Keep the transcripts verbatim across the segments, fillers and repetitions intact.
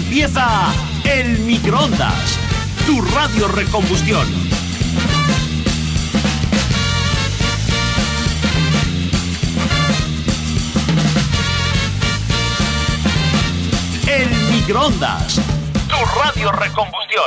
Empieza El Microondas, tu radio recombustión. El Microondas, tu radio recombustión.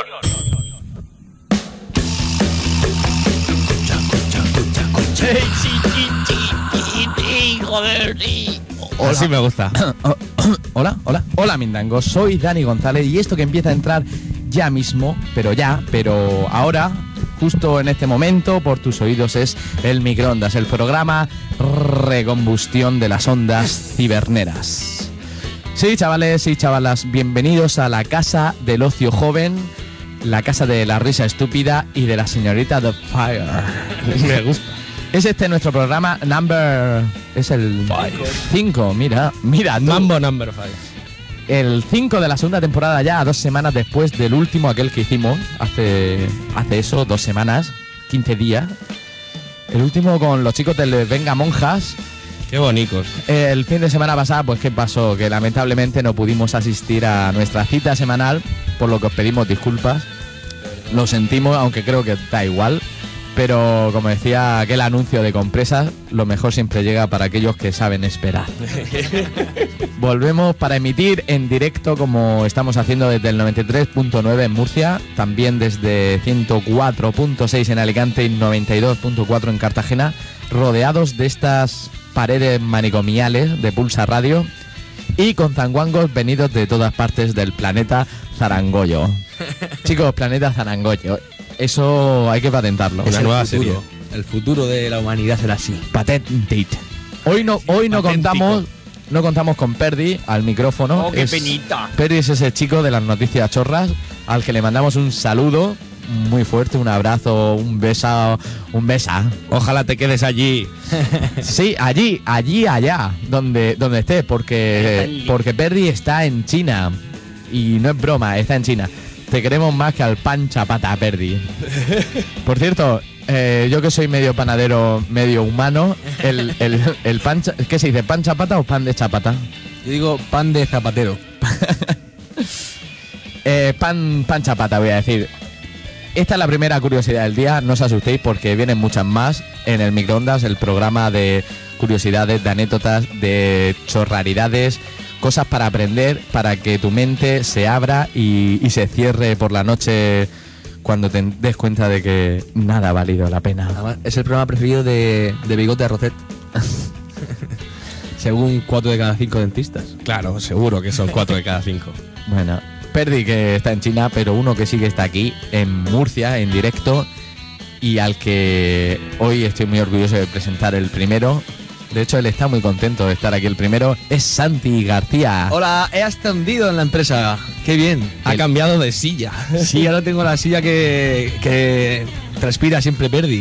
Joder, sí. Hola. Así me gusta. Hola, hola, hola Mindangos, soy Dani González y esto que empieza a entrar ya mismo, pero ya, pero ahora, justo en este momento, por tus oídos es El Microondas, el programa recombustión de las ondas ciberneras. Sí, chavales, sí, chavalas, bienvenidos a la casa del ocio joven, la casa de la risa estúpida y de la señorita The Fire. Me gusta. Es este nuestro programa number... Es el cinco, mira, mira. Mambo number five. El cinco de la segunda temporada ya, dos semanas después del último, aquel que hicimos hace, hace eso, dos semanas, quince días. El último con los chicos del Venga Monjas. Qué bonitos. El fin de semana pasado, pues ¿qué pasó? Que lamentablemente no pudimos asistir a nuestra cita semanal, por lo que os pedimos disculpas. Lo sentimos, aunque creo que da igual. Pero como decía aquel anuncio de compresas, lo mejor siempre llega para aquellos que saben esperar. Volvemos para emitir en directo como estamos haciendo desde el noventa y tres punto nueve en Murcia, también desde ciento cuatro punto seis en Alicante y noventa y dos punto cuatro en Cartagena, rodeados de estas paredes manicomiales de Pulsa Radio y con zanguangos venidos de todas partes del planeta Zarangollo. Chicos, planeta Zarangollo. Eso hay que patentarlo. Una nueva serie. El futuro de la humanidad será así. Patented. Hoy no, hoy no contamos, no contamos con Perdi al micrófono. Oh, qué es, penita. Perdi es ese chico de las noticias chorras al que le mandamos un saludo muy fuerte, un abrazo, un beso, un besa. Ojalá te quedes allí. Sí, allí, allí, allá, donde, donde estés, porque, porque Perdi está en China. Y no es broma, está en China. Te queremos más que al pan chapata, Perdi. Por cierto, eh, yo que soy medio panadero, medio humano, el, el, el pan... ¿Qué se dice? ¿Pan chapata o pan de chapata? Yo digo pan de zapatero. eh, pan, pan chapata, voy a decir. Esta es la primera curiosidad del día, no os asustéis porque vienen muchas más en el Microondas, el programa de curiosidades, de anécdotas, de chorraridades, cosas para aprender, para que tu mente se abra y, y se cierre por la noche cuando te des cuenta de que nada ha valido la pena. Además, es el programa preferido de, de Bigote a Roset. Según cuatro de cada cinco dentistas. Claro, seguro que son cuatro de cada cinco. Bueno, Perdi que está en China, pero uno que sí que está aquí, en Murcia, en directo, y al que hoy estoy muy orgulloso de presentar el primero. De hecho, él está muy contento de estar aquí el primero. Es Santi García. Hola, he ascendido en la empresa. Qué bien. Ha el... cambiado de silla. Sí, ahora tengo la silla que, que transpira siempre Perdi.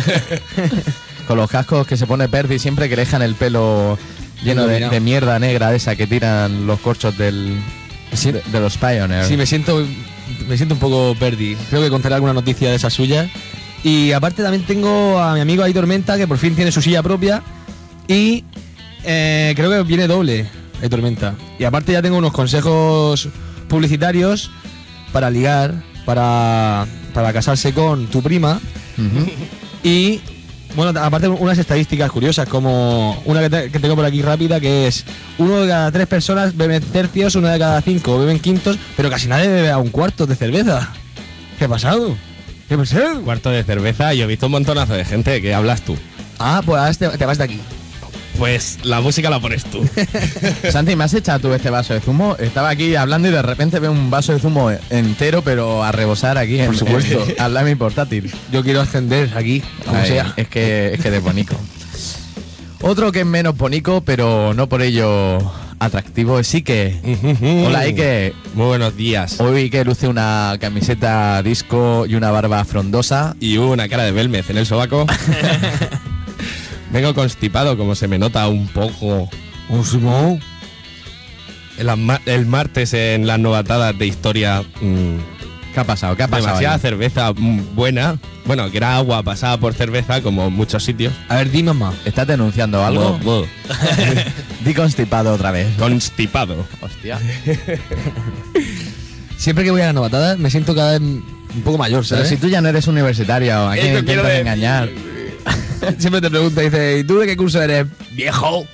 Con los cascos que se pone Perdi siempre que le dejan el pelo lleno de, de mierda negra esa que tiran los corchos del, sí. de, de los Pioneer. Sí, me siento, me siento un poco Perdi. Creo que contaré alguna noticia de esa suya. Y aparte también tengo a mi amigo ahí Tormenta, que por fin tiene su silla propia. Y eh, creo que viene doble de Tormenta. Y aparte ya tengo unos consejos publicitarios para ligar, para, para casarse con tu prima. Uh-huh. Y bueno, aparte unas estadísticas curiosas, como una que, te, que tengo por aquí rápida, que es uno de cada tres personas beben tercios, una de cada cinco beben quintos, pero casi nadie bebe a un cuarto de cerveza. ¿Qué ha pasado? ¿Qué ha pasado? Cuarto de cerveza, yo he visto un montonazo de gente. ¿Qué hablas tú? Ah, pues te, te vas de aquí. Pues la música la pones tú. Santi, ¿me has echado tú este vaso de zumo? Estaba aquí hablando y de repente veo un vaso de zumo entero, pero a rebosar aquí. Por en, supuesto. Al lado de mi portátil. Yo quiero ascender aquí, como Ay, sea. Es que es que de bonico. Otro que es menos bonico, pero no por ello atractivo, es Ike. Hola, Ike. Muy buenos días. Hoy Ike luce una camiseta disco y una barba frondosa. Y una cara de Belmez en el sobaco. Vengo constipado, como se me nota un poco. ¿Un el, el martes en las novatadas de historia. Mmm, ¿Qué ha pasado? ¿Qué ha pasado? Demasiada ahí? cerveza buena. Bueno, que era agua pasada por cerveza, como en muchos sitios. A ver, di mamá. ¿Estás denunciando algo? Buh, buh. Di constipado otra vez. Constipado. Hostia. siempre que voy a la novatada me siento cada vez un poco mayor, Pero ¿sabes? si tú ya no eres universitario, ¿a quién Eso quiero intentas decir. engañar? Siempre te pregunta, dice, ¿y tú de qué curso eres? Viejo.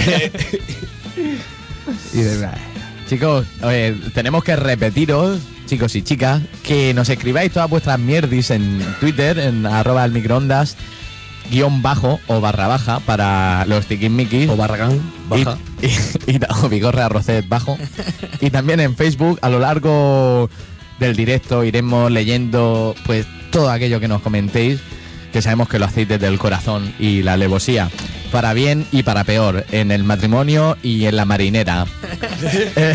Y de verdad. Chicos, oye, tenemos que repetiros, chicos y chicas, que nos escribáis todas vuestras mierdis en Twitter, en arroba el microondas, guión bajo o barra baja para los tiquismiquis. O Barragán, baja. Y, y, y- o Bigorre Arrocet bajo. Y también en Facebook, a lo largo del directo, iremos leyendo pues todo aquello que nos comentéis, que sabemos que lo hacéis desde el corazón y la alevosía, para bien y para peor, en el matrimonio y en la marinera. Eh,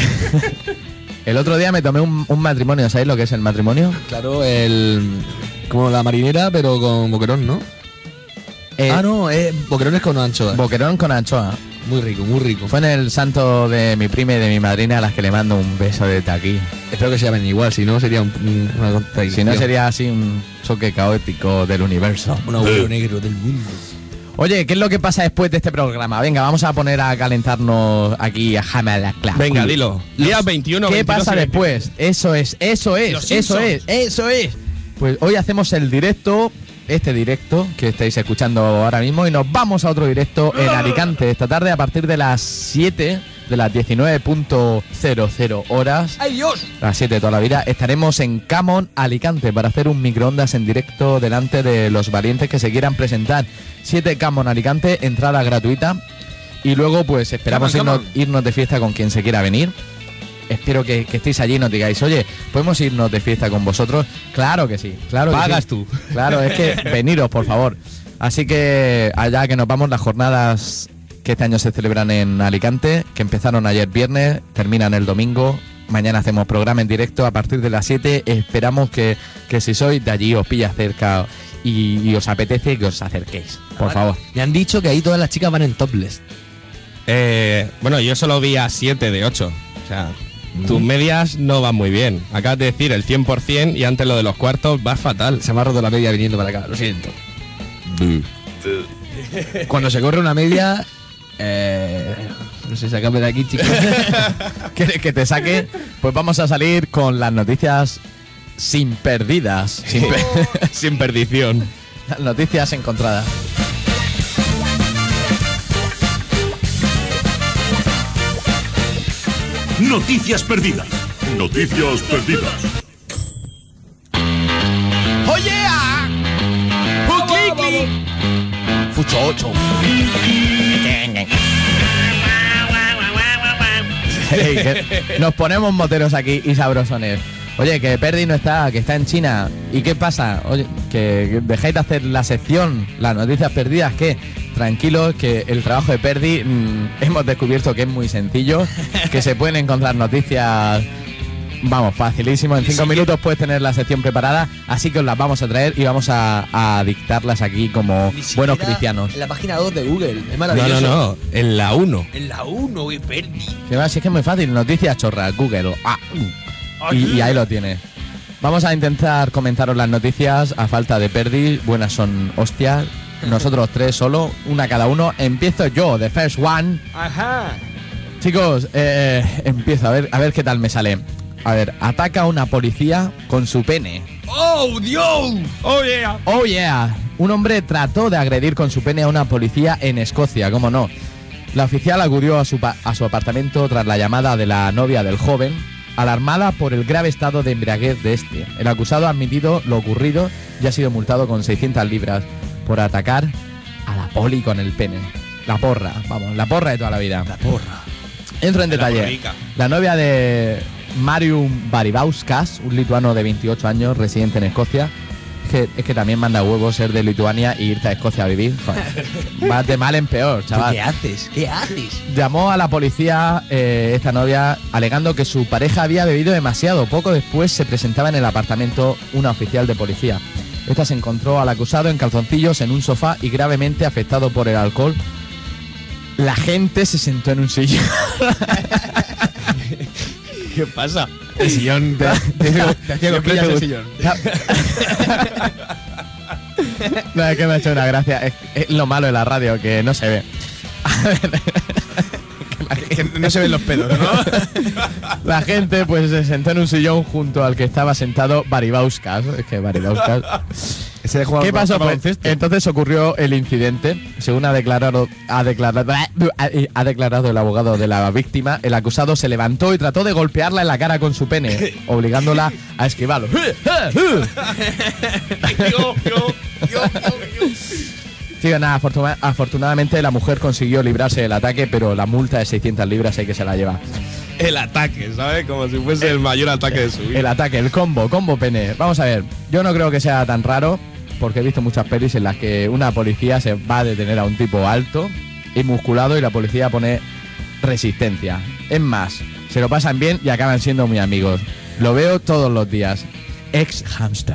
el otro día me tomé un, un matrimonio, ¿sabéis lo que es el matrimonio? Claro, el... como la marinera, pero con boquerón, ¿no? Eh, ah, no, eh, boquerones con anchoas. Boquerón con anchoa. Muy rico, muy rico. Fue en el santo de mi prima y de mi madrina, a las que le mando un beso desde aquí. Espero que se llamen igual, si no sería un- un- una Si contradicción. no sería así un choque caótico del universo. un agujero negro del mundo. Oye, ¿qué es lo que pasa después de este programa? Venga, vamos a poner a calentarnos aquí a Jame a la clase. Venga, dilo. Día veintiuno, ¿Qué veintidós pasa y veintiocho. después? Eso es, eso es, Los eso Simpsons. es, eso es. Pues hoy hacemos el directo, este directo que estáis escuchando ahora mismo, y nos vamos a otro directo en Alicante esta tarde a partir de las siete, de las diecinueve cero cero horas. ¡Ay, Dios! A las siete de toda la vida, estaremos en Camon, Alicante, para hacer un microondas en directo delante de los valientes que se quieran presentar. siete Camon, Alicante, entrada gratuita. Y luego, pues, esperamos Come on, irnos, irnos de fiesta con quien se quiera venir. Espero que, que estéis allí y nos digáis, oye, ¿podemos irnos de fiesta con vosotros? Claro que sí, claro que Pagas sí. tú. Claro, es que veniros, por favor. Así que allá que nos vamos, las jornadas que este año se celebran en Alicante, que empezaron ayer viernes, terminan el domingo. Mañana hacemos programa en directo a partir de las siete. Esperamos que, que si sois de allí os pilla cerca y, y os apetece que os acerquéis, por favor. Me han dicho que ahí todas las chicas van en topless. Eh, bueno, yo solo vi a siete de ocho. O sea, tus medias no van muy bien. Acabas de decir el cien por ciento y antes lo de los cuartos va fatal. Se me ha roto la media viniendo para acá, lo siento. Cuando se corre una media... Eh, no sé, sacame de aquí, chicos. ¿Quieres que te saque? Pues vamos a salir con las noticias sin perdidas. Sin, per- Sin perdición. las noticias encontradas. Noticias perdidas. Noticias perdidas. ¡Oye! ¡Fuchocho! Hey, que nos ponemos moteros aquí y sabrosones. Oye, que Perdi no está, que está en China. ¿Y qué pasa? Oye, que dejáis de hacer la sección, las noticias perdidas, ¿qué? Tranquilos, que el trabajo de Perdi mmm, hemos descubierto que es muy sencillo, que se pueden encontrar noticias, vamos, facilísimo. En cinco minutos puedes tener la sección preparada, así que os las vamos a traer y vamos a, a dictarlas aquí como buenos cristianos. En la página dos de Google. Es No, maravilloso. no, no. En la uno. En la uno, y perdí. Que va, si es que es muy fácil, noticias chorras, Google. Ah, y, y ahí lo tienes. Vamos a intentar comentaros las noticias a falta de Perdi. Buenas son hostias. Nosotros tres solo, una cada uno. Empiezo yo, the first one. Ajá. Chicos, eh, empiezo a ver, a ver qué tal me sale. A ver, ataca a una policía con su pene. ¡Oh, Dios! Oh, yeah. Oh yeah, un hombre trató de agredir con su pene a una policía en Escocia, ¿cómo no? La oficial acudió a su, pa- a su apartamento tras la llamada de la novia del joven, alarmada por el grave estado de embriaguez de este. El acusado ha admitido lo ocurrido y ha sido multado con seiscientas libras por atacar a la poli con el pene. La porra, vamos, la porra de toda la vida. La porra. Entro en La detalle. porrica. La novia de Marium Baribauskas, un lituano de veintiocho años, residente en Escocia. Es que, es que también manda huevos ser de Lituania e irte a Escocia a vivir. Joder. Vas de mal en peor, chaval. ¿Qué haces? ¿Qué haces? Llamó a la policía eh, esta novia alegando que su pareja había bebido demasiado. Poco después se presentaba en el apartamento una oficial de policía. Esta se encontró al acusado en calzoncillos en un sofá y gravemente afectado por el alcohol. La gente se sentó en un sillón. ¿Qué pasa? El sillón te, te, te hacía cosquillas el sillón. No, es que me ha hecho una gracia. Es, es lo malo de la radio, que no se ve. A ver, que me Que no se ven los pedos, ¿no? La gente pues se sentó en un sillón junto al que estaba sentado Baribauskas. Es que Baribauskas. ¿Qué pasó? Pues, entonces ocurrió el incidente. Según ha declarado, ha declarado, ha declarado el abogado de la víctima, el acusado se levantó y trató de golpearla en la cara con su pene, obligándola a esquivarlo. Sí, nada, afortuna- afortunadamente la mujer consiguió librarse del ataque, pero la multa de seiscientas libras hay que se la lleva. El ataque, ¿sabes? Como si fuese el mayor ataque de su vida. El ataque, el combo, combo pene. Vamos a ver, yo no creo que sea tan raro, porque he visto muchas pelis en las que una policía se va a detener a un tipo alto y musculado y la policía pone resistencia. Es más, se lo pasan bien y acaban siendo muy amigos. Lo veo todos los días. Ex hamster.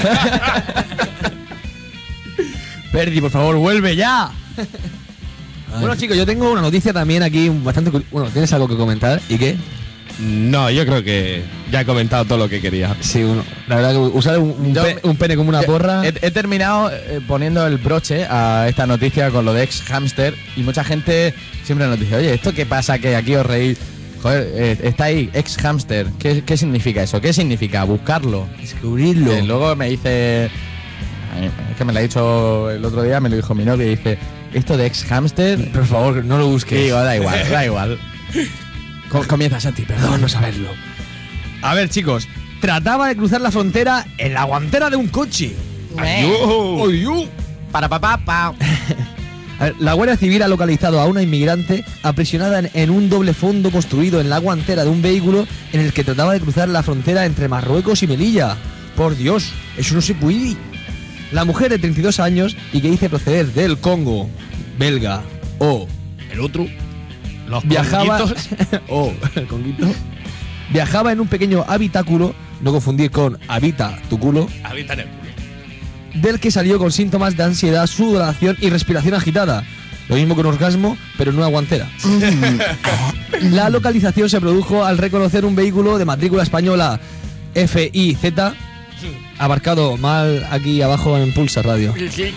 Perdi, por favor, vuelve ya. Bueno, chicos, yo tengo una noticia también aquí bastante... curi- Bueno, ¿tienes algo que comentar? ¿Y qué? No, yo creo que ya he comentado todo lo que quería. Sí, uno, la verdad que usar un, un, Yo- pe- un pene como una porra... He, he terminado eh, poniendo el broche a esta noticia con lo de ex hamster y mucha gente siempre nos dice, oye, ¿esto qué pasa que aquí os reís? Joder, eh, está ahí, ex hamster. ¿Qué, ¿Qué significa eso? ¿Qué significa? Buscarlo. Descubrirlo. Eh, luego me dice... Es que me lo ha dicho el otro día, me lo dijo mi novia y dice, ¿esto de ex hamster? Por favor, no lo busques. Y digo, da igual, da igual. Com- Comienza, Santi, perdón no saberlo. A ver, chicos, trataba de cruzar la frontera en la guantera de un coche. ¡Ayú! Para papá, pa. A ver, la Guardia Civil ha localizado a una inmigrante aprisionada en, en un doble fondo construido en la guantera de un vehículo en el que trataba de cruzar la frontera entre Marruecos y Melilla. Por Dios, eso no se puede. La mujer de treinta y dos años y que dice proceder del Congo, belga o el otro, Los viajaba conguitos. o el conguito, viajaba en un pequeño habitáculo, no confundir con habita tu culo, Habitan el culo. del que salió con síntomas de ansiedad, sudoración y respiración agitada. Lo mismo que un orgasmo, pero en una guantera. La localización se produjo al reconocer un vehículo de matrícula española F I Z, abarcado mal aquí abajo en Pulsa Radio.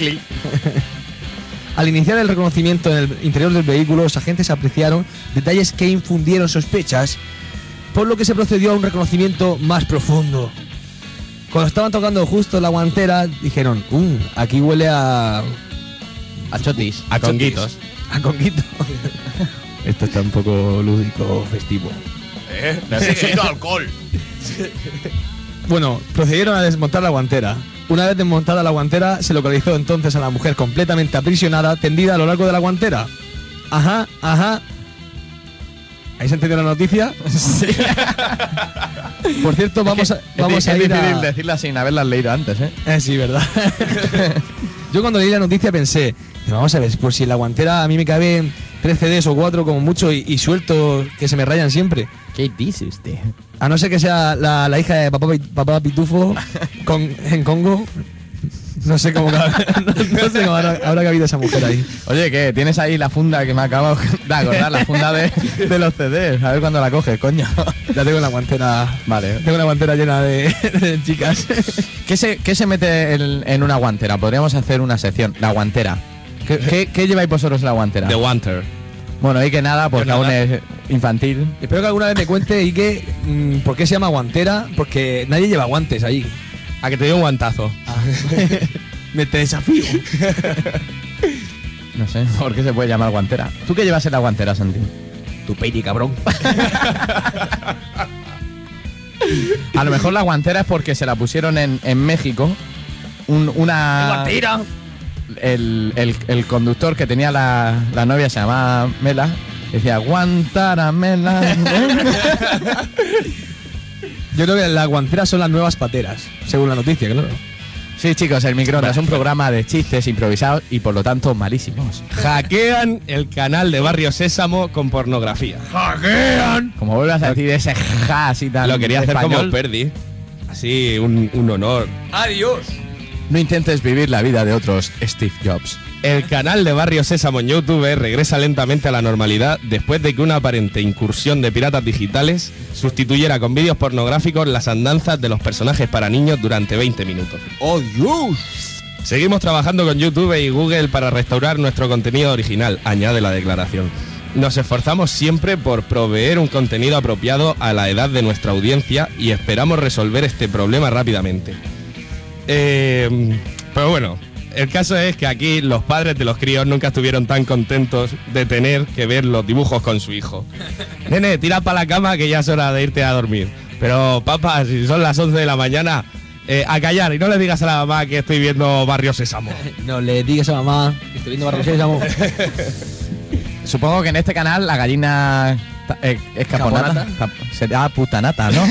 Al iniciar el reconocimiento en el interior del vehículo, los agentes apreciaron detalles que infundieron sospechas, por lo que se procedió a un reconocimiento más profundo. Cuando estaban tocando justo la guantera, dijeron, um, aquí huele a... A chotis. A conguitos. a conguito. Esto está un poco lúdico, festivo. ¿Eh? Necesito alcohol. Bueno, procedieron a desmontar la guantera. Una vez desmontada la guantera, se localizó entonces a la mujer completamente aprisionada, tendida a lo largo de la guantera. Ajá, ajá. ¿Habéis entendido la noticia? Sí. Por cierto, vamos a, vamos es, a es ir difícil a... decirla sin haberlas leído antes, ¿eh? Eh, sí, ¿verdad? Yo cuando leí la noticia pensé, vamos a ver, pues si en la guantera a mí me caben tres C Ds o cuatro como mucho y, y suelto que se me rayan siempre. ¿Qué dice usted? A no ser que sea la, la hija de papá, papá Pitufo con, en Congo. No sé cómo, no, no sé cómo habrá, habrá cabido esa mujer ahí. Oye, ¿qué? ¿Tienes ahí la funda que me acabo de acordar? La funda de, de los C Ds. A ver cuándo la coges, coño. Ya tengo la guantera. Vale. Tengo una guantera llena de, de chicas. ¿Qué se, qué se mete en, en una guantera? Podríamos hacer una sección. La guantera. ¿Qué, qué, qué lleváis vosotros en la guantera? The Wanter. Bueno, y que nada, porque Que aún nada. es infantil. Espero que alguna vez me cuente y que mmm, por qué se llama guantera, porque nadie lleva guantes allí. A que te dio un guantazo. Me te desafío. No sé, ¿por qué se puede llamar guantera? ¿Tú qué llevas en la guantera, Santi? Tu peini, cabrón. A lo mejor la guantera es porque se la pusieron en, en México. Un, una. ¡Guantera! El, el, el conductor que tenía la, la novia se llamaba Mela. Decía, aguantara Mela. Yo creo que las guanteras son las nuevas pateras, según la noticia, claro. Sí, chicos, el microondas es un programa de chistes improvisados y por lo tanto malísimos. Hackean el canal de Barrio Sésamo con pornografía. ¡Hackean! Como vuelvas a decir ese ja así tan Lo quería hacer español, como Perdi. Así, un, un honor. ¡Adiós! no intentes vivir la vida de otros Steve Jobs. El canal de Barrio Sésamo en YouTube regresa lentamente a la normalidad después de que una aparente incursión de piratas digitales sustituyera con vídeos pornográficos las andanzas de los personajes para niños durante veinte minutos. ¡Oh, Dios! Seguimos trabajando con YouTube y Google para restaurar nuestro contenido original, añade la declaración. Nos esforzamos siempre por proveer un contenido apropiado a la edad de nuestra audiencia y esperamos resolver este problema rápidamente. Eh, pero bueno, el caso es que aquí los padres de los críos nunca estuvieron tan contentos de tener que ver los dibujos con su hijo. Nene, tira para la cama que ya es hora de irte a dormir. Pero papá, si son las once de la mañana, eh, a callar y no le digas a la mamá que estoy viendo Barrio Sésamo. No le digas a mamá que estoy viendo Barrio Sésamo. Supongo que en este canal la gallina ta- eh, es caponata. Cap- Será putanata, ¿no?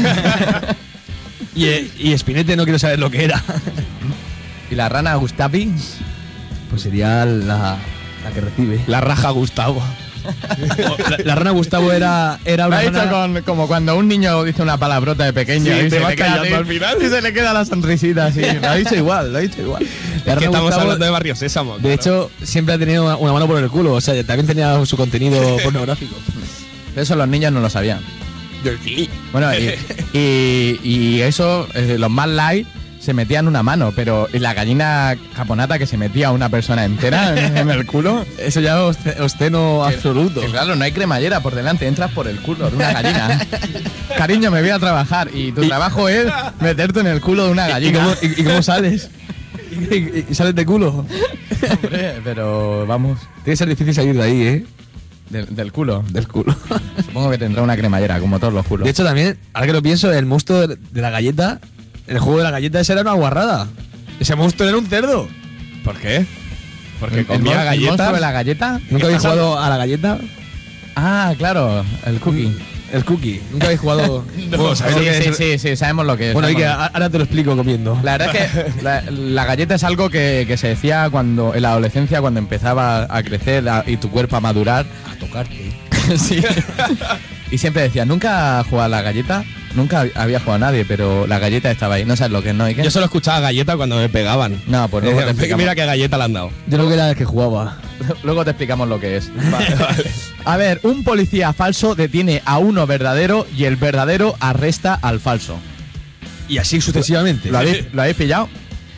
y, eh, y Espinete no quiero saber lo que era. Y la rana Gustavi. Pues sería la, la que recibe. La raja Gustavo. La, la rana Gustavo era, era Lo una ha dicho rana... con, como cuando un niño dice una palabrota de pequeño Sí, y, te se vas le queda callando así, al final. y se le queda la sonrisita así. Lo ha dicho igual, lo ha dicho igual. La Es que rana estamos Gustavo, hablando de Barrio Sésamo. de claro. hecho, siempre ha tenido una, una mano por el culo. O sea, también tenía su contenido pornográfico. Eso los niños no lo sabían. Bueno, y, y, y eso, eh, los más light se metían una mano, pero y la gallina caponata que se metía una persona entera en, en el culo. Eso ya es obsceno absoluto. Que claro, no hay cremallera por delante, entras por el culo de una gallina. Cariño, me voy a trabajar y tu trabajo es meterte en el culo de una ¿Y gallina. cómo, y- y cómo sales? ¿Y, y- y sales de culo? Hombre, pero vamos, Tiene que ser difícil salir de ahí, ¿eh? del, del culo. Del culo. Supongo que tendrá una cremallera, como todos los culos. De hecho, también, ahora que lo pienso, el monstruo de, de la galleta, el juego de la galleta ese era una guarrada. Ese monstruo era un cerdo. ¿Por qué? Porque ¿El, comía mon- el galletas. monstruo de la galleta? ¿Nunca habéis jugado a la galleta? Ah, claro, el cookie. El cookie. ¿Nunca habéis jugado? No, Bueno, ¿sabéis Sí, lo que sí, es? sí, sí, sabemos lo que es. Bueno, hay que, sabemos. ahora te lo explico comiendo. La verdad es que la, la galleta es algo que, que se decía cuando en la adolescencia, cuando empezaba a crecer a- y tu cuerpo a madurar. A tocarte. Sí. Y siempre decía, nunca jugado a la galleta, nunca había jugado a nadie, pero la galleta estaba ahí. No sabes lo que es, ¿no? ¿Y qué? Yo solo escuchaba galleta cuando me pegaban. No, pues luego te Eh, explicamos. Mira qué galleta le han dado. Yo creo que era el que jugaba. Luego te explicamos lo que es. A ver, un policía falso detiene a uno verdadero y el verdadero arresta al falso. Y así sucesivamente. ¿Lo habéis, ¿lo habéis pillado?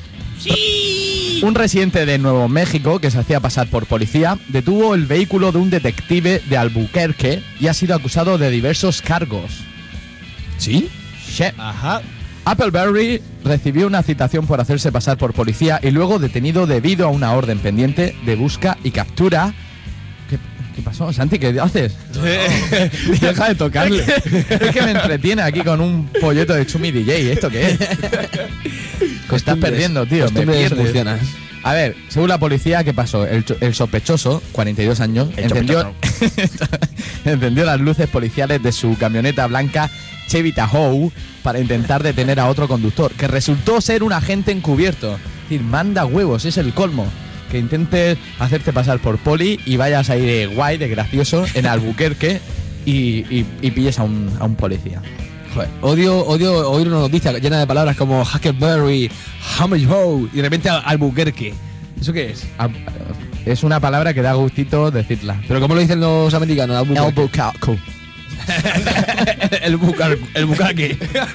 Sí. Un residente de Nuevo México que se hacía pasar por policía detuvo el vehículo de un detective de Albuquerque y ha sido acusado de diversos cargos. ¿Sí? Sí. Ajá. Appleberry recibió una citación por hacerse pasar por policía y luego detenido debido a una orden pendiente de busca y captura. ¿Qué, qué pasó, Santi? ¿Qué haces? Deja de tocarle. Es que me entretiene aquí con un polleto de Chumi D J. ¿Esto qué es? Te estás perdiendo, tío. Me Costumbres pierdes. murcianas. A ver, según la policía, ¿qué pasó? El, cho- el sospechoso, cuarenta y dos años, encendió, encendió las luces policiales de su camioneta blanca Chevy Tahoe para intentar detener a otro conductor, que resultó ser un agente encubierto. Es decir, manda huevos, es el colmo. Que intentes hacerte pasar por poli y vayas ahí de guay, de gracioso, en Albuquerque y, y, y pilles a un, a un policía. Joder, odio, odio oír una noticia llena de palabras como Huckleberry, Hammerhoe y de repente Albuquerque. ¿Eso qué es? Ah, Es una palabra que da gustito decirla. ¿Pero cómo lo dicen los americanos? Albuquerque. Albuquerque. el bucar, el bucaque.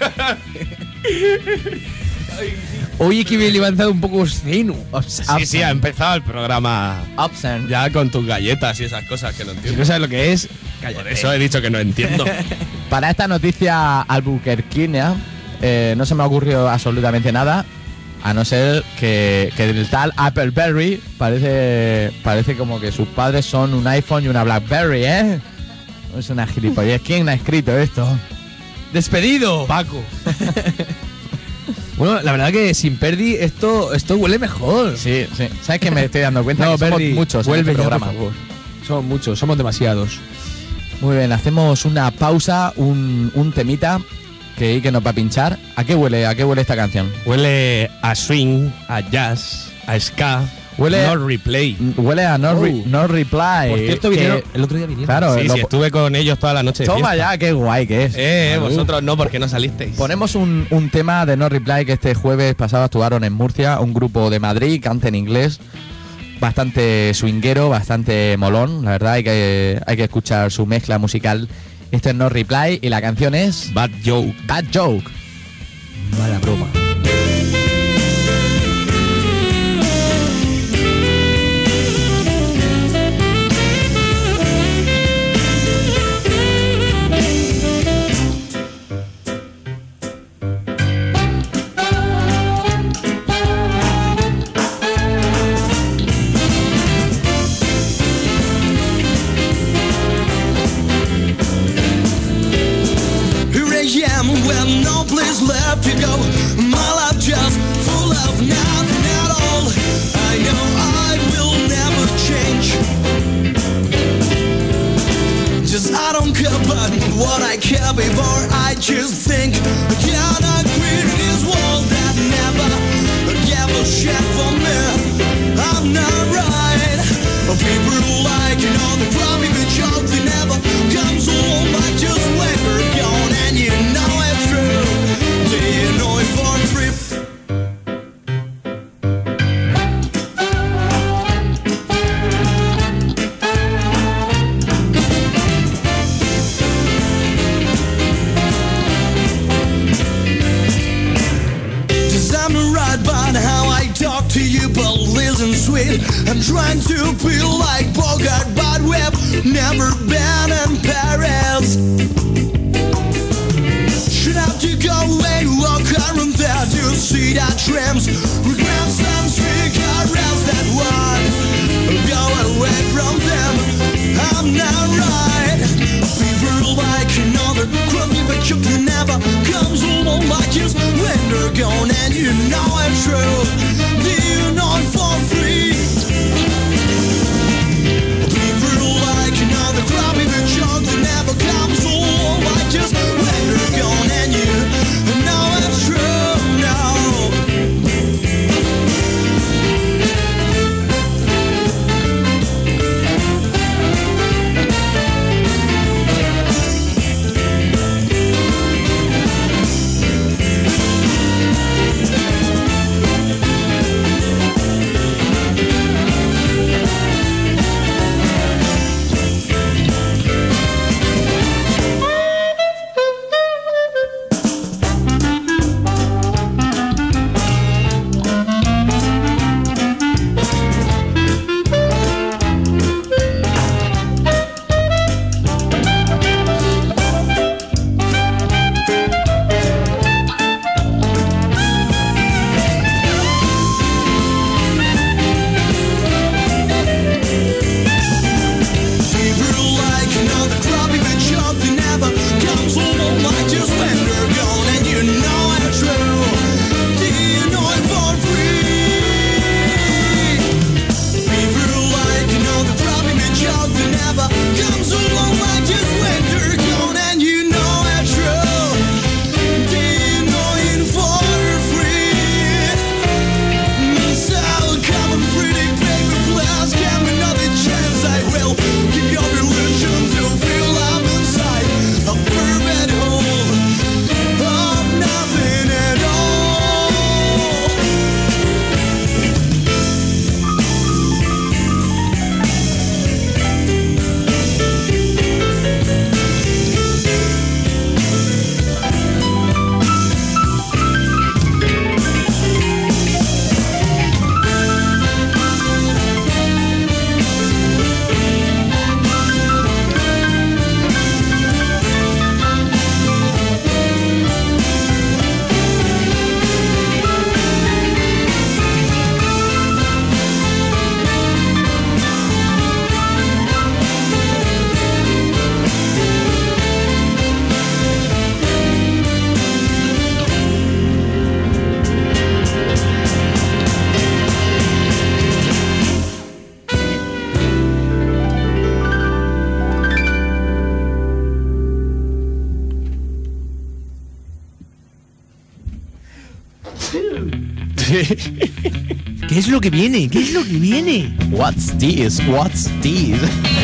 Oye, que me he levantado un poco seno. Sí, sí, ha empezado el programa Upsen. ya con tus galletas y esas cosas que no Si entiendo. no sabes lo que es, Por eso he dicho que no entiendo. Para esta noticia albuquerquina eh, no se me ha ocurrido absolutamente nada, a no ser que, que el tal Appleberry parece, parece como que sus padres son un iPhone y una Blackberry, ¿eh? Es una gilipollez. ¿Quién ha escrito esto? ¡despedido! Paco. Bueno, la verdad que sin Perdi esto, esto huele mejor. Sí, sí. ¿Sabes que me estoy dando cuenta? No, que somos Perdi, muchos en vuelve este ya, por programa. favor. Somos muchos, somos demasiados. Muy bien, hacemos una pausa, un, un temita que, que nos va a pinchar. ¿A qué huele? ¿A qué huele esta canción? Huele a swing, a jazz, a ska. Huele- no replay. Huele a no, re- Oh. no reply. Por cierto, que- vinieron, el otro día vinieron. Claro, Sí, lo sí, po- estuve con ellos toda la noche de Toma fiesta. ya, qué guay que es. Eh, Salud. vosotros no, porque no salisteis. Ponemos un, un tema de No Reply que este jueves pasado actuaron en Murcia, un grupo de Madrid, canta en inglés, bastante swinguero, bastante molón, la verdad, hay que, hay que escuchar su mezcla musical. Este es No Reply y la canción es Bad Joke. Bad Joke. Mala broma. no place left to go. My life just full of nothing at all. I know I will never change. Just I don't care about what I care before. I just think can I create this world that never gave a shit for me. I'm not right. People like you know the probably the joke that never comes home. I just let her gone and you know it's true. Do you know it for a trip? Talk to you, but listen sweet. I'm trying to be like Bogart, but we've never been in Paris. Should have to go away, walk around there to see that trams. Regrets and cigarettes that one. Go away from them, I'm not right. People like another crummy, but you can never comes along like just when they're gone, and you know it's true. Do you know it for free? People like another crummy, but junk that never comes along like just when they're gone, and you know it's true. No. ¿Qué es lo que viene? ¿Qué es lo que viene? What's this? What's this?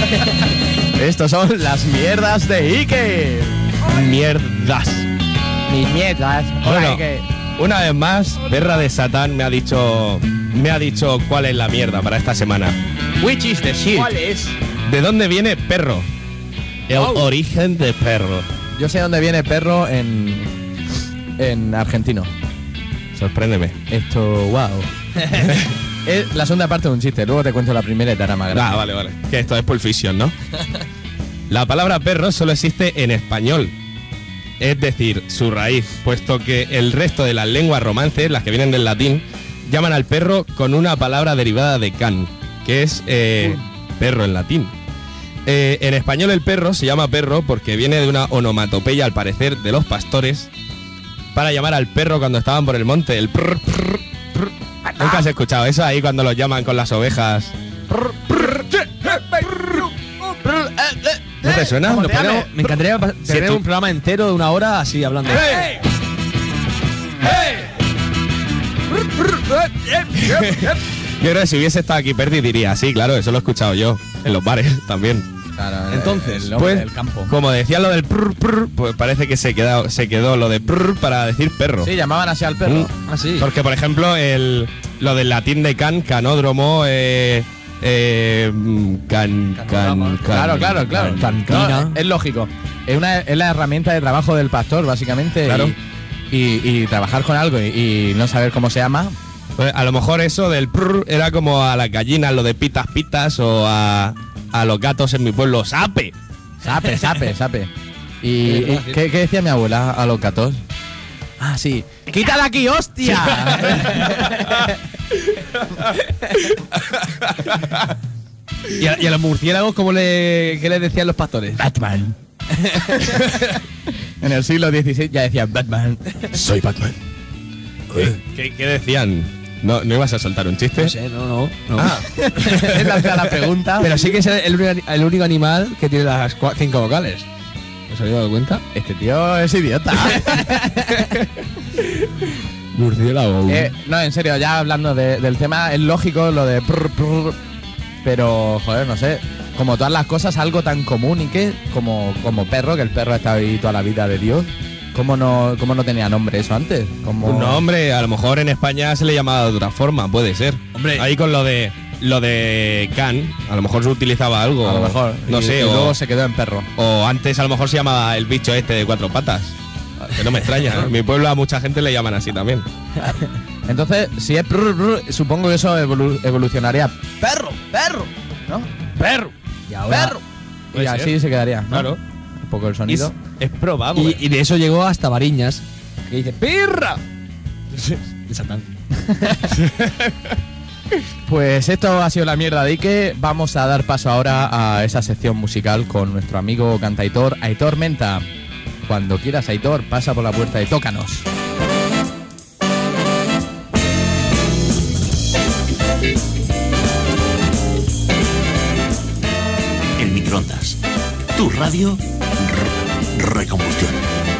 Estos son las mierdas de Ike. Mierdas. Mis mierdas. Hola, Bueno, Ike. una vez más, Perra de Satán me ha dicho me ha dicho cuál es la mierda para esta semana. Which is the shit? ¿Cuál es? ¿De dónde viene perro? El Oh. origen de perro. Yo sé dónde viene perro en en argentino. Sorpréndeme. Esto, wow. Es la segunda parte de un chiste, luego te cuento la primera y te hará más grande. Ah, vale, vale. Que esto es Pulp Fiction, ¿no? La palabra perro solo existe en español. Es decir, su raíz, puesto que el resto de las lenguas romances, las que vienen del latín, llaman al perro con una palabra derivada de can, que es eh, perro en latín. Eh, en español el perro se llama perro porque viene de una onomatopeya, al parecer, de los pastores, para llamar al perro cuando estaban por el monte. El prr, prr, prr. ¿Nunca has escuchado eso ahí cuando los llaman con las ovejas? ¿No te suena? Lo podríamos- me encantaría pa- Si tener tú- un programa entero de una hora así hablando. ¡Hey! Yo creo que si hubiese estado aquí Perdi diría, sí, claro, eso lo he escuchado yo, en los bares también. Claro, Entonces, el hombre Pues, del campo. como decía lo del prr, prr, pues parece que se quedó, se quedó lo de prr para decir perro. Sí, llamaban así al perro. Mm. Ah, sí. Porque, por ejemplo, el, lo del latín de can, canódromo, eh, eh, mm, can, can, can- Claro, claro, claro. Cantina. No, es lógico. Es, una, es la herramienta de trabajo del pastor, básicamente. Claro. Y, y- y trabajar con algo y, y no saber cómo se llama. Pues a lo mejor eso del prr era como a las gallinas, lo de pitas pitas, o a, a los gatos en mi pueblo, sape. Sape, sape, sape. ¿Y, y ¿qué, qué decía mi abuela a los gatos? Ah, sí. ¡Quítala aquí, hostia! ¿Y a, y a los murciélagos cómo le, qué les decían los pastores? Batman. En el siglo dieciséis ya decían Batman. Soy Batman. ¿Qué, qué decían? ¿No, ¿No ibas a soltar un chiste? No sé, no, no. no. Ah, Es la, la pregunta. Pero sí que es el, único- el único animal que tiene las cua- cinco vocales. ¿Os habéis dado cuenta? Este tío es idiota. Murciélago. Eh, no, en serio, ya hablando de- del tema, es lógico lo de prr, prr, pero, joder, no sé, como todas las cosas, algo tan común y que, como, como perro, que el perro ha estado ahí toda la vida de Dios, ¿cómo no, cómo no tenía nombre eso antes? Como... no, hombre, a lo mejor en España se le llamaba de otra forma, puede ser. Hombre. Ahí con lo de lo de can, a lo mejor se utilizaba algo. a lo mejor. No y- sé, y o, luego se quedó en perro. o antes a lo mejor se llamaba el bicho este de cuatro patas. Que no me extraña. En mi pueblo a mucha gente le llaman así también. Entonces, si es prr, prr, supongo que eso evolu- evolucionaría. Perro, perro, ¿no? Perro, Y ahora- perro. Y Puede así ser. se quedaría, ¿no? Claro. Un poco el sonido. Es, es probable. Y, y de eso llegó hasta Variñas, que dice ¡Pirra! De Satán. Pues esto ha sido la mierda de Ike. Vamos a dar paso ahora a esa sección musical con nuestro amigo cantautor Aitor Menta. Cuando quieras, Aitor, pasa por la puerta y tócanos. El microondas. Tu radio. r- recombustión.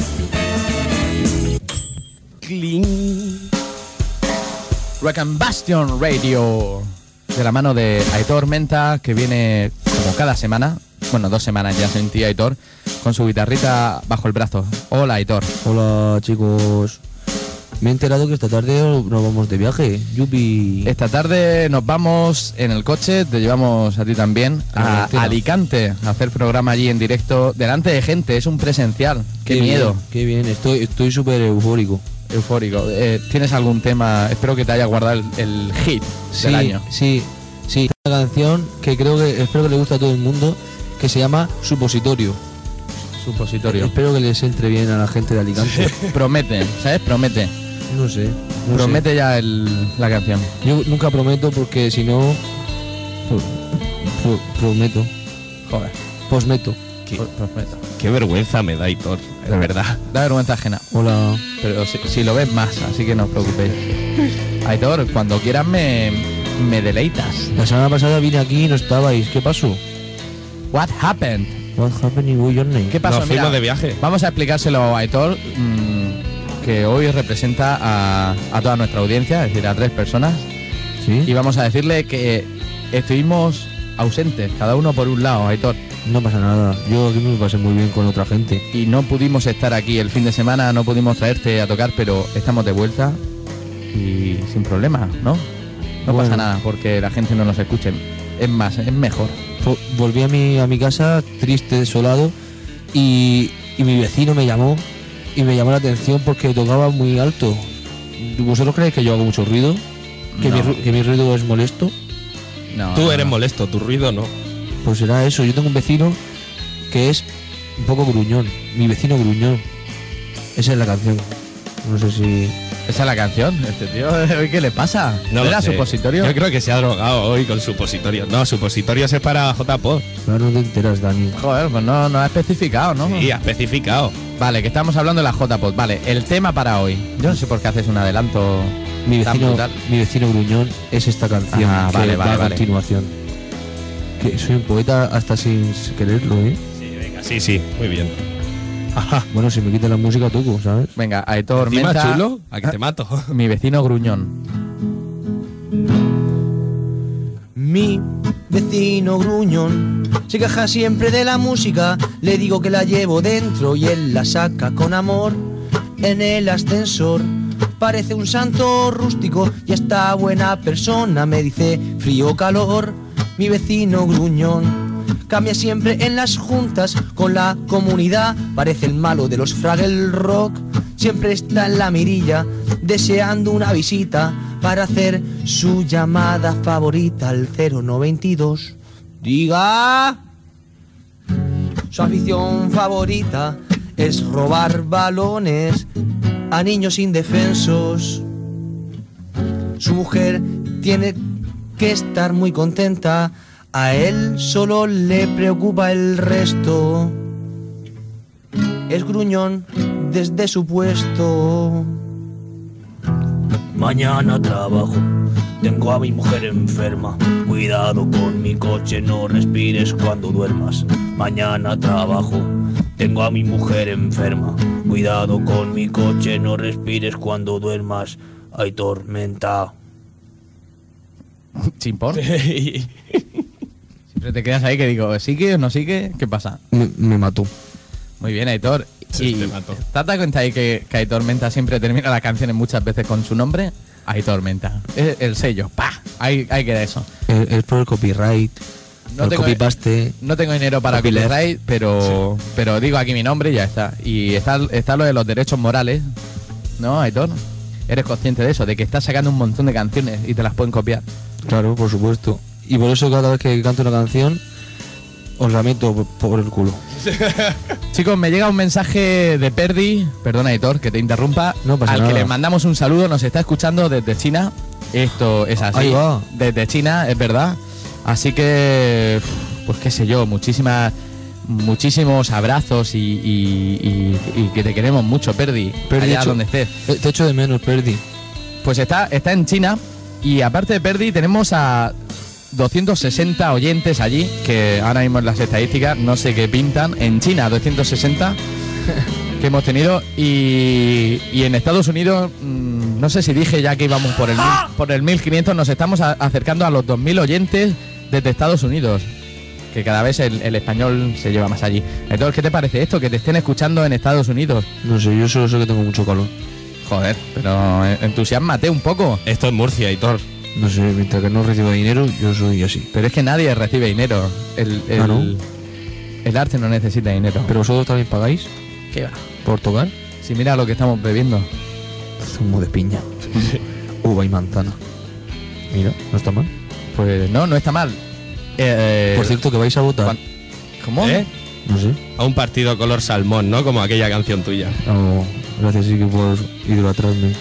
Rock and Bastion Radio. De la mano de Aitor Menta, que viene como cada semana. Bueno, dos semanas ya sin ti, Aitor. Con su guitarrita bajo el brazo. Hola, Aitor. Hola chicos, me he enterado que esta tarde nos vamos de viaje. Yupi. Esta tarde nos vamos en el coche, te llevamos a ti también, a Valentina. Alicante, a hacer programa allí en directo, delante de gente, es un presencial. Qué, miedo, bien, qué bien, estoy estoy súper eufórico. eufórico. Eh, ¿Tienes algún tema? Espero que te haya guardado el, el hit Sí, del año. sí, sí. Una canción que creo que espero que le guste a todo el mundo, que se llama Supositorio. Supositorio. Espero que les entre bien a la gente de Alicante. Promete, ¿sabes? Promete. No sé. no Promete ya el- la canción. sé. Yo nunca prometo porque si no pro- pro- prometo, Joder. posmeto. Qué, Pro- prometo. qué vergüenza me da, Hitor, de verdad. Da vergüenza ajena. Hola. Pero si, si lo ves más, así que no os preocupéis. Aitor, cuando quieras me, me deleitas. La semana pasada vine aquí y no estabais. ¿Qué pasó? What happened? What happened with your name? ¿Qué pasó? Nos fuimos Mira, de viaje. Vamos a explicárselo a Aitor, mmm, que hoy representa a, a toda nuestra audiencia, es decir, a tres personas. ¿Sí? Y vamos a decirle que estuvimos ausentes, cada uno por un lado, Aitor. No pasa nada. Yo aquí me pasé muy bien con otra gente. Y no pudimos estar aquí el fin de semana, no pudimos traerte a tocar, pero estamos de vuelta y sin problema, ¿no? No Bueno. pasa nada porque la gente no nos escuche. Es más, es mejor. Fo- Volví a mi, a mi casa triste, desolado, y, y mi vecino me llamó y me llamó la atención porque tocaba muy alto. ¿Vosotros creéis que yo hago mucho ruido? ¿Que, No. mi, ru- que mi ruido es molesto? No, Tú no, eres no. molesto, tu ruido no. Pues será eso. Yo tengo un vecino que es un poco gruñón. Mi vecino gruñón. Esa es la canción. No sé si... Esa es la canción. Este tío, ¿qué le pasa? No lo ¿Era sé. supositorio? Yo creo que se ha drogado hoy con supositorios. No, supositorios es para J-Pod. Claro, no te enteras, Dani. Joder, pues no, no ha especificado, ¿no? Sí, ha especificado. Vale, que estamos hablando de la J-Pod. Vale, el tema para hoy. Yo no sé por qué haces un adelanto Mi tan vecino, brutal. mi vecino gruñón es esta canción Ah, que vale, va vale, a vale. continuación. Que soy un poeta hasta sin quererlo, ¿eh? Sí, venga, sí, sí, muy bien. Ajá. Bueno, si me quita la música toco, ¿sabes? Venga, Aitor Encima, Menta, chulo, a que te mato. mi vecino gruñón. Mi vecino gruñón se queja siempre de la música. Le digo que la llevo dentro y él la saca con amor. En el ascensor parece un santo rústico y esta buena persona me dice frío o calor. Mi vecino gruñón cambia siempre en las juntas con la comunidad. Parece el malo de los Fraggle Rock. Siempre está en la mirilla deseando una visita para hacer su llamada favorita al cero noventa y dos. Diga. Su afición favorita es robar balones a niños indefensos. Su mujer tiene que estar muy contenta. A él solo le preocupa el resto. Es gruñón desde su puesto. Mañana trabajo, tengo a mi mujer enferma. Cuidado con mi coche, no respires cuando duermas. Mañana trabajo, tengo a mi mujer enferma. Cuidado con mi coche, no respires cuando duermas. Hay tormenta. Chimpón. Siempre te quedas ahí que digo, ¿sigue o no sigue? ¿Qué pasa? Me, me mató. Muy bien, Aitor. Sí, y te mato. ¿te das cuenta ahí que, que Aitor Menta siempre termina las canciones muchas veces con su nombre? Aitor Menta. Es el sello. ¡Pah! Ahí, ahí queda eso. Es, es por el copyright, No el tengo- copypaste. No tengo dinero para Copyleft. copyright, pero, pero digo aquí mi nombre y ya está. Y está, está lo de los derechos morales, ¿no, Aitor? ¿Eres consciente de eso? De que estás sacando un montón de canciones y te las pueden copiar. Claro, por supuesto. Y por eso cada vez que canto una canción, os la meto por, por el culo. Chicos, me llega un mensaje de Perdi, perdona Aitor, que te interrumpa, No pasa al que nada. le mandamos un saludo, nos está escuchando desde China. Esto es así. Ahí va. Desde China, es verdad. Así que, pues qué sé yo, muchísimas, muchísimos abrazos y, y- y- y que te queremos mucho, Perdi, Perdi, allá hecho- donde estés. Eh, Te echo de menos, Perdi. Pues está, está en China y aparte de Perdi tenemos a doscientos sesenta oyentes allí, que ahora mismo en las estadísticas no sé qué pintan. En China, doscientos sesenta que hemos tenido y, y en Estados Unidos, mmm, no sé si dije ya que íbamos por el, mil, por el mil quinientos, nos estamos a- acercando a los dos mil oyentes desde Estados Unidos, que cada vez el, el español se lleva más allí. Entonces, ¿qué te parece esto? Que te estén escuchando en Estados Unidos. No sé, yo solo sé que tengo mucho calor. Joder, pero eh, entusiasmate un poco. Esto es Murcia, Aitor. No sé, mientras que no reciba dinero, yo soy así. Pero es que nadie recibe dinero. El, el, Ah, ¿no? el arte no necesita dinero. ¿Pero vosotros también pagáis ¿qué va? por tocar? Si mira lo que estamos bebiendo. Zumo de piña, uva y manzana. Mira, no está mal. Pues no, no está mal. Eh, Por cierto, que vais a votar. cuan- ¿Cómo? ¿Eh? No sé. A un partido color salmón, ¿no? Como aquella canción tuya. No, gracias, sí que por idolatrarme.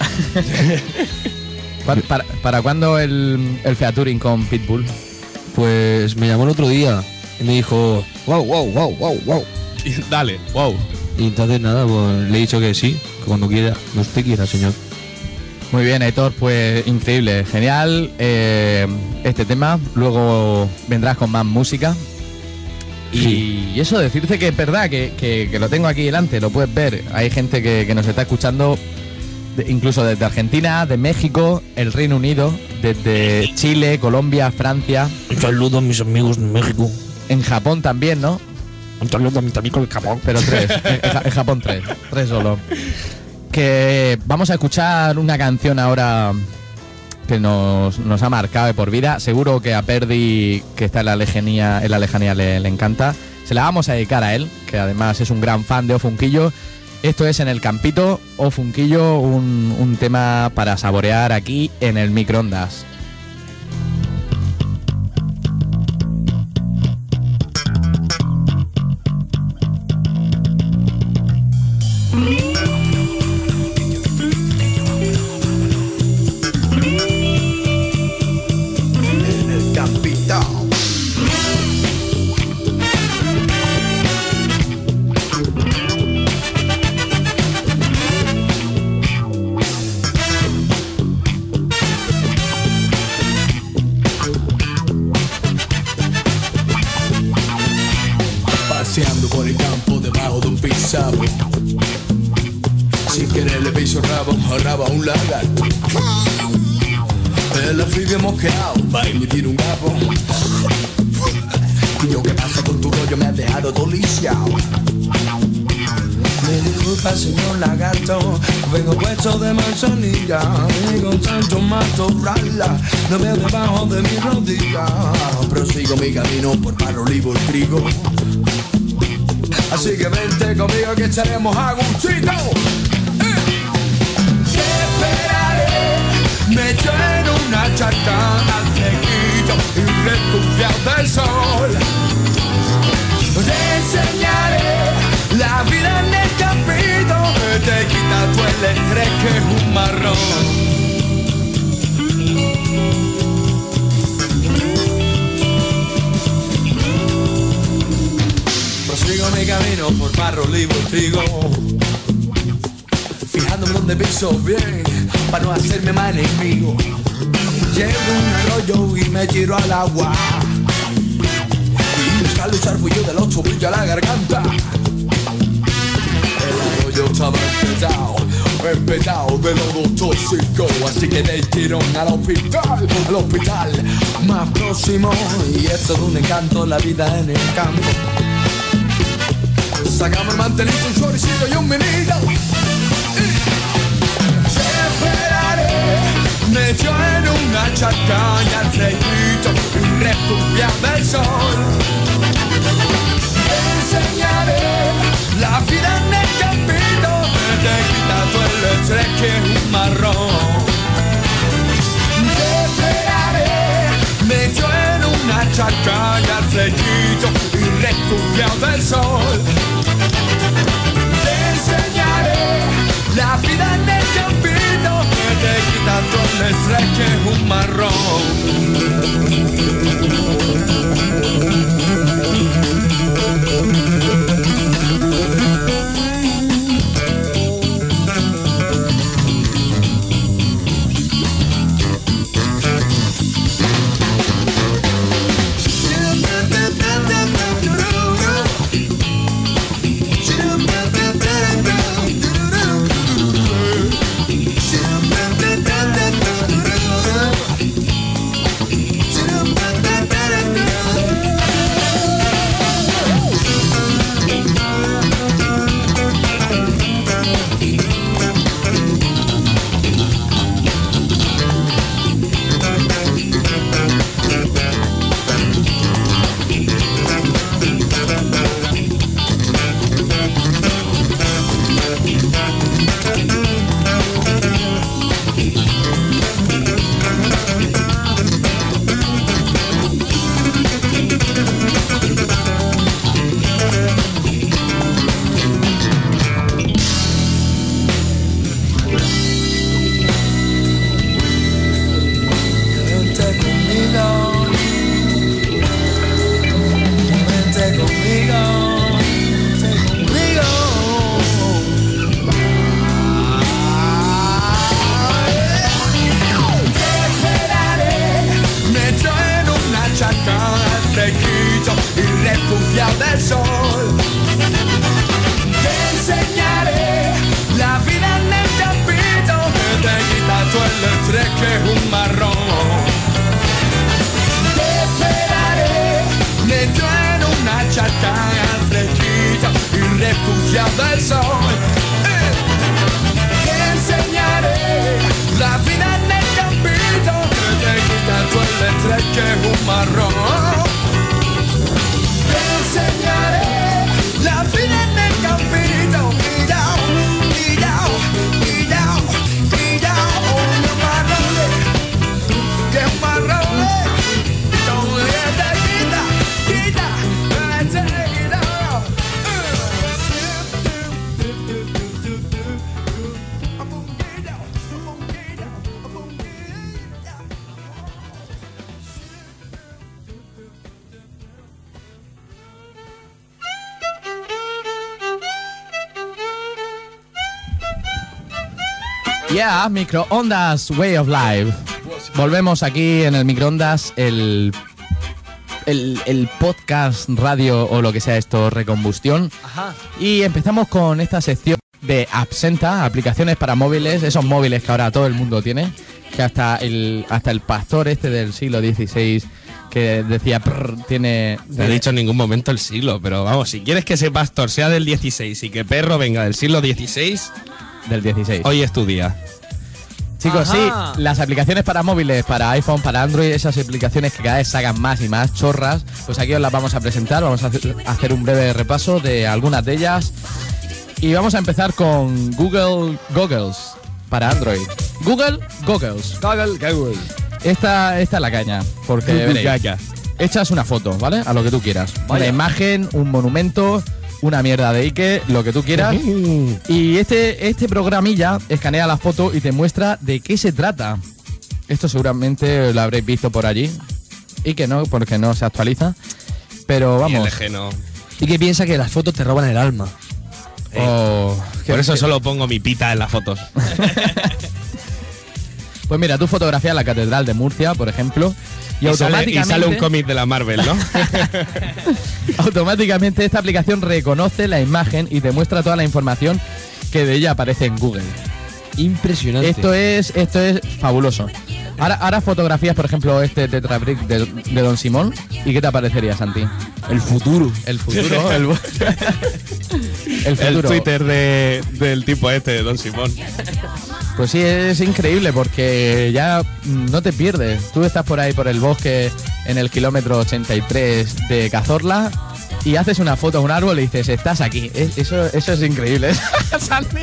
Pa- ¿Para, para cuándo el, el featuring con Pitbull? Pues me llamó el otro día y me dijo, wow, wow, wow, wow, wow. Dale, wow. Y entonces nada, pues le he dicho que sí, que cuando quiera, no usted quiera, señor. Muy bien, Aitor, pues increíble, genial eh, este tema. Luego vendrás con más música. Y, Sí. y eso, decirte que es verdad, que, que- que lo tengo aquí delante, lo puedes ver. Hay gente que, que nos está escuchando, de- incluso desde Argentina, de México, el Reino Unido, desde Chile, Colombia, Francia, Un saludo a mis amigos de México. en Japón también, ¿no? Un saludo a mis amigos de Japón. Pero tres, en, en Ja- en Japón tres, tres solo. Que vamos a escuchar una canción ahora que nos, nos ha marcado de por vida. Seguro que a Perdi, que está en la lejanía, en la lejanía le, le encanta. Se la vamos a dedicar a él, que además es un gran fan de Ofunquillo. Esto es En el Campito, Ofunquillo, un, un tema para saborear aquí en el microondas. sabo. Si quieres le piso rabo, rabo a un lagarto. El anfibio mosqueado va a emitir un gapo. Y yo, ¿qué pasa con tu rollo? Me has dejado todo lisiado. Me disculpa, señor lagarto, vengo puesto de manzanilla y con tanto matorrala no veo debajo de mi rodilla. Prosigo mi camino por barro, olivo y trigo. Así que vente conmigo que echaremos a gustito. Te esperaré, me echo en una charca al sequito y refugiado del sol. Te enseñaré la vida en el campito, te quita tu el estrés que es un marrón. Prosigo mi camino por barro, olivo y trigo, fijándome donde piso bien, para no hacerme más enemigo. Llego un arroyo y me tiro al agua, y me sale un sarpullo del ocho brillo a la garganta. El arroyo estaba empezado, empezado de lodo tóxico, así que te tirón al hospital, al hospital más próximo. Y esto de un encanto, la vida en el campo. Sacamos el mantelito, un choricito y un vinilo. Te esperaré, me echo en una charca y al fresquito y refugiado del sol. Te enseñaré la vida en el campito, te quita todo el estrés que es un marrón. Te esperaré, me echo en una charca y al fresquito y refugiado del sol. Te enseñaré la vida en el campito, te quita todo el estrés que es un marrón. Yeah, Microondas Way of Life. Volvemos aquí en el Microondas, el, el, el podcast, radio o lo que sea esto, Recombustión. Ajá. Y empezamos con esta sección de Absenta, aplicaciones para móviles, esos móviles que ahora todo el mundo tiene, que hasta el hasta el pastor este del siglo dieciséis que decía prr, tiene... No he dicho en ningún momento el siglo, pero vamos, si quieres que ese pastor sea del dieciséis y que perro venga del siglo dieciséis, del dieciséis. hoy es tu día. Chicos, Ajá. sí, las aplicaciones para móviles, para iPhone, para Android, esas aplicaciones que cada vez sacan más y más chorras, pues aquí os las vamos a presentar, vamos a hacer, a hacer un breve repaso de algunas de ellas. Y vamos a empezar con Google Goggles para Android. Google Goggles. Google, Google. Esta, esta es la caña, porque veréis, Gaga. echas una foto, ¿vale? A lo que tú quieras. Una imagen, un monumento, una mierda de Ike, lo que tú quieras. Y este, este programilla escanea la foto y te muestra de qué se trata. Esto seguramente lo habréis visto por allí. Ike no, porque no se actualiza. Pero vamos. Y el eje no. Y que piensa que las fotos te roban el alma. Oh, que- Por eso que- solo pongo mi pita en las fotos. Pues mira, tú fotografías la Catedral de Murcia, por ejemplo, y, Y sale, y automáticamente, sale un cómic de la Marvel, ¿no? automáticamente esta aplicación reconoce la imagen y te muestra toda la información que de ella aparece en Google. Impresionante. Esto es, esto es fabuloso. Ahora, ahora fotografías, por ejemplo, este Tetrabrick de, de Don Simón. ¿Y qué te aparecería, Santi? el futuro. El futuro. el, el futuro. El Twitter de, del tipo este, de Don Simón. Pues sí, es increíble porque ya mm, no te pierdes. Tú estás por ahí por el bosque en el kilómetro ochenta y tres de Cazorla y haces una foto a un árbol y dices, estás aquí. Es- Eso, eso es increíble. Santi.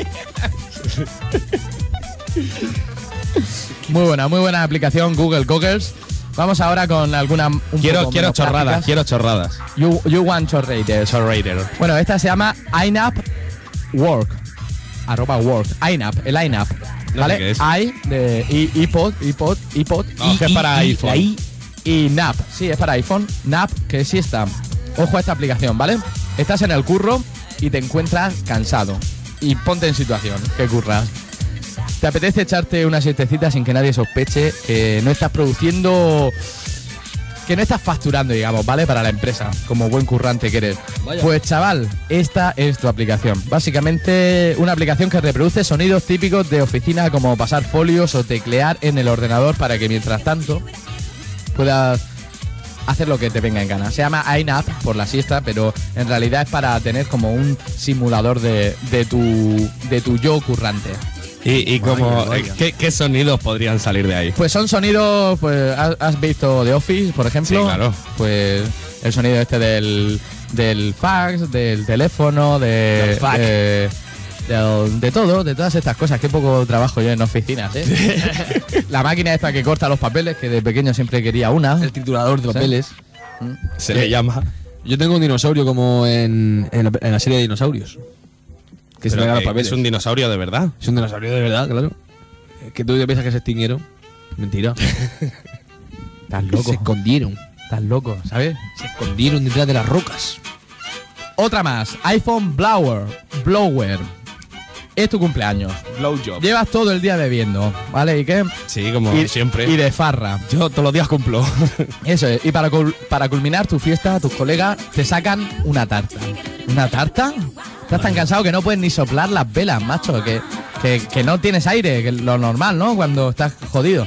Muy buena, muy buena aplicación Google Goggles. Vamos ahora con alguna un Quiero, poco quiero menos chorradas, prácticas. quiero chorradas. You, you want chorrators. Bueno, esta se llama INAP Work. Arroba work. INAP, el INAP. No ¿Vale? sé qué es. I de i- iPod, iPod, iPod. No, y, que es para y- iPhone. la I y NAP. Sí, es para iPhone. NAP, que sí está. Ojo a esta aplicación, ¿vale? Estás en el curro y te encuentras cansado. Y ponte en situación, que curras. Te apetece echarte una siestecita sin que nadie sospeche que no estás produciendo, que no estás facturando, digamos, ¿vale? Para la empresa, como buen currante que eres. Pues chaval, esta es tu aplicación. Básicamente una aplicación que reproduce sonidos típicos de oficina como pasar folios o teclear en el ordenador para que mientras tanto puedas hacer lo que te venga en gana. Se llama INAP por la siesta, pero en realidad es para tener como un simulador de, de tu de tu yo currante. Y, y como, Vaya, vaya. eh, ¿qué, ¿qué sonidos podrían salir de ahí? Pues son sonidos, pues has, has visto The Office, por ejemplo. Sí, claro. Pues el sonido este del, del fax, del teléfono, de, Del fax. de, del- de todo, de todas estas cosas. Qué poco trabajo yo en oficinas, ¿eh? La máquina esta que corta los papeles, que de pequeño siempre quería una. El triturador de ¿Sí? papeles. Se le llama. Yo tengo un dinosaurio como en, en, la, en la serie de dinosaurios. Que se Pero pega los que- que papeles. es un dinosaurio de verdad. Es un dinosaurio de verdad, claro. Que tú piensas que se extinguieron. Mentira. Estás loco. Se escondieron. Estás loco, ¿sabes? Se escondieron detrás de las rocas. Otra más. iPhone Blower. Blower. Es tu cumpleaños. Blowjob. Llevas todo el día bebiendo, ¿vale? ¿Y qué? Sí, como y, siempre. Y de farra. Yo todos los días cumplo. Eso es. Y para, cul- para culminar tu fiesta, tus colegas te sacan una tarta. ¿Una tarta? Estás tan cansado que no puedes ni soplar las velas, macho. Que, que, que no tienes aire, que es lo normal, ¿no? Cuando estás jodido.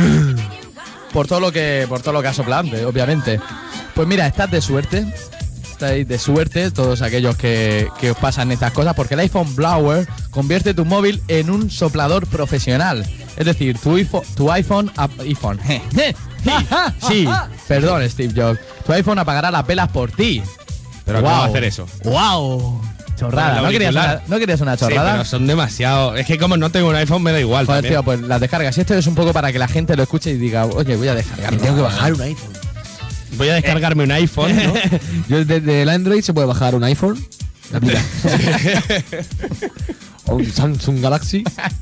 Por todo lo que, por todo lo que has soplado antes, obviamente. Pues mira, estás de suerte. Estáis de suerte todos aquellos que, que os pasan estas cosas, porque el iPhone Blower convierte tu móvil en un soplador profesional. Es decir, tu, iPhone, tu iPhone, ap- iPhone, sí, perdón Steve Jobs, tu iPhone apagará las velas por ti. Pero ¿cómo va a hacer eso? ¡Wow! Chorrada. Con el ¿No querías, auricular. una, ¿No querías una Sí, chorrada? pero son demasiado. Es que como no tengo un iPhone me da igual. Joder, también. tío, pues las descargas. Y esto es un poco para que la gente lo escuche y diga, oye, voy a descargarlo. Tengo que bajar un iPhone. Voy a descargarme un iPhone, ¿no? Yo desde el Android se puede bajar un iPhone. La pila. O un Samsung Galaxy.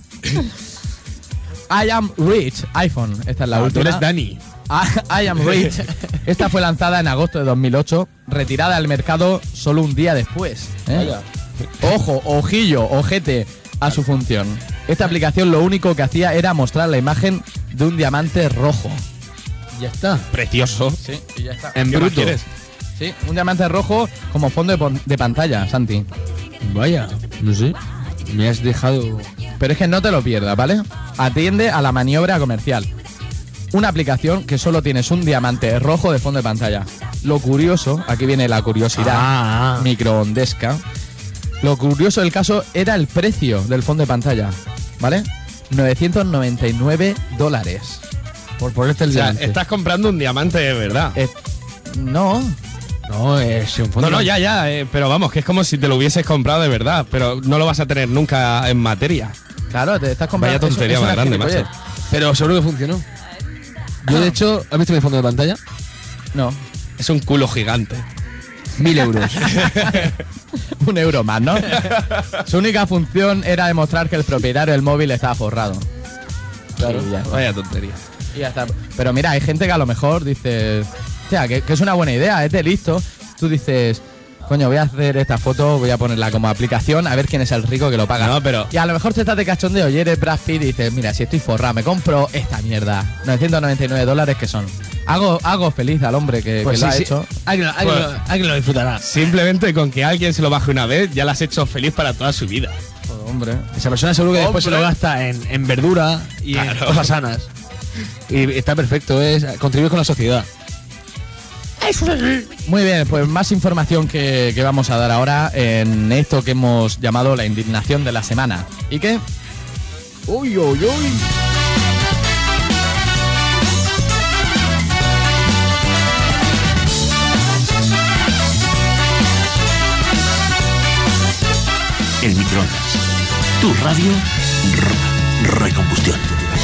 I am rich iPhone. Esta es la Ah, tú última. eres Dani. I, I am rich. Esta fue lanzada en agosto de dos mil ocho, retirada del mercado solo un día después. ¿eh? Ojo, ojillo, ojete a su función. Esta aplicación lo único que hacía era mostrar la imagen de un diamante rojo. Ya está. Precioso. Sí, y ya está. En ¿Qué más bruto. quieres? Sí, un diamante rojo como fondo de, pon- de pantalla, Santi. Vaya, no sé. Me has dejado. Pero es que no te lo pierdas, ¿vale? Atiende a la maniobra comercial. Una aplicación que solo tienes un diamante rojo de fondo de pantalla. Lo curioso, aquí viene la curiosidad Ah, ah. microondesca. Lo curioso del caso era el precio del fondo de pantalla, ¿vale? novecientos noventa y nueve dólares. Por ponerte el O sea, diamante. estás comprando un diamante de verdad. Eh, no, No, es un fondo. No, no, ya, ya, eh, pero vamos, que es como si te lo hubieses comprado de verdad, pero no lo vas a tener nunca en materia. claro, te estás comprando. Vaya tontería es- es más una grande, gilipollez. macho. Pero seguro que funcionó. Yo, de hecho, ¿has visto mi fondo de pantalla? No, Es un culo gigante. Mil euros. un euro más, ¿no? Su única función era demostrar que el propietario del móvil estaba forrado. Claro, y ya está. Vaya tontería. Y ya está. Pero mira, hay gente que a lo mejor dice, hostia, que, que es una buena idea, es de listo. Tú dices, coño, voy a hacer esta foto, voy a ponerla como aplicación, a ver quién es el rico que lo paga. No, pero- Y a lo mejor te estás de cachondeo y eres Brad Pitt y dices, mira, si estoy forrado, me compro esta mierda. novecientos noventa y nueve dólares que son. Hago, hago feliz al hombre que, Pues que lo sí, ha sí. hecho. Alguien, lo- alguien Pues- lo- alguien lo disfrutará. Simplemente con que alguien se lo baje una vez, ya la has hecho feliz para toda su vida. Pues, hombre. Esa persona seguro que después se Hombre. lo gasta en, en verdura y en Claro. cosas sanas. Y está perfecto, es contribuir con la sociedad. Muy bien, pues más información que, que vamos a dar ahora en esto que hemos llamado la indignación de la semana. ¿Y qué? Uy, uy, uy. El microondas. Tu radio. r- Recombustión.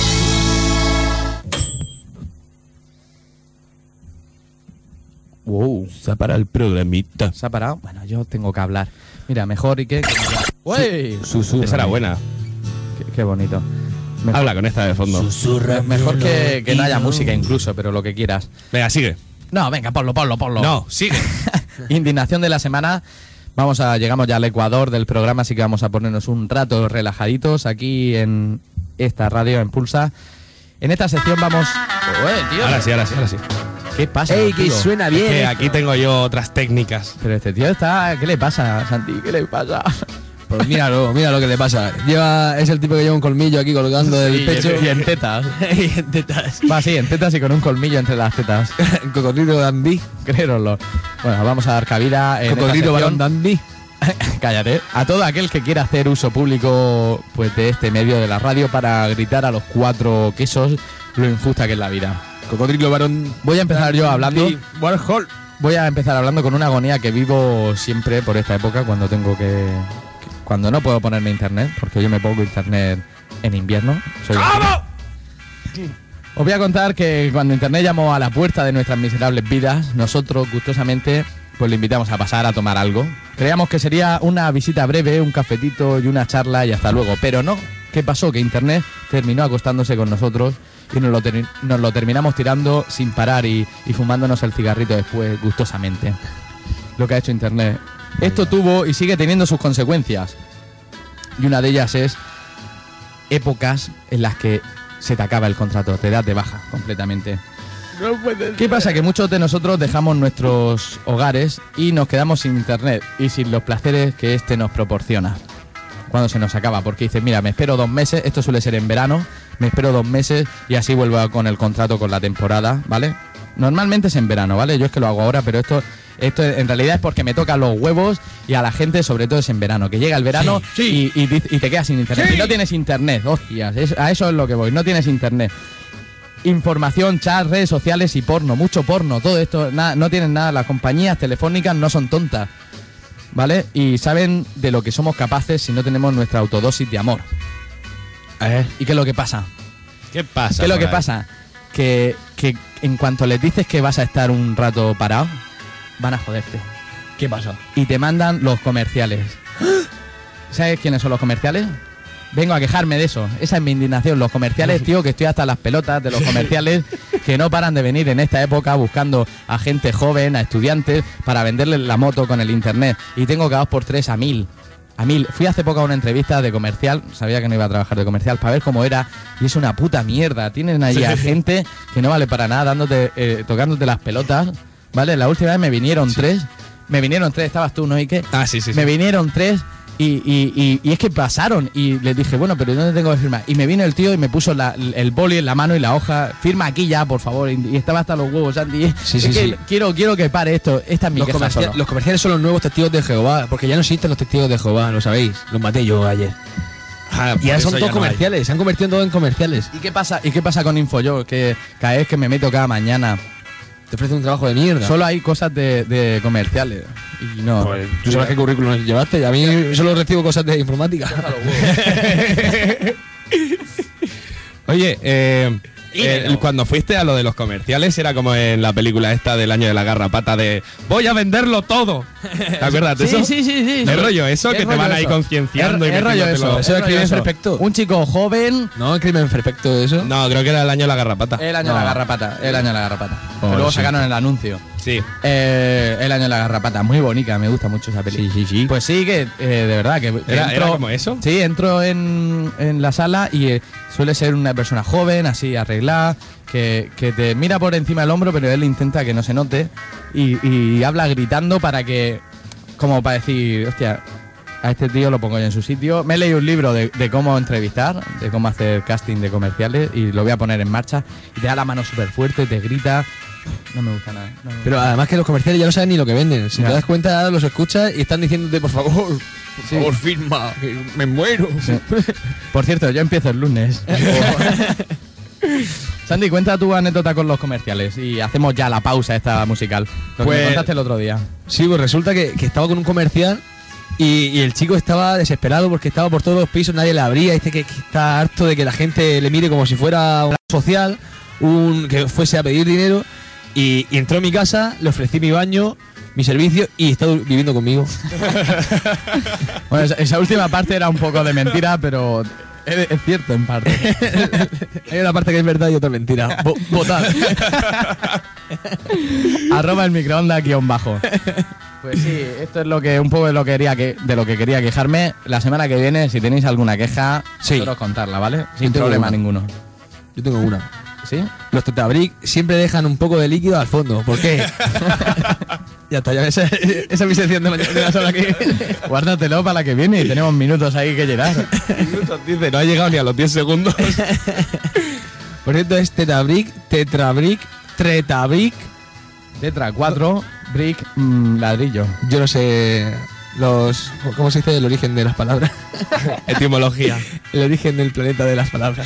Wow. Se para el programita. ¿Se ha parado? Bueno, yo tengo que hablar. Mira, mejor y qué. ¡Uy! Susurra. Esa era buena. Qué, qué bonito. Mejor, Habla con esta de fondo. Susurra. mejor que, que no haya música incluso, pero lo que quieras. Venga, sigue. No, venga, ponlo, ponlo, ponlo. No, sigue. Indignación de la semana. Vamos a, llegamos ya al Ecuador del programa, así que vamos a ponernos un rato relajaditos aquí en esta radio, en Pulsa. En esta sección vamos. Ué, tío. Ahora sí, ahora sí, ahora sí. ¿Qué pasa? ¡Ey, que tío? suena Es bien! que esto. aquí tengo yo otras técnicas. Pero este tío está. ¿Qué le pasa, Santi? ¿Qué le pasa? Pues míralo, mira lo que le pasa. Lleva, es el tipo que lleva un colmillo aquí colgando del Sí, pecho. y en tetas. y en tetas. Va, sí, en tetas y con un colmillo entre las tetas. Cocodrilo Dandy. Créeroslo. Bueno, vamos a dar cabida en Cocodrilo esta Barón sección, Dandy. cállate, a todo aquel que quiera hacer uso público pues de este medio de la radio para gritar a los cuatro quesos lo injusta que es la vida. Cocodrilo Barón. Voy a empezar yo hablando. Dandy. Warhol. Voy a empezar hablando con una agonía que vivo siempre por esta época cuando tengo que, que- cuando no puedo ponerme internet, porque yo me pongo internet en invierno. Soy Os voy a contar que cuando internet llamó a la puerta de nuestras miserables vidas, nosotros gustosamente pues le invitamos a pasar a tomar algo. Creíamos que sería una visita breve, un cafetito y una charla y hasta luego, pero no. ¿Qué pasó? Que internet terminó acostándose con nosotros y nos lo, ter- nos lo terminamos tirando sin parar y, y fumándonos el cigarrito después gustosamente. Lo que ha hecho internet. Esto tuvo y sigue teniendo sus consecuencias. Y una de ellas es épocas en las que se te acaba el contrato, te das de baja completamente. ¿Qué pasa? Que muchos de nosotros dejamos nuestros hogares y nos quedamos sin internet y sin los placeres que este nos proporciona cuando se nos acaba, porque dices, mira, me espero dos meses, esto suele ser en verano, me espero dos meses y así vuelvo con el contrato con la temporada, ¿vale? Normalmente es en verano, ¿vale? Yo es que lo hago ahora, pero esto, esto en realidad es porque me tocan los huevos y a la gente sobre todo es en verano, que llega el verano y, y di- y te quedas sin internet. Y no tienes internet, hostias, es- a eso es lo que voy, no tienes internet. Información, chat, redes sociales y porno, mucho porno, todo esto, nada, no tienen nada, las compañías telefónicas no son tontas, ¿vale? Y saben de lo que somos capaces si no tenemos nuestra autodosis de amor. ¿Y qué es lo que pasa? ¿Qué pasa? ¿Qué es lo por que ahí? pasa? Que, que en cuanto les dices que vas a estar un rato parado, van a joderte. ¿Qué pasa? Y te mandan los comerciales. ¿Sabes quiénes son los comerciales? Vengo a quejarme de eso. Esa es mi indignación. Los comerciales, tío, que estoy hasta las pelotas de los comerciales que no paran de venir en esta época buscando a gente joven, a estudiantes, para venderles la moto con el internet. Y tengo que dos por tres a mil. A mil. Fui hace poco a una entrevista de comercial, sabía que no iba a trabajar de comercial, para ver cómo era, y es una puta mierda. Tienen allí a gente que no vale para nada, dándote, eh, tocándote las pelotas, ¿vale? La última vez me vinieron tres. Me vinieron tres, estabas tú, ¿no? ¿Y qué? Ah, sí, sí, sí. Me vinieron tres y, y, y, y es que pasaron y les dije, bueno, pero ¿dónde tengo que firmar? Y me vino el tío y me puso la, el boli en la mano y la hoja. Firma aquí ya, por favor. Y, y estaba hasta los huevos, Santi. Sí, es sí, que sí. Quiero, quiero que pare esto. Esta es mi Los, queja comercia- solo. los comerciales son los nuevos testigos de Jehová, porque ya no existen los testigos de Jehová, lo sabéis. Los maté yo ayer. Ah, por Y ahora eso son ya todos no hay. comerciales, se han convertido en todos en comerciales. ¿Y qué pasa? ¿Y qué pasa con InfoYo? Que cada vez que me meto cada mañana Te ofrecen un trabajo de mierda. solo hay cosas de, de comerciales. Y no. Pues, ¿tú sabes qué currículum llevaste? A mí solo recibo cosas de informática. Oye, eh, eh, cuando fuiste a lo de los comerciales era como en la película esta del año de la garrapata de voy a venderlo todo. ¿Te acuerdas de Sí, eso? sí, sí, sí. ¿Es rollo eso? Es Que te rollo van ahí eso. concienciando Es- y es rollo metiéndotelo. eso. Eso es rollo crimen eso. perfecto. Un chico joven. No, el crimen perfecto de eso. No, creo que era el año de la garrapata. El año de la garrapata. El año de la garrapata. Oh, Que luego sí. sacaron el anuncio. Sí. Eh, el año de la garrapata, muy bonita, me gusta mucho esa peli. Sí, sí, sí. Pues sí, que eh, de verdad, que, que ¿Era- era como eso? Sí, entro en, en la sala y eh, suele ser una persona joven, así arreglada, que, que te mira por encima del hombro, pero él intenta que no se note y, y habla gritando para que, como para decir, hostia, a este tío lo pongo yo en su sitio. Me he leído un libro de, de cómo entrevistar, de cómo hacer casting de comerciales y lo voy a poner en marcha. Y te da la mano súper fuerte, te grita. No me gusta nada. no me gusta. Pero además que los comerciales ya no saben ni lo que venden. Si Ya. te das cuenta, ahora los escuchas y están diciéndote, por favor, por favor, firma, que me muero. Sí. Por cierto, yo empiezo el lunes. Sandy, cuenta tu anécdota con los comerciales y hacemos ya la pausa esta musical. Lo que Pues- me contaste el otro día. Sí, pues resulta que, que estaba con un comercial y, y el chico estaba desesperado porque estaba por todos los pisos, nadie le abría. Dice que, que está harto de que la gente le mire como si fuera un social, un que fuese a pedir dinero. Y, y entró a mi casa, le ofrecí mi baño, mi servicio y está du- viviendo conmigo. Bueno, esa, esa última parte era un poco de mentira, pero es, es cierto en parte. Hay una parte que es verdad y otra mentira. Vo- Votad. Arroba el microondas guión bajo. Pues sí, esto es lo que un poco de lo que quería que de lo que quería quejarme. La semana que viene, si tenéis alguna queja, Sí. vosotros contarla, ¿vale? Sin tengo problema una. ninguno. Yo tengo una. ¿Sí? Los Tetabric siempre dejan un poco de líquido al fondo. ¿Por qué? Ya está, ya esa, esa es mi sección de, mañana, de la semana que viene. Guárdatelo para la que viene y tenemos minutos ahí que llenar. Dice, no ha llegado ni a los diez segundos. Por cierto, es Tetabric, Tetrabric, Tretabric. Tetra cuatro, brick, mm, ladrillo. Yo no sé los... ¿Cómo se dice el origen de las palabras? Etimología. El origen del planeta de las palabras.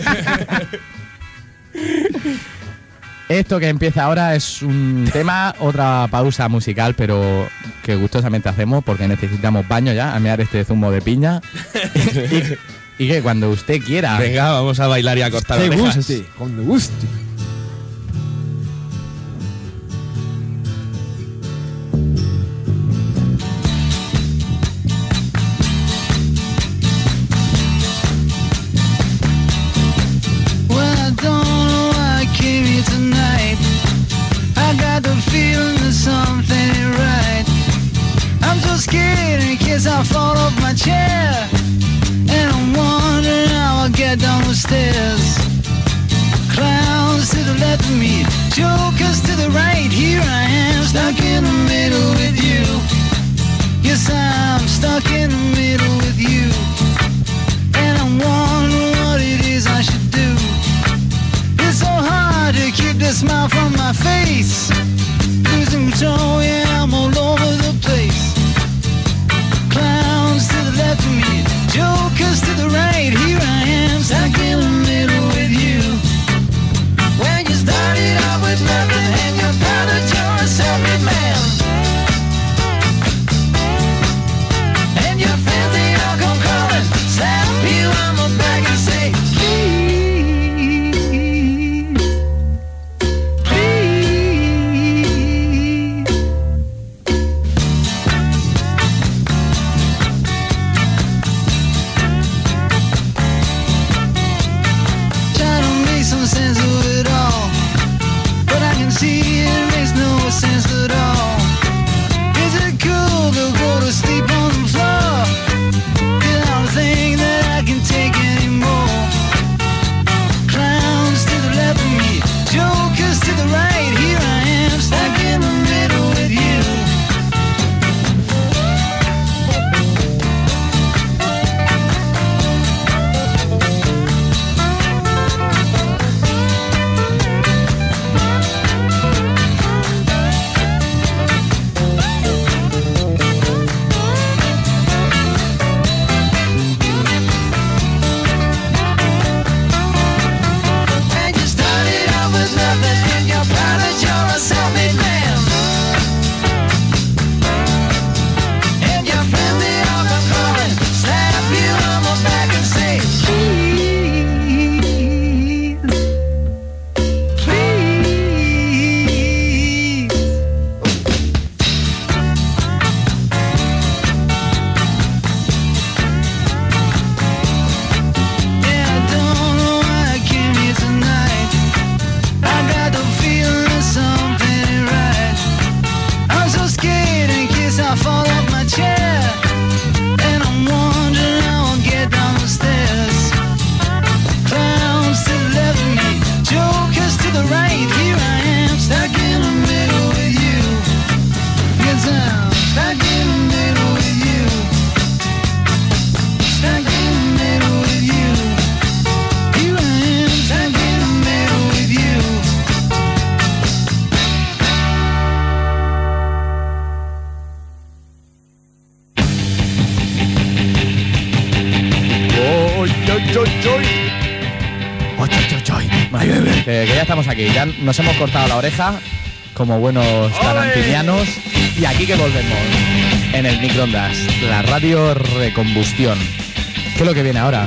Esto que empieza ahora es un tema, otra pausa musical, pero que gustosamente hacemos porque necesitamos baño ya, a mear este zumo de piña. y, y que cuando usted quiera. Venga, vamos a bailar y a cortar Te orejas. guste, cuando guste. Well, I don't know why I came here tonight. I got the feeling that something ain't right. I'm so scared in case I fall off my chair. And I'm wondering how I'll get down the stairs. Clowns to the left of me, jokers to the right. Here I am, stuck in the middle with you. Yes, I'm stuck in the middle with you. And I'm wondering what it is I should do. It's so hard to keep the smile from my face. Losing control, yeah, I'm all over the place. Clowns to the left of me, jokers to the right. Here I am, stuck in the middle with you. When you started out with nothing and you found that you're a self-made man. And you Ay, que, que ya estamos aquí, ya nos hemos cortado la oreja como buenos tarantinianos y aquí que volvemos en el microondas, la radio Recombustión. ¿Qué es lo que viene ahora?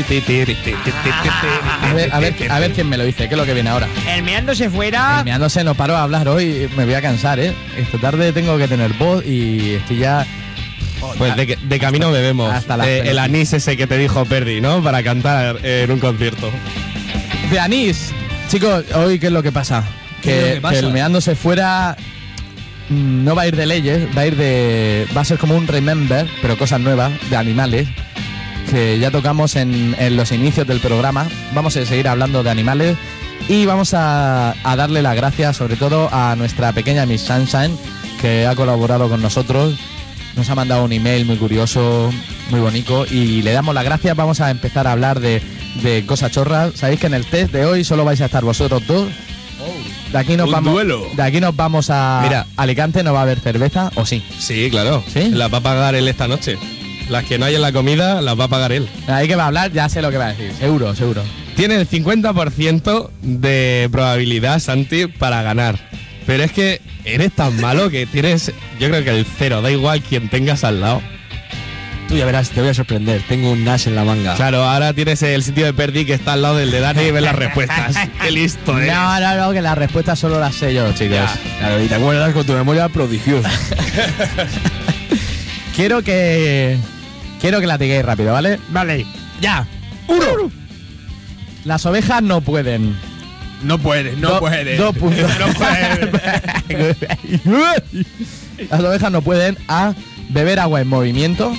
A ver, a ver, a ver quién me lo dice, ¿qué es lo que viene ahora? El meándose fuera. El meándose no paro de hablar hoy, me voy a cansar, ¿eh? Esta tarde tengo que tener voz y estoy ya... Pues de, de camino bebemos Hasta las eh, tres. el anís ese que te dijo Perdi, ¿no? Para cantar en un concierto. De anís. Chicos, hoy ¿qué es lo que pasa? ¿Qué es lo Que, que pasa? que el meándose fuera mm, no va a ir de leyes, va a ir de... Va a ser como un remember, pero cosas nuevas, de animales, que ya tocamos en, en los inicios del programa. Vamos a seguir hablando de animales y vamos a, a darle las gracias sobre todo a nuestra pequeña Miss Sunshine, que ha colaborado con nosotros. Nos ha mandado un email muy curioso, muy bonito, y le damos las gracias. Vamos a empezar a hablar de, de cosas chorras. Sabéis que en el test de hoy solo vais a estar vosotros dos. De aquí nos Un vamos, duelo. de aquí nos vamos a Mira. Alicante. ¿No va a haber cerveza o sí? Sí, claro. ¿Sí? Las va a pagar él esta noche. Las que no hay en la comida las va a pagar él. Ahí que va a hablar, ya sé lo que va a decir. Seguro, seguro. Tiene el cincuenta por ciento de probabilidad, Santi, para ganar. Pero es que eres tan malo que tienes, yo creo que el cero, da igual quien tengas al lado. Tú ya verás, te voy a sorprender. Tengo un Nash en la manga. Claro, ahora tienes el sitio de Perdi que está al lado del de Dani y ves las respuestas. Qué listo eres. No, no, no, que las respuestas solo las sé yo, chicos. Ya. Claro, y te acuerdas con tu memoria prodigiosa. Quiero que... Quiero que la digáis rápido, ¿vale? Vale. ¡Ya! ¡Uno! Las ovejas no pueden. No puedes, Do- Dos puntos. Las ovejas no pueden A. Beber agua en movimiento.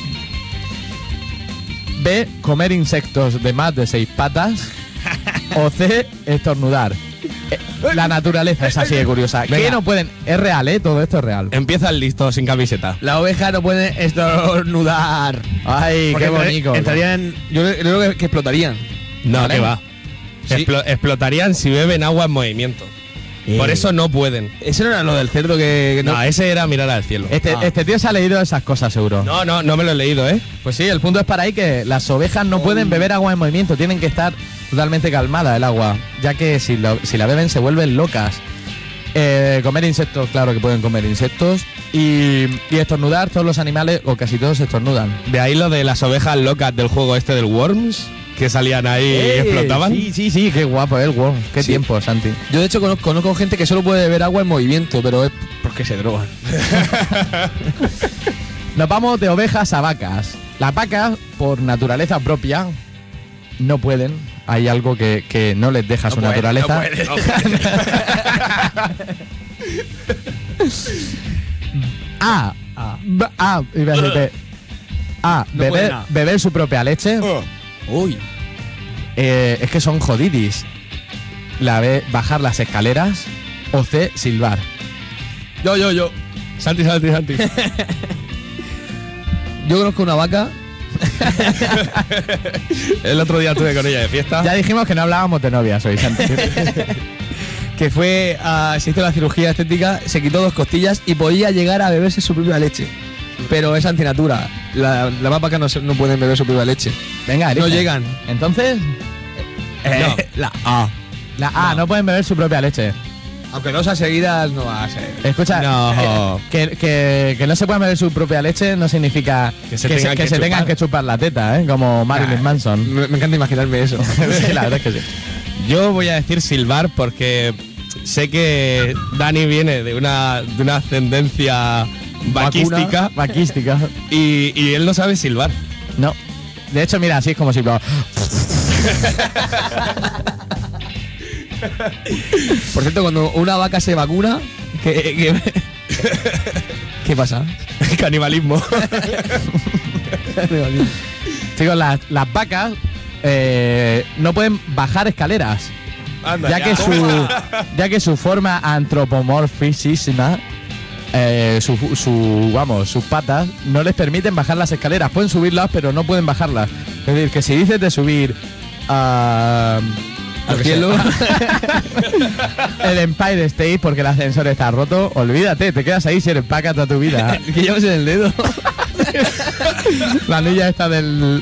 B. Comer insectos de más de seis patas. O C. Estornudar. Eh, La naturaleza es así de curiosa. ¿Qué Venga. no pueden? Es real, ¿eh? Todo esto es real. Empieza el listo sin camiseta. La oveja no puede estornudar. Ay, Porque qué entra- bonito. Entrarían. Yo creo que, que explotarían. No, Vale. que va. Sí. Explo- explotarían si beben agua en movimiento. Por eso no pueden. Ese no era lo del cerdo que. que No, ese era mirar al cielo. Este, Ah. este tío se ha leído esas cosas, seguro. No, no, no me lo he leído, ¿eh? Pues sí, el punto es para ahí que las ovejas no pueden beber agua en movimiento, tienen que estar totalmente calmada el agua, ya que si, lo- si la beben se vuelven locas. Eh, comer insectos, claro que pueden comer insectos. Y, y estornudar, todos los animales, o casi todos estornudan. De ahí lo de las ovejas locas del juego este del Worms, que salían ahí y ¡Eh! explotaban. Sí, sí, sí, qué guapo, ¿eh? el wow. Qué Sí. tiempo, Santi. Yo de hecho conozco, conozco gente que solo puede beber agua en movimiento, pero es porque se drogan. Nos vamos de ovejas a vacas. Las vacas, por naturaleza propia, no pueden. Hay algo que, que no les deja su naturaleza. A. B- A. Iba a decir B. A. No pueden beber, A. beber su propia leche. Uy. Eh, es que son jodidis. La B. Bajar las escaleras. O C. Silbar. Yo, yo, yo. Santi, Santi, Santi. Yo conozco una vaca. El otro día estuve con ella de fiesta. Ya dijimos que no hablábamos de novias hoy, Santi. Que fue a, se hizo la cirugía estética, se quitó dos costillas y podía llegar a beberse su propia leche. Pero es antinatura. La, la más vacas no, se- no pueden beber su propia leche. Venga, No elige. llegan. Entonces, Eh, La A. la A. No. pueden beber su propia leche. Aunque no sean seguidas, no va a ser. Escucha, No. eh, que, que, que no se puedan beber su propia leche no significa Que se tengan que que se tengan chupar. que chupar la teta, ¿eh? Como Marilyn Manson. Me, me encanta imaginarme eso. Sí, la verdad es que sí. Yo voy a decir silbar porque sé que Dani viene de una, de una ascendencia vaquística Vacuna, vaquística. y, y él no sabe silbar. No. De hecho, mira, así es como si lo... Por cierto, cuando una vaca se vacuna, ¿qué, qué, ¿qué pasa? Canibalismo. Chicos, las, las vacas eh, no pueden bajar escaleras. Anda, Ya que, su, ya que su forma antropomorfisísima, eh, su, su, vamos, sus patas, no les permiten bajar las escaleras. Pueden subirlas, pero no pueden bajarlas. Es decir, que si dices de subir a... Al cielo. el Empire State porque el ascensor está roto, olvídate, te quedas ahí si eres vaca toda tu vida. ¿Qué llevas en el dedo? La anilla esta del...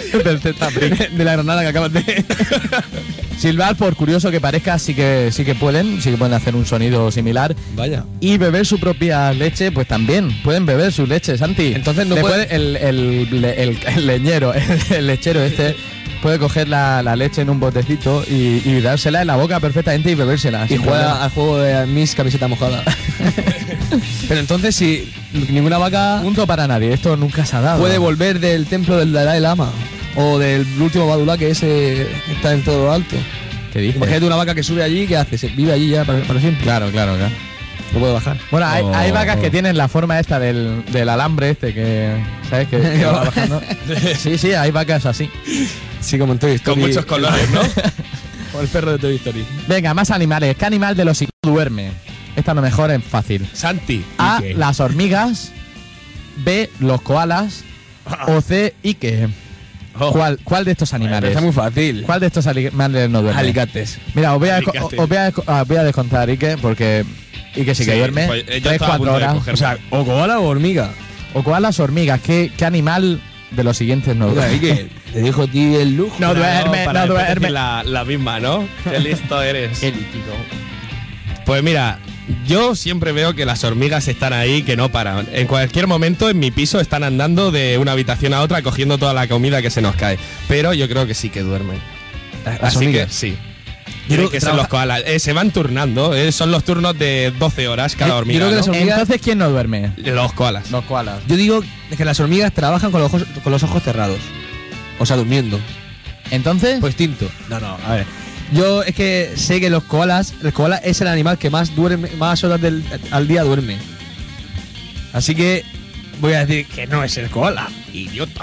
del Tetabric. De la granada que acabas de... Silbar, por curioso que parezca, sí que sí que pueden, sí que pueden hacer un sonido similar. Vaya. Y beber su propia leche, pues también pueden beber su leche, Santi. Entonces no Le puede- puede- el, el, el- el leñero, el, el lechero este, puede coger la, la leche en un botecito y, y dársela en la boca perfectamente y bebérsela. Y sin juega problema. al juego de Miss camiseta mojada. Pero entonces, si ninguna vaca Punto para nadie, esto nunca se ha dado. puede volver del templo del Dalai Lama o del último Badulá, que ese está en todo lo alto. ¿Qué dices? Imagínate una vaca que sube allí, ¿qué hace? Se vive allí ya para, para siempre. Claro, claro, claro. No puede bajar. Bueno, hay, Oh. hay vacas que tienen la forma esta del, del alambre este que, ¿sabes? Que, que va bajando. Sí, sí, hay vacas así. Sí, como en Toy Story. Con muchos colores, ¿no? O el perro de Toy Story. Venga, más animales. ¿Qué animal de los siglos duerme? Esta no mejor es fácil. Santi. A, ¿y qué? las hormigas. B, los koalas. O C, Ike. Oh. ¿Cuál, ¿Cuál de estos animales? Está muy fácil. ¿Cuál de estos animales no duerme? Alicates. Mira, os voy a, Alicate. os voy a, os voy a descontar Ike porque Ike sí que Sí, duerme. pues, eh, yo tres, estaba a cuatro punto de horas. cogerlo. O sea, o koala o hormiga. O koalas, hormigas. ¿Qué, ¿Qué animal de los siguientes no Mira, duerme? ahí que te dejo a ti el lujo. No duerme, para no después duerme. decir La, la misma, ¿no? Qué listo eres. Qué líquido. Pues mira, yo siempre veo que las hormigas están ahí, que no paran. En cualquier momento en mi piso están andando de una habitación a otra cogiendo toda la comida que se nos cae. Pero yo creo que sí que duermen. Las Así hormigas. que sí. Yo Tienen creo que que ser trabaja- los koalas. Eh, se van turnando, eh, son los turnos de doce horas cada Eh, yo hormiga. creo que ¿no? las hormigas- Entonces, ¿quién no duerme? Los koalas. Los koalas. Yo digo que las hormigas trabajan con los ojos, con los ojos cerrados. O sea, durmiendo. Entonces, Pues tinto. No, no, a ver. Yo es que sé que los koalas, el koala es el animal que más duerme, más horas del, al día duerme. Así que voy a decir que no es el koala, idiota.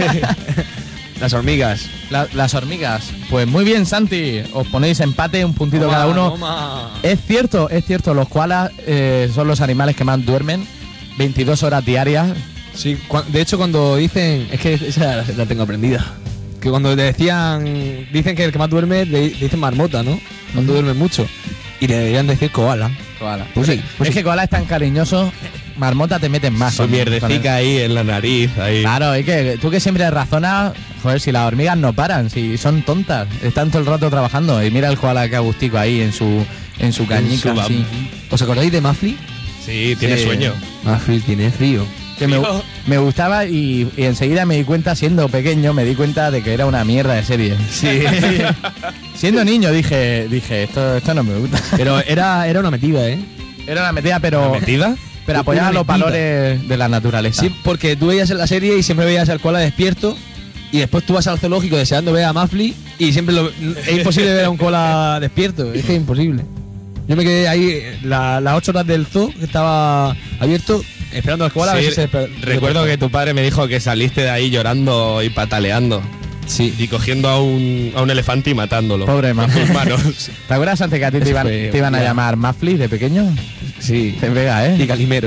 Las hormigas. la- las hormigas. Pues muy bien, Santi. Os ponéis empate, un puntito cada uno. Toma. Es cierto, es cierto. Los koalas eh, son los animales que más duermen. veintidós horas diarias. Sí, cua- de hecho cuando dicen, es que esa la, la tengo aprendida. Que cuando te decían, dicen que el que más duerme, le dicen marmota, ¿no? Cuando duermen mucho. Y le deberían decir koala. Koala. Pues sí, pues es sí. que koala es tan cariñoso. Marmota te meten más. Su con- con él. mierdecica ahí en la nariz. Ahí. Claro, es que tú que siempre razonas, joder, si las hormigas no paran, si son tontas, están todo el rato trabajando. Y mira el koala que agustico ahí en su en su cañica. su así. ¿Os acordáis de Mafli? Sí, tiene Sí. sueño. Mafli tiene frío. Que me, me gustaba y, y enseguida me di cuenta, siendo pequeño, me di cuenta de que era una mierda de serie. Sí. Siendo niño dije, dije, esto, esto no me gusta. Pero era, era una metida, ¿eh? Era una metida, pero, ¿Metida? pero apoyaba Una los metida. valores de la naturaleza. Sí, porque tú veías en la serie y siempre veías al koala despierto. Y después tú vas al zoológico deseando ver a Mafli y siempre lo- es imposible ver a un koala despierto. Es que es imposible. Yo me quedé ahí eh, la- las ocho horas del zoo que estaba abierto esperando al koala a ver Sí, si se desper- recuerdo que tu padre me dijo que saliste de ahí llorando y pataleando. Sí. Y cogiendo a un, a un elefante y matándolo. Pobre con Mafli. tus manos. ¿Te acuerdas antes que a ti te Eso iban, fue- te iban a ya. llamar Mafli de pequeño? Sí. Te pega, ¿eh? Y Calimero.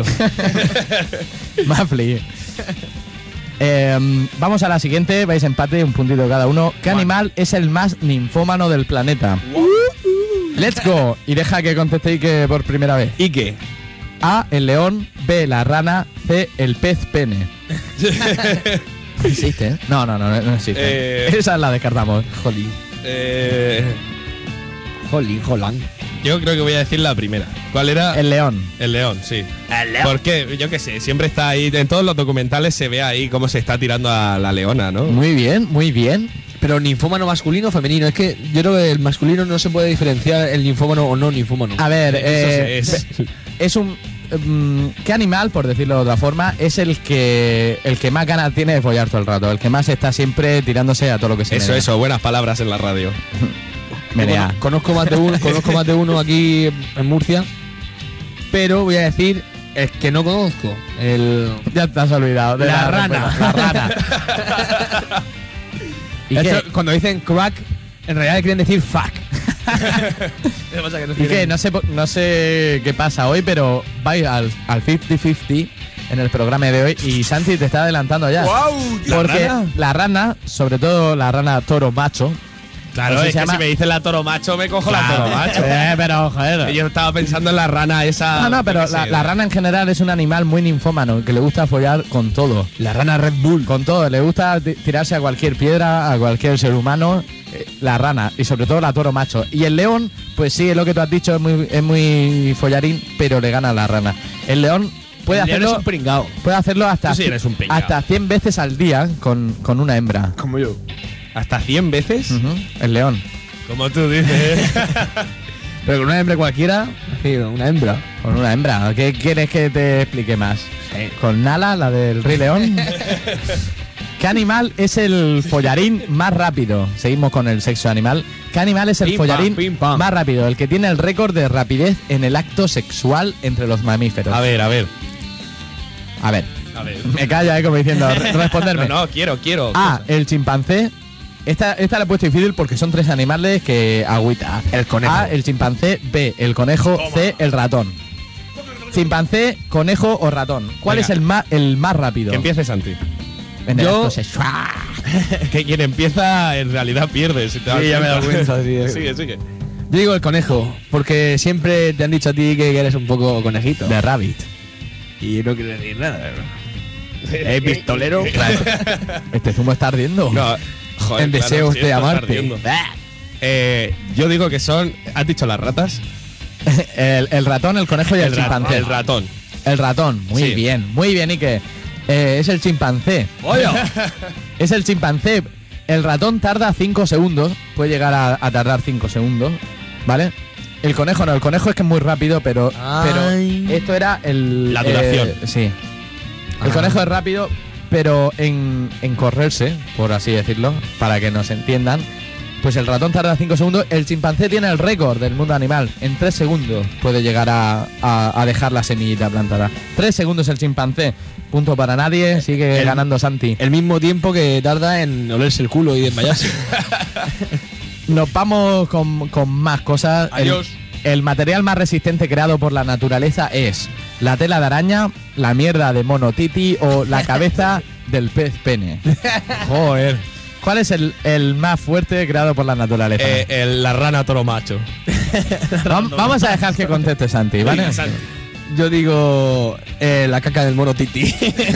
Mafli. Eh, vamos a la siguiente, vais empate, un puntito cada uno. ¿Qué animal es el más ninfómano del planeta? Let's go. Y deja que contestéis que por primera vez. ¿Y qué? A, el león. B, la rana. C, el pez pene. ¿Existe? ¿eh? No, no, no, no existe. Eh. Esa la descartamos. Jolín. Eh, Jolín, Jolán. yo creo que voy a decir la primera. ¿Cuál era? El león. El león, sí. El león. Porque, yo qué sé, siempre está ahí. En todos los documentales se ve ahí cómo se está tirando a la leona, ¿no? Muy bien, muy bien. Pero ninfómano masculino o femenino. Es que yo creo que el masculino no se puede diferenciar el ninfómano o no ninfómano. A ver, Eso eh, es. es un... mm, ¿Qué animal, por decirlo de otra forma, es el que el que más ganas tiene de follar todo el rato? El que más está siempre tirándose a todo lo que se Eso, menea. eso, buenas palabras en la radio. Menea. Cono- Conozco más de uno, conozco más de uno aquí en Murcia. Pero voy a decir el que no conozco. El. Ya te has olvidado. De La la, rana. respuesta. La rana. ¿Y Esto, qué? cuando dicen crack, en realidad quieren decir fuck. ¿Y qué? No sé, po- no sé qué pasa hoy, pero vais al al cincuenta cincuenta en el programa de hoy y Santi te está adelantando ya. ¡Guau! ¿La Porque rana? la rana, sobre todo la rana toro macho, Claro, Así es se que llama- si me dices la toro macho, me cojo la toro macho. Eh, pero, joder. Yo estaba pensando en la rana esa. No, no, pero yo qué la, sé, la rana en general es un animal muy ninfómano, que le gusta follar con todo. La rana Red Bull. Con todo, le gusta ti- tirarse a cualquier piedra, a cualquier ser humano. eh, La rana, y sobre todo la toro macho. Y el león, pues sí, es lo que tú has dicho, es muy, es muy follarín, pero le gana a la rana. El león puede El león hacerlo. es un pringao. Puede hacerlo hasta, Tú sí eres un pringao. hasta cien veces al día con, con una hembra. Como yo. ¿Hasta cien veces? Ujú, el león. Como tú dices. Pero con una hembra cualquiera, sí, una hembra. Con una hembra. ¿Qué quieres que te explique más? ¿Con Nala, la del Rey León? ¿Qué animal es el follarín más rápido? Seguimos con el sexo animal. ¿Qué animal es el Pim, pam, follarín pim, pam. más rápido? El que tiene el récord de rapidez en el acto sexual entre los mamíferos. A ver, a ver. A ver. A ver. Me calla, eh, como diciendo, re- responderme. No, no, quiero, quiero. A, el chimpancé. Esta, esta la he puesto difícil porque son tres animales que agüita. El conejo. A, el chimpancé. B, el conejo. C, el ratón. Chimpancé, conejo o ratón. ¿Cuál Venga. es el más, el más rápido? Que empiece Santi. En el Yo- acto sexual. Que quien empieza en realidad pierde. Si te das Sí, ya me he dado cuenta, sí, eh. Sigue, sigue. Yo digo el conejo, porque siempre te han dicho a ti que eres un poco conejito. De rabbit. Y no quiero decir nada. ¿Eh, pistolero? Este zumo está ardiendo. No, joder, En claro, deseos sí, de esto está amarte. ardiendo. Eh, yo digo que son. ¿Has dicho las ratas? el, el ratón, el conejo y el, ra- chimpancé. el ratón. El ratón. Muy Sí. bien. Muy bien, y que es el chimpancé. Es el chimpancé. El ratón tarda cinco segundos. Puede llegar a, a tardar cinco segundos. ¿Vale? El conejo no. El conejo es que es muy rápido, pero, Ay. pero esto era el. La duración. eh, sí. El Ah. conejo es rápido, pero en, en correrse, por así decirlo, para que nos entiendan. Pues el ratón tarda cinco segundos. El chimpancé tiene el récord del mundo animal. En tres segundos puede llegar a, a- a dejar la semillita plantada. tres segundos el chimpancé. Punto para nadie. Sigue El- ganando Santi. El mismo tiempo que tarda en olerse el culo y desmayarse. Nos vamos con, con más cosas. El- Adiós. El, material más resistente creado por la naturaleza es la tela de araña, la mierda de mono titi o la cabeza del pez pene. Joder. ¿Cuál es el, el más fuerte creado por la naturaleza? Eh, el- la rana toro macho. Vam- Vamos a dejar que conteste Santi, ¿vale? Venga, Santi. Yo digo eh, la caca del mono Titi.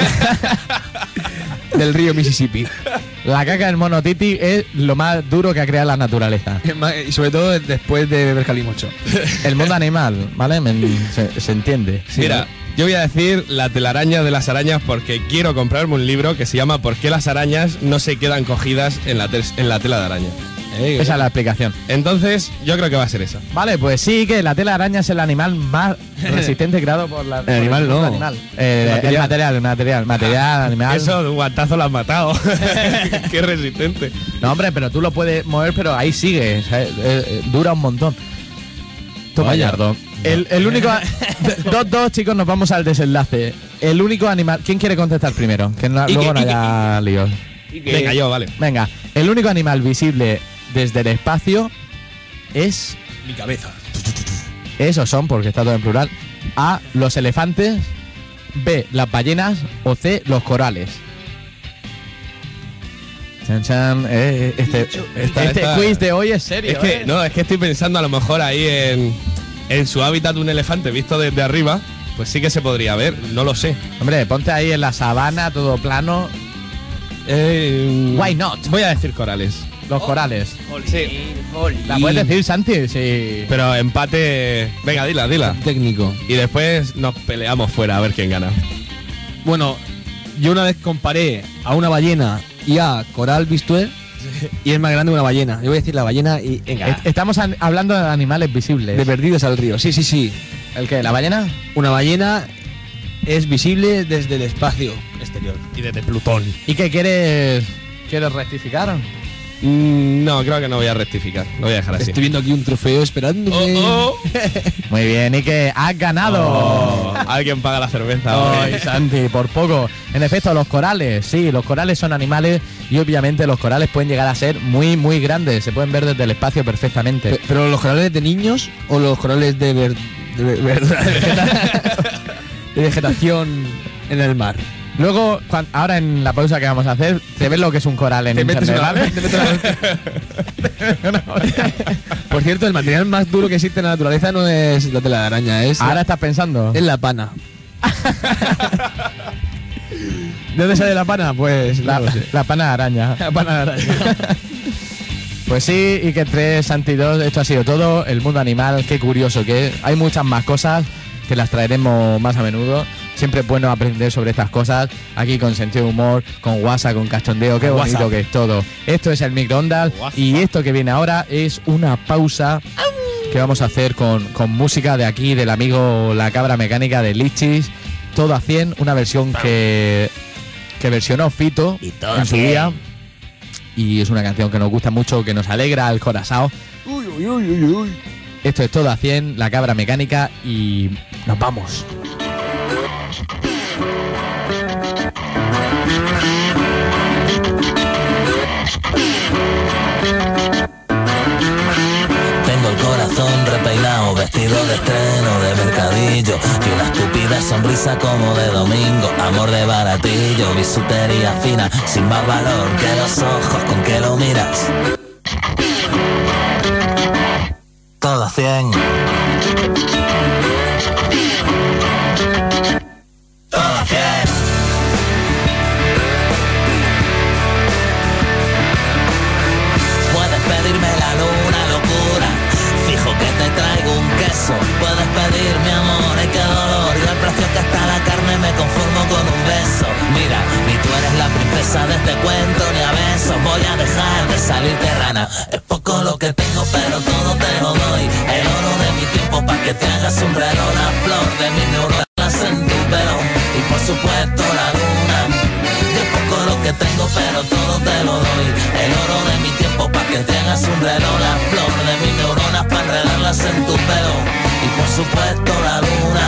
Del río Mississippi. La caca del mono titi es lo más duro que ha creado la naturaleza. Es más, y sobre todo después de beber calimocho. El mundo animal, ¿vale? Me- se, se entiende. Mira, yo voy a decir la telaraña de las arañas porque quiero comprarme un libro que se llama ¿Por qué las arañas no se quedan cogidas en la, tel- en la tela de araña? Esa es la explicación. Entonces, yo creo que va a ser esa. Vale, pues sí, que la tela de araña es el animal más resistente creado por la. por animal mundo no. animal. Eh, El el material. material, el material, material, animal. Eso de un guantazo lo has matado. Qué resistente. No, hombre, pero tú lo puedes mover, pero ahí sigue. ¿sabes? Eh, eh, dura un montón. Toma, Vaya. Yardo. El, el único. dos, dos, chicos, nos vamos al desenlace. El único animal. ¿Quién quiere contestar primero? Que no- Y luego que- no y que- haya líos. Venga, yo, vale. Venga, el único animal visible desde el espacio es. Mi cabeza. Esos son, porque está todo en plural. A, los elefantes. B, las ballenas. O C, los corales. Chan, chan. eh, este Esta- este esta- quiz de hoy es serio. Es que, ¿eh? no, es que estoy pensando a lo mejor ahí en, en su hábitat un elefante visto desde arriba. Pues sí que se podría ver, no lo sé. Hombre, ponte ahí en la sabana, todo plano. Eh, Why not? Voy a decir corales. Los corales. Sí. ¿La puedes decir, Santi? Sí. Pero empate. Venga, dila, dila. Técnico. Y después nos peleamos fuera a ver quién gana. Bueno, yo una vez comparé a una ballena y a coral bistuer y es más grande una ballena. Yo voy a decir la ballena y venga. Est- Estamos an- hablando de animales visibles. De perdidos al río. Sí, sí, sí. ¿El qué? ¿La ballena? Una ballena es visible desde el espacio exterior. Y desde Plutón. ¿Y qué quieres? ¿Quieres rectificar? Mm, no, creo que no voy a rectificar. Lo voy a dejar así. Estoy viendo aquí un trofeo esperando. Oh, oh. Muy bien, y que has ganado. Oh, alguien paga la cerveza. Ay, hoy. Santi, por poco. En efecto, los corales, sí, los corales son animales y obviamente los corales pueden llegar a ser muy, muy grandes. Se pueden ver desde el espacio perfectamente. Pe- ¿Pero los corales de niños o los corales de, ver- de, ver- verdura- de vegeta- de vegetación en el mar? Luego, cuan- ahora en la pausa que vamos a hacer, te ves lo que es un coral en Te metes internet, una- ¿vale? Por cierto, el material más duro que existe en la naturaleza no es la tela de araña, es, Ahora la, estás pensando. es la pana. ¿De dónde sale la pana? Pues La, no lo sé. la pana de araña. La pana de araña. Pues sí, y que tres Santi dos, esto ha sido todo. El mundo animal, qué curioso que es. Hay muchas más cosas que las traeremos más a menudo. Siempre es bueno aprender sobre estas cosas. Aquí con sentido de humor, con guasa, con cachondeo. Qué Con bonito WhatsApp. que es todo. Esto es el microondas. Y esto que viene ahora es una pausa que vamos a hacer con, con música de aquí, del amigo La Cabra Mecánica de Lichis. Todo a cien, una versión que, que versionó Fito en su día. Y es una canción que nos gusta mucho, que nos alegra el corazón. Esto es Todo a cien, La Cabra Mecánica, y nos vamos. Tengo el corazón repeinado, vestido de estreno, de mercadillo, y una estúpida sonrisa como de domingo. Amor de baratillo, bisutería fina, sin más valor que los ojos con que lo miras. Todo a cien. Todo a cien. Puedes pedirme la luna, locura, fijo que te traigo un queso. Puedes pedirme amor, ay qué dolor, y al precio que está la carne me conformo con un beso. Mira, ni tú eres la princesa de este cuento, ni a besos voy a dejar de salirte rana. Es poco lo que tengo, pero todo te lo doy. El oro de mi tiempo pa' que te hagas un reloj, la flor de mis neuronas en tu pelo, y por supuesto la luna. Es poco lo que tengo, pero todo te lo doy. El oro de mi tiempo pa' que te hagas un reloj, la flor de mis neuronas pa' enredarlas en tu pelo, y por supuesto la luna.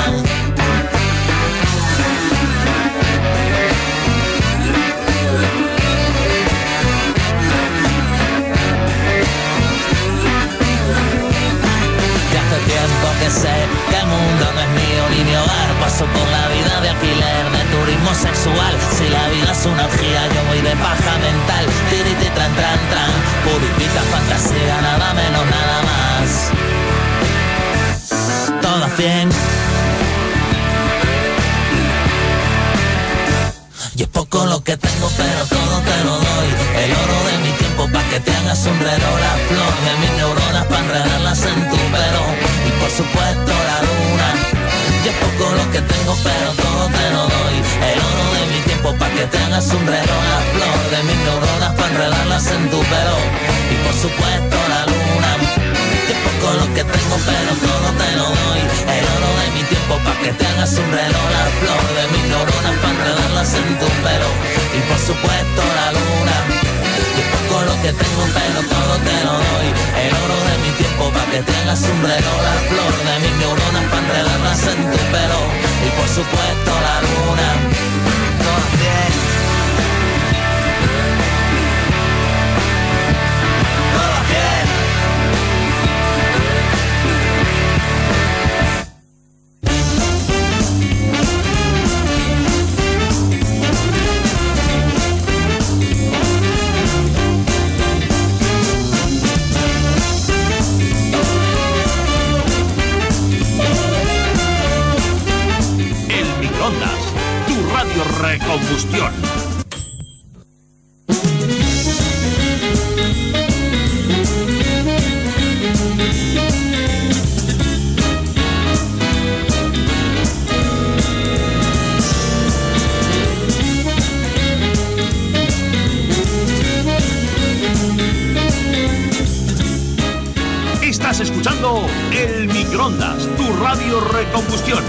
Ya hace tiempo que sé que el mundo no es mío ni mi hogar. Paso por la vida de alquiler, de turismo sexual. Si la vida es una orgía, yo voy de paja mental. Tiriti tran tran tran, puritita fantasía, nada menos, nada más. Todo a cien. Y es poco lo que tengo, pero todo te lo doy. El oro de mi tiempo pa' que te hagas un reloj, la flor de mis neuronas pa' enredarlas en tu pelo, y por supuesto la luna. Y es poco lo que tengo, pero todo te lo doy. El oro de mi tiempo pa' que te hagas un reloj, la flor de mis neuronas pa' enredarlas en tu pelo, y por supuesto la luna. Y es poco lo que tengo, pero todo te lo doy. El oro de mi tiempo pa' que te hagas un reloj, la flor de mis neuronas pa' enredarlas en tu pelo, y por supuesto la luna. Y es poco lo que tengo, pero todo te lo doy. El oro de mi tiempo pa' que te hagas un reloj, la flor de mis neuronas pa' enredarlas en tu pelo, y por supuesto la luna. Todo a cien. Todo a cien. El microondas, tu radio recombustión. Estás escuchando El Microondas, tu radio recombustión.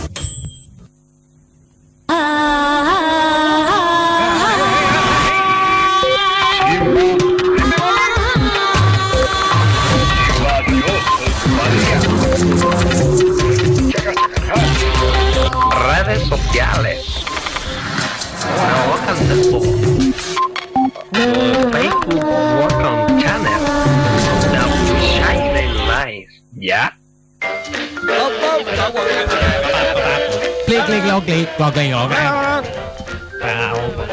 Redes sociales. No votan del Facebook Welcome Channel. No Shining Lights. ¿Ya? Clic, clic, clic, clic, clic, clic, clic.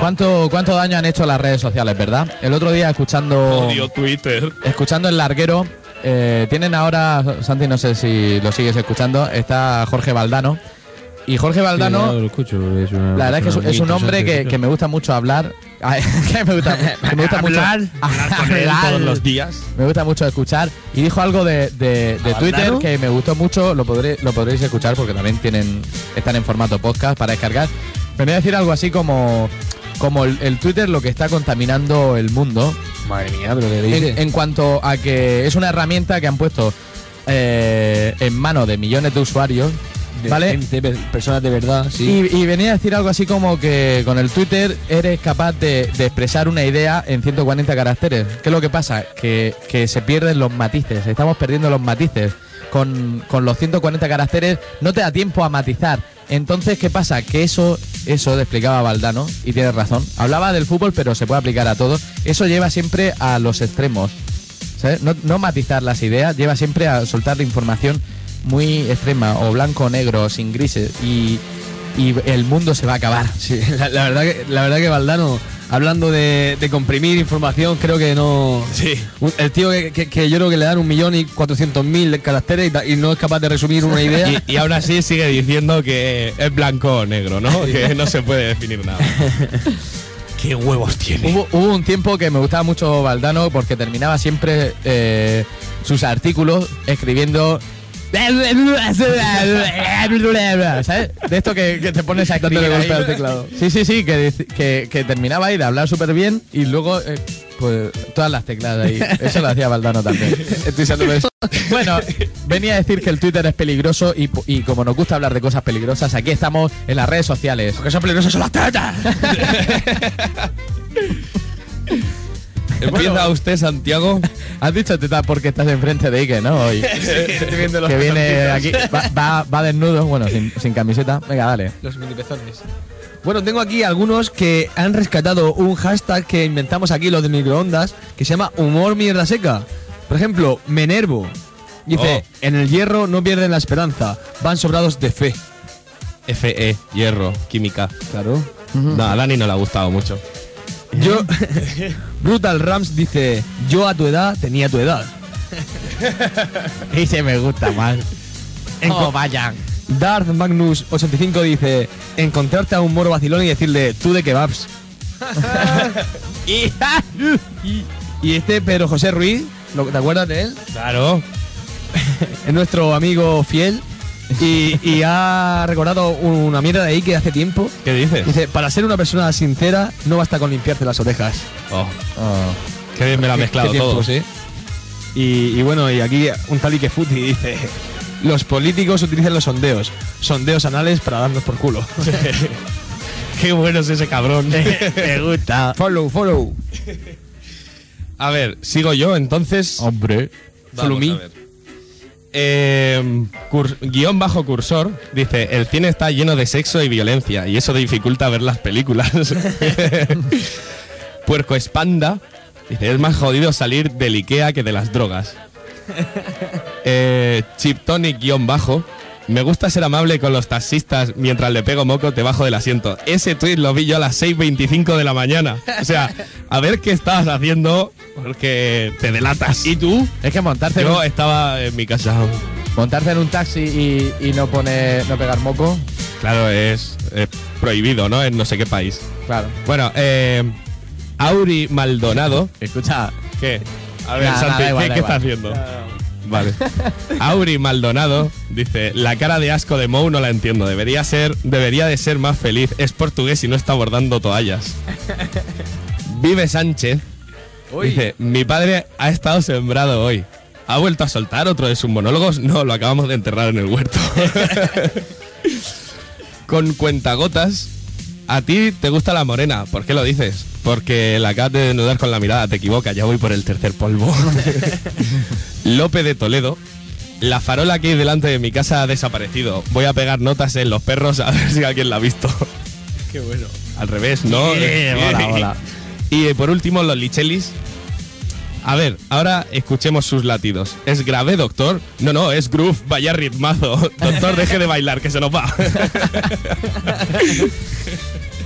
¿Cuánto, ¿Cuánto daño han hecho las redes sociales, verdad? El otro día escuchando... Odio Twitter. Escuchando El Larguero, eh, tienen ahora, Santi, no sé si lo sigues escuchando, está Jorge Valdano. Y Jorge Valdano, Sí, lo escucho, es una la verdad es que es, es un hombre que, que me gusta mucho hablar. Ay, que me gusta, que me gusta mucho Hablar con él todos los días. Me gusta mucho escuchar. Y dijo algo de, de, de Twitter Valdano? que me gustó mucho. Lo, podré, lo podréis escuchar porque también tienen están en formato podcast para descargar. Venía a decir algo así como, como el, el Twitter lo que está contaminando el mundo. Madre mía, pero ¿qué dice? En, en cuanto a que es una herramienta que han puesto eh, en manos de millones de usuarios. De ¿Vale? gente, per- personas de verdad, sí. Y, y venía a decir algo así como que con el Twitter eres capaz de, de expresar una idea en ciento cuarenta caracteres. ¿Qué es lo que pasa? Que, que se pierden los matices, estamos perdiendo los matices. Con, con los ciento cuarenta caracteres no te da tiempo a matizar. Entonces, ¿qué pasa? Que eso, eso le explicaba Valdano, y tiene razón. Hablaba del fútbol, pero se puede aplicar a todo. Eso lleva siempre a los extremos. ¿Sabes? No, no matizar las ideas, lleva siempre a soltar la información muy extrema, o blanco o negro, sin grises, y, y el mundo se va a acabar. Sí, la, la verdad que, la verdad que Valdano, hablando de, de comprimir información, creo que no... Sí. Un- El tío que, que- que yo creo que le dan un millón y cuatrocientos mil caracteres y, ta- y no es capaz de resumir una idea. Y, y aún así sigue diciendo que es blanco o negro, ¿no? Que no se puede definir nada. ¿Qué huevos tiene? Hubo, hubo un tiempo que me gustaba mucho Valdano porque terminaba siempre eh, sus artículos escribiendo... ¿Sabes? De esto que, que te pones a escribir Dándole golpe ahí. al teclado. Sí, sí, sí, que, dec- que, que terminaba ahí de hablar súper bien y luego eh, pues todas las teclas ahí. Eso lo hacía Valdano también. Estoy usándome eso. Bueno, venía a decir que el Twitter es peligroso y, y como nos gusta hablar de cosas peligrosas, aquí estamos en las redes sociales. Porque son peligrosos son las tetas. ¿Empieza usted, Santiago? Has dicho teta porque estás enfrente de Ike, ¿no? Hoy. Estoy viendo los Que viene pezoncitos. aquí, va, va, va desnudo, bueno, sin, sin camiseta. Venga, dale. Los mini pezones. Bueno, tengo aquí algunos que han rescatado un hashtag que inventamos aquí, los de microondas, que se llama humor mierda seca. Por ejemplo, Menervo. Dice, Oh. en el hierro no pierden la esperanza, van sobrados de fe. F E, hierro, química. Claro. No, a Dani no le ha gustado mucho. Yo, Brutal Rams dice, yo a tu edad tenía tu edad. Y se me gusta más. En Oh, co- vayan. Darth Magnus ochenta y cinco dice, encontrarte a un moro vacilón y decirle, tú de kebabs. y, y este Pedro José Ruiz, ¿lo- ¿te acuerdas de él? Claro. Es nuestro amigo fiel y, y ha recordado una mierda de ahí que hace tiempo. ¿Qué dices? Dice, para ser una persona sincera, no basta con limpiarte las orejas. Oh, qué bien me lo ha Qué- mezclado qué todo. tiempos, ¿eh? Y, y bueno, y aquí un tal Ike Futi dice, los políticos utilizan los sondeos, sondeos anales para darnos por culo. Qué bueno es ese cabrón. Me gusta. Follow, follow. A ver, sigo yo entonces. Hombre. Vamos Follow me. a ver. Eh, cur- guión bajo cursor dice, el cine está lleno de sexo y violencia y eso dificulta ver las películas. Puerco Espanda dice, es más jodido salir del Ikea que de las drogas. eh, Chiptonic guión bajo, me gusta ser amable con los taxistas mientras le pego moco debajo del asiento. Ese tweet lo vi yo a las seis veinticinco de la mañana. O sea, a ver qué estabas haciendo porque te delatas. ¿Y tú? Es que montarse, en Yo un, estaba en mi casa. montarse en un taxi y, y no poner, no pegar moco. Claro, es, es prohibido, ¿no? En no sé qué país. Claro. Bueno, eh, Auri Maldonado. Escucha. ¿Qué? A ver, Nada, Santi, nada, da igual, ¿qué, da qué igual. estás haciendo? Vale. Auri Maldonado dice, la cara de asco de Mou no la entiendo. Debería ser, debería de ser más feliz. Es portugués y no está bordando toallas. Vive Sánchez dice, mi padre ha estado sembrado hoy. ¿Ha vuelto a soltar otro de sus monólogos? No, lo acabamos de enterrar en el huerto. Con cuentagotas, a ti te gusta la morena. ¿Por qué lo dices? Porque la acabas de desnudar con la mirada. Te equivocas, ya voy por el tercer polvo. Lope de Toledo. La farola que hay delante de mi casa ha desaparecido. Voy a pegar notas en los perros a ver si alguien la ha visto. Qué bueno. Al revés, ¿no? Bien, hola, hola. Y eh, por último, los lichelis. A ver, ahora escuchemos sus latidos. ¿Es grave, doctor? No, no, es groove, vaya ritmazo. Doctor, deje de bailar, que se nos va.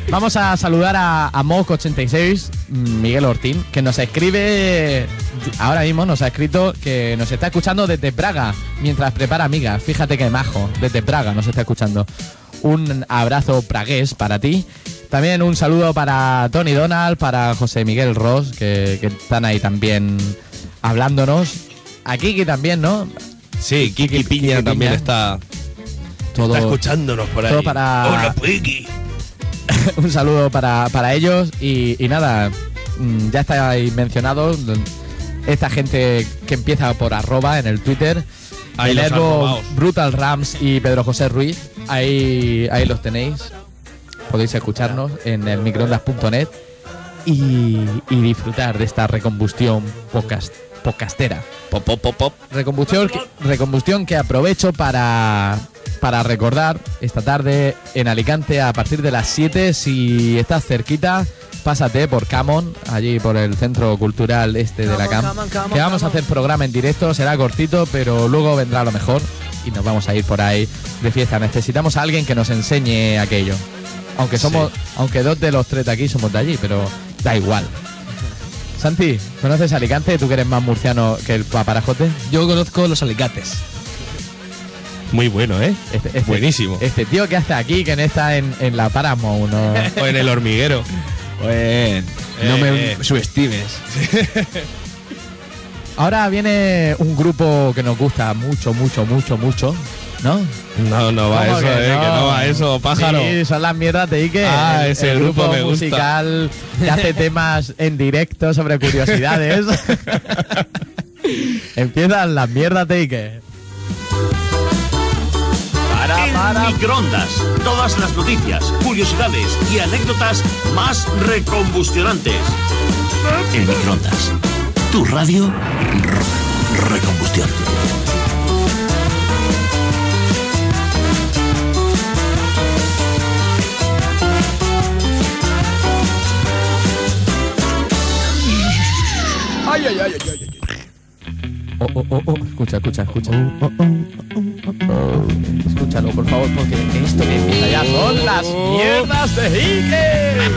Vamos a saludar a, a Moc ochenta y seis, Miguel Ortín, que nos escribe, ahora mismo nos ha escrito que nos está escuchando desde Praga, mientras prepara amigas. Fíjate que majo, desde Praga nos está escuchando. Un abrazo pragués para ti. También un saludo para Tony Donald, para José Miguel Ross, que, que están ahí también hablándonos. A Kiki también, ¿no? Sí, Kiki, Kiki Piña Kiki también Piña. está, Todo, está escuchándonos por ahí. todo para- Hola, Kiki. Un saludo para, para ellos y, y nada, mm, ya estáis mencionados esta gente que empieza por arroba en el Twitter. Ahí el los Erbo, arrobaos. Brutal Rams y Pedro José Ruiz, ahí, ahí los tenéis. Podéis escucharnos en el microondas punto net y, y disfrutar de esta recombustión podcast, podcastera. Pop, pop, pop, pop. Recombustión, que- recombustión que aprovecho para, para recordar esta tarde en Alicante a partir de las siete. Si estás cerquita, pásate por Camon, allí por el Centro Cultural Este de la Camon, Cam, Camon, Camon, que vamos a Camon. hacer programa en directo, será cortito, pero luego vendrá lo mejor y nos vamos a ir por ahí de fiesta. Necesitamos a alguien que nos enseñe aquello. Aunque somos, aunque dos de los tres de aquí somos de allí, pero da igual. Santi, ¿conoces Alicante? ¿Tú que eres más murciano que el paparajote? Yo conozco los alicates. Muy bueno, ¿eh? Este, este- Buenísimo. Este tío que hace aquí, que no está en, en la Paramount, ¿no? O en el hormiguero. Pues no Eh. me subestimes. Ahora viene un grupo que nos gusta mucho, mucho, mucho, mucho, ¿no? No, no va ¿Cómo eso, eh, que no va eso, pájaro. Sí, son las mierdas de Ike. Ah, el, ese el grupo grupo me gusta. musical que hace temas en directo sobre curiosidades. Empiezan las mierdas de Ike. El microondas. Todas las noticias, curiosidades y anécdotas más recombustionantes. El microondas. Tu radio r- recombustión. Oh, oh, oh, oh. Escucha, escucha, escucha. Oh, oh, oh, oh, oh. Escúchalo, por favor, porque esto que empieza ya son las mierdas de Ike.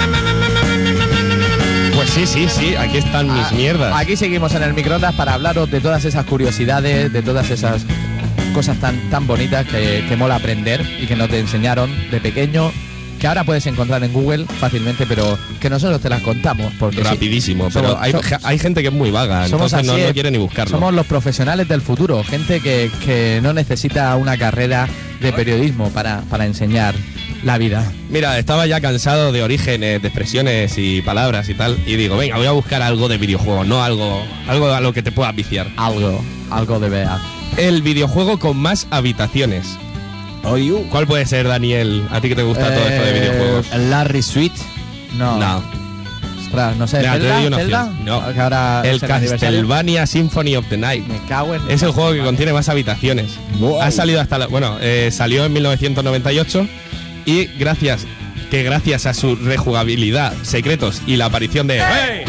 Pues sí, sí, sí, aquí están mis Ah, mierdas. Aquí seguimos en el microondas para hablaros de todas esas curiosidades, de todas esas cosas tan, tan bonitas que, que mola aprender y que no te enseñaron de pequeño, que ahora puedes encontrar en Google fácilmente, pero que nosotros te las contamos. Porque sí, Rapidísimo, pero somos- hay, so- hay gente que es muy vaga, somos entonces no, así, no eh. quiere ni buscarlo. Somos los profesionales del futuro, gente que, que no necesita una carrera de periodismo para, para enseñar la vida. Mira, estaba ya cansado de orígenes, de expresiones y palabras y tal, y digo, venga, voy a buscar algo de videojuego, no algo, algo a lo que te puedas viciar. Algo, algo de ver. El videojuego con más habitaciones. ¿Cuál puede ser, Daniel? A ti que te gusta todo esto de Eh, videojuegos. El Larry Sweet. No. No. Ostras, no sé, Mira, te ¿Zelda? doy una ¿Zelda? opción. No. Que ahora El es aniversario. Castlevania Symphony of the Night. Me cago en... Es el juego que contiene más habitaciones. Ha salido hasta la, bueno, eh, salió en mil novecientos noventa y ocho y gracias que gracias a su rejugabilidad, secretos y la aparición de ¡Hey!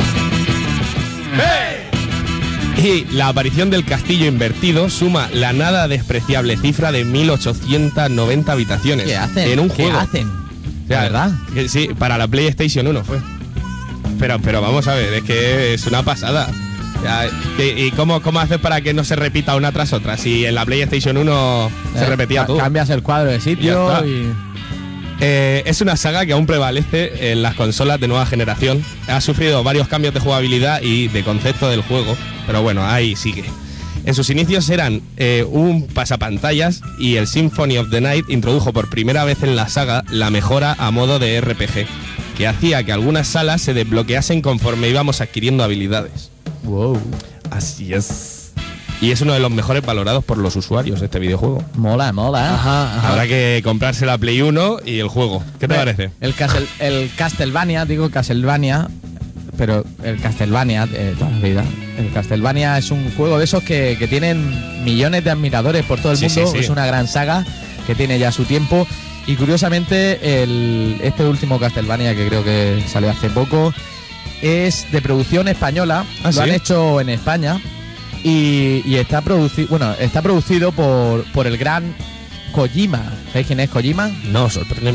¡Hey! Y la aparición del castillo invertido suma la nada despreciable cifra de mil ochocientas noventa habitaciones ¿Qué hacen? en un ¿Qué juego. hacen? O sea, ¿La verdad? que sí, para la PlayStation uno fue. Pero, pero vamos a ver, es que es una pasada. O sea, ¿y y cómo, cómo haces para que no se repita una tras otra? Si en la PlayStation uno se Eh, repetía ca- todo. Cambias el cuadro de Ya sitio está. y... Eh, es una saga que aún prevalece en las consolas de nueva generación. Ha sufrido varios cambios de jugabilidad y de concepto del juego, pero bueno, ahí sigue. En sus inicios eran eh, un pasapantallas y el Symphony of the Night introdujo por primera vez en la saga la mejora a modo de R P G, que hacía que algunas salas se desbloqueasen conforme íbamos adquiriendo habilidades. Wow. Así es. Y es uno de los mejores valorados por los usuarios este videojuego. Mola, mola. Ajá, ajá. Habrá que comprarse la Play uno y el juego. ¿Qué te parece? El, Castel, el Castlevania, digo Castlevania, pero el Castlevania de toda la vida. El Castlevania es un juego de esos que, que tienen millones de admiradores por todo el Sí, mundo. sí, sí. Es una gran saga que tiene ya su tiempo. Y curiosamente, el, este último Castlevania, que creo que salió hace poco, es de producción española. ¿Ah, Lo sí? han hecho en España. Y, y está producido, bueno, está producido por, por el gran Kojima. ¿Sabéis quién es Kojima? No, sorpréndeme.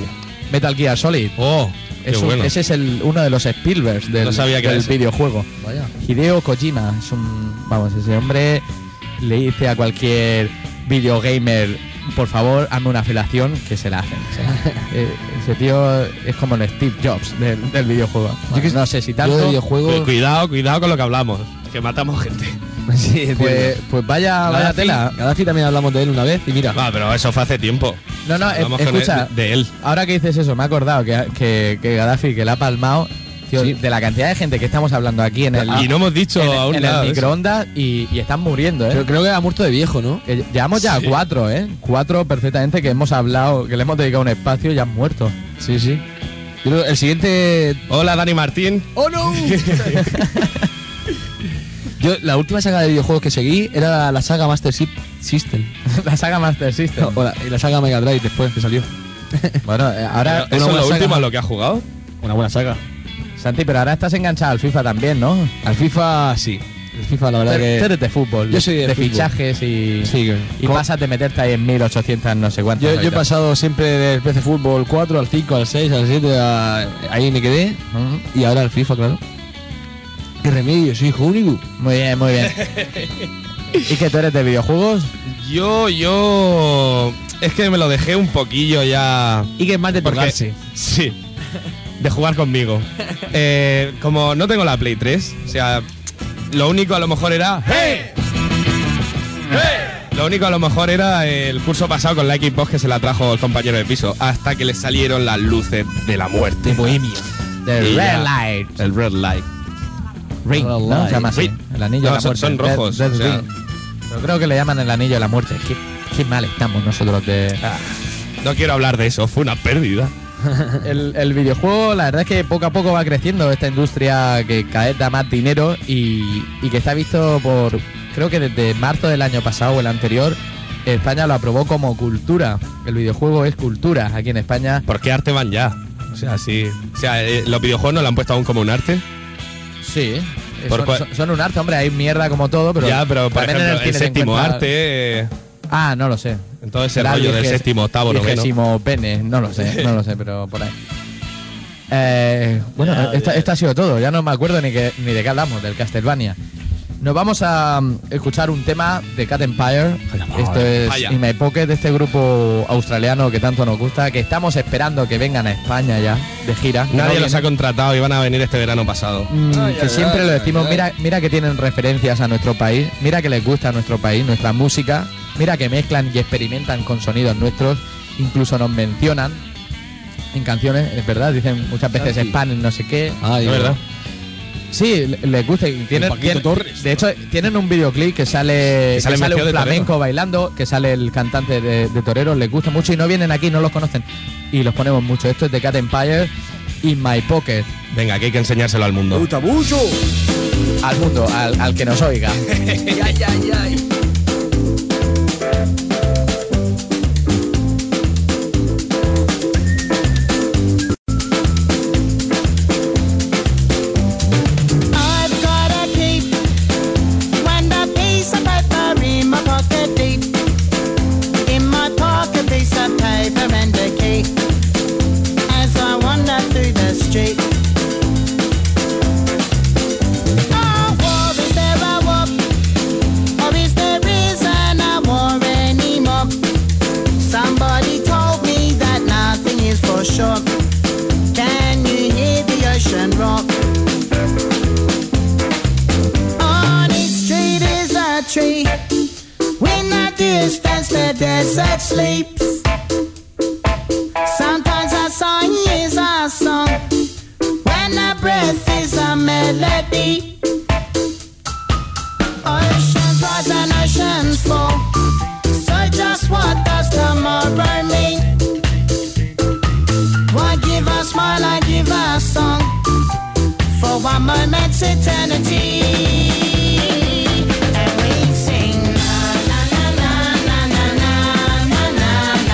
Metal Gear Solid. Oh, qué Es un- bueno. Ese es el, uno de los Spielbergs del, No sabía que era del ese. videojuego. Vaya. Hideo Kojima es un, vamos, ese hombre le dice a cualquier videogamer, por favor, hazme una felación, que se la hacen. O sea, eh, ese tío es como el Steve Jobs del, del videojuego. Yo que- no sé si Yo tanto. de Cu- videojuegos. Cuidado, cuidado con lo que hablamos. Que matamos gente. Sí, Pues, pues vaya, vaya Gaddafi, tela. Gaddafi también hablamos de él una vez y mira. Va, pero eso fue hace tiempo. No, no, eh, Hablamos con escucha, él- de él. ahora que dices eso, me he acordado que, que, que Gaddafi, que la ha palmado, tío, Sí. de la cantidad de gente que estamos hablando aquí en el, Y no hemos dicho en, el- aún en nada el de eso. microondas y, y están muriendo, ¿eh? Creo, creo que ha muerto de viejo, ¿no? Que llevamos ya Sí. cuatro, ¿eh? Cuatro perfectamente que hemos hablado, que le hemos dedicado un espacio y ya han muerto. Sí, sí. Yo creo que el siguiente. Hola, Dani Martín. ¡Oh, no! Yo, la última saga de videojuegos que seguí era la saga Master Sy- System. La saga Master System. O la- y la saga Mega Drive después que salió. Bueno, eh, ahora, ¿Eso es buena lo saga. último a lo que has jugado? Una buena saga. Santi, pero ahora estás enganchado al FIFA también, ¿no? Al FIFA, sí. El FIFA, la verdad Tú que. eres de fútbol. Yo soy de fútbol. fichajes y, Sí, que- y ¿Cómo? pasas de meterte ahí en mil ochocientos no sé cuántos. Yo, yo he ahorita. pasado siempre del P C Fútbol cuatro al cinco, al seis, al siete, a- ahí me quedé. Ujú. Y ahora al FIFA, claro. Qué remedio, soy hijo único. Muy bien, muy bien. ¿Y que tú eres de videojuegos? Yo, yo. Es que me lo dejé un poquillo ya. Y que es más de Porque- tocarse. Sí. De jugar conmigo. Eh, como no tengo la Play tres, o sea, lo único a lo mejor era. ¡Hey! ¡Hey! Lo único a lo mejor era el curso pasado con la Xbox que se la trajo el compañero de piso. Hasta que le salieron las luces de la muerte. De Bohemia. De Y Red ya. Light. El Red Light. Ring, Red ¿no? Light. Se llama así. Ring. El anillo No, de la son- muerte. son Red- rojos, Red o sea. Ring. Pero creo que le llaman el anillo de la muerte. Qué, qué mal estamos nosotros de... No quiero hablar de eso, fue una pérdida. El, el videojuego, la verdad es que poco a poco va creciendo esta industria que cada vez da más dinero y, y que está visto por, creo que desde marzo del año pasado o el anterior, España lo aprobó como cultura. El videojuego es cultura aquí en España. ¿Por qué arte van ya? O sea, sí. O sea, eh, los videojuegos no lo han puesto aún como un arte. Sí. Por Son, cua- son- son un arte, hombre, hay mierda como todo, pero... ya, pero por también en ejemplo, el, cine se séptimo encuentra- arte. eh, Ah, no lo sé. entonces ese Será rollo del viges- séptimo, octavo, noveno. vigésimo pene, no lo sé, no lo sé, pero por ahí. Eh, bueno, esto, esto ha sido todo, ya no me acuerdo ni, que, ni de qué hablamos, del Castlevania. Nos vamos a um, escuchar un tema de Cat Empire. Esto es Vaya. In My Pocket, de este grupo australiano que tanto nos gusta, que estamos esperando que vengan a España ya, de gira. Que no Nadie los vienen. ha contratado y van a venir este verano pasado. Mm, Ay, que ay, siempre ay, lo decimos, ay, mira, mira que tienen referencias a nuestro país, mira que les gusta nuestro país, nuestra música, mira que mezclan y experimentan con sonidos nuestros, incluso nos mencionan en canciones, es verdad, dicen muchas veces Ah, sí. Spanish, no sé qué. Ah, ¿Es verdad? Sí, le- les gusta y tienen, Paquito tienen- Torres. de hecho tienen un videoclip que sale, Que sale que sale vestido un de flamenco torero. bailando, que sale el cantante de, de Toreros, les gusta mucho y no vienen aquí, no los conocen y los ponemos mucho. Esto es de Cat Empire, In My Pocket. Venga, que hay que enseñárselo al mundo. Al mundo, al, al que nos oiga. I've got a cape and a piece of paper in my pocket deep. In my pocket, piece of paper and a cape. As I wander through the street. Oh, war, is there a war? Or is there isn't a war anymore? Somebody told me that nothing is for sure. Can you hear the ocean rock? On each street is a tree. In the distance, the desert sleeps. Sometimes a song is a song. When a breath is a melody. Oceans rise and oceans fall. So just what does tomorrow mean? Why give a smile, I give a song. For one moment's eternity. And we sing na na na na na na na na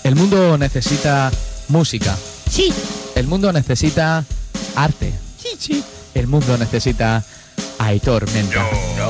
El mundo necesita música. Sí. El mundo necesita arte. Sí, sí. El mundo necesita a Aitor Menta.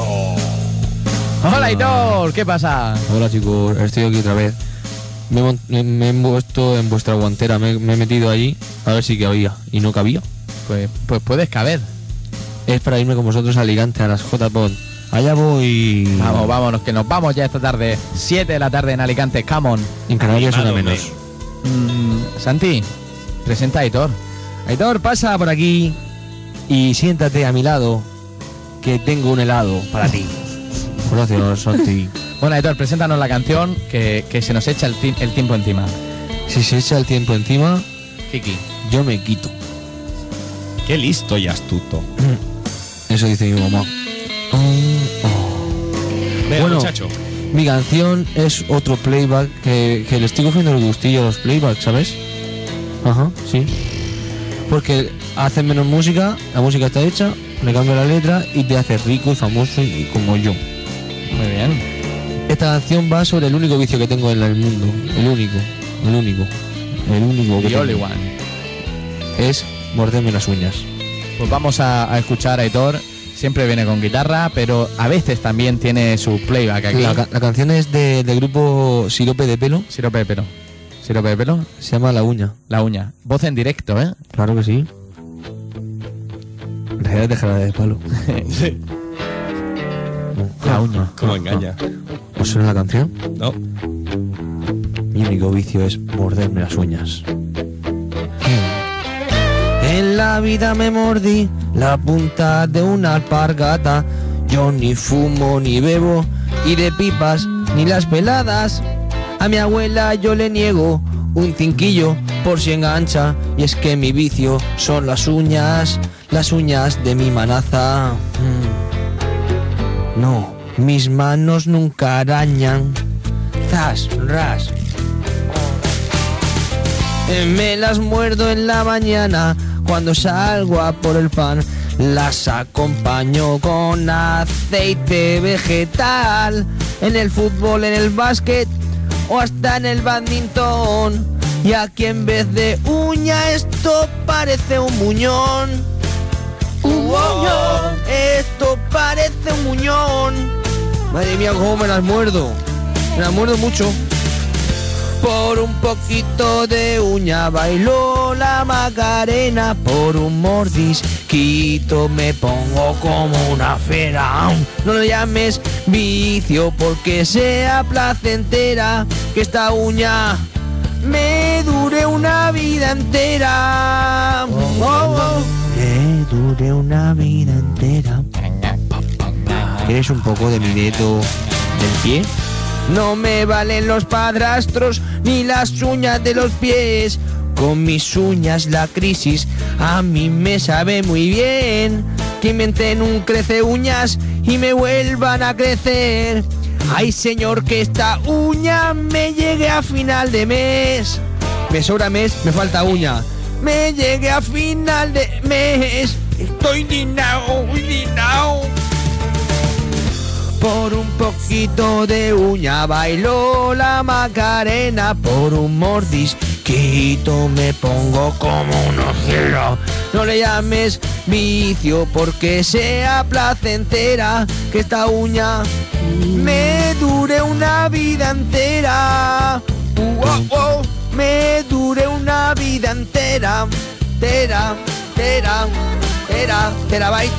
Hola Aitor, ¿qué pasa? Hola chicos, estoy aquí otra vez. Me, he mon- me- me he puesto en vuestra guantera, me, me he metido allí a ver si cabía. Y no cabía. Pues, pues puedes caber. Es para irme con vosotros a Alicante, a las J-Pod. Allá voy. Vamos, vámonos, que nos vamos ya esta tarde. siete de la tarde en Alicante, come on. En Canarias una Animado, menos. Mm, Santi, presenta a Aitor. Aitor, pasa por aquí y siéntate a mi lado, que tengo un helado para ti. Gracias, Santi. Bueno, Aitor, preséntanos la canción que, que se nos echa el, ti- el tiempo encima. Si se echa el tiempo encima, Kiki. yo me quito. Qué listo y astuto. Eso dice mi mamá. Oh, oh. Venga, Bueno. muchacho. Mi canción es otro playback que, que le estoy cogiendo el gustillo a los playbacks, ¿sabes? Ajá, sí. Porque haces menos música, la música está hecha, le cambio la letra y te haces rico y famoso y como yo. Muy bien. Esta canción va sobre el único vicio que tengo en el mundo. El único, el único, el único que The only tengo. one. Es morderme las uñas. Pues vamos a, a escuchar a Aitor. Siempre viene con guitarra, pero a veces también tiene su playback aquí. La, ca- la canción es de- del grupo Sirope de Pelo, Sirope de pelo. Sirope de pelo. se llama La Uña. La uña. Voz en directo, ¿eh? Claro que sí. En realidad dejará de palo. La uña. ¿Cómo engaña? ¿Os suena la canción? No. Mi único vicio es morderme las uñas. En la vida me mordí la punta de una alpargata. Yo ni fumo ni bebo y de pipas ni las peladas. A mi abuela yo le niego un cinquillo por si engancha. Y es que mi vicio son las uñas, las uñas de mi manaza. Mm. No, mis manos nunca arañan. Zas, ras. Me las muerdo en la mañana cuando salgo a por el pan. Las acompaño con aceite vegetal. En el fútbol, en el básquet o hasta en el badminton. Y aquí en vez de uña esto parece un muñón. Un muñón. Esto parece un muñón. Madre mía, cómo me las muerdo. Me las muerdo mucho. Por un poquito de uña bailó la Macarena. Por un mordisquito me pongo como una fera. No lo llames vicio porque sea placentera. Que esta uña me dure una vida entera. Oh, oh. Me dure una vida entera. ¿Quieres un poco de mi dedo del pie? No me valen los padrastros ni las uñas de los pies. Con mis uñas la crisis a mí me sabe muy bien. Que inventen un crece uñas y me vuelvan a crecer. Ay señor, que esta uña me llegue a final de mes. Me sobra mes, me falta uña. Me llegue a final de mes. Estoy indignado, indignado. Por un poquito de uña bailó la Macarena. Por un mordisquito me pongo como una fiera. No le llames vicio porque sea placentera. Que esta uña me dure una vida entera. Uh, oh, oh, me dure una vida entera. Tera, tera, tera, terabyte.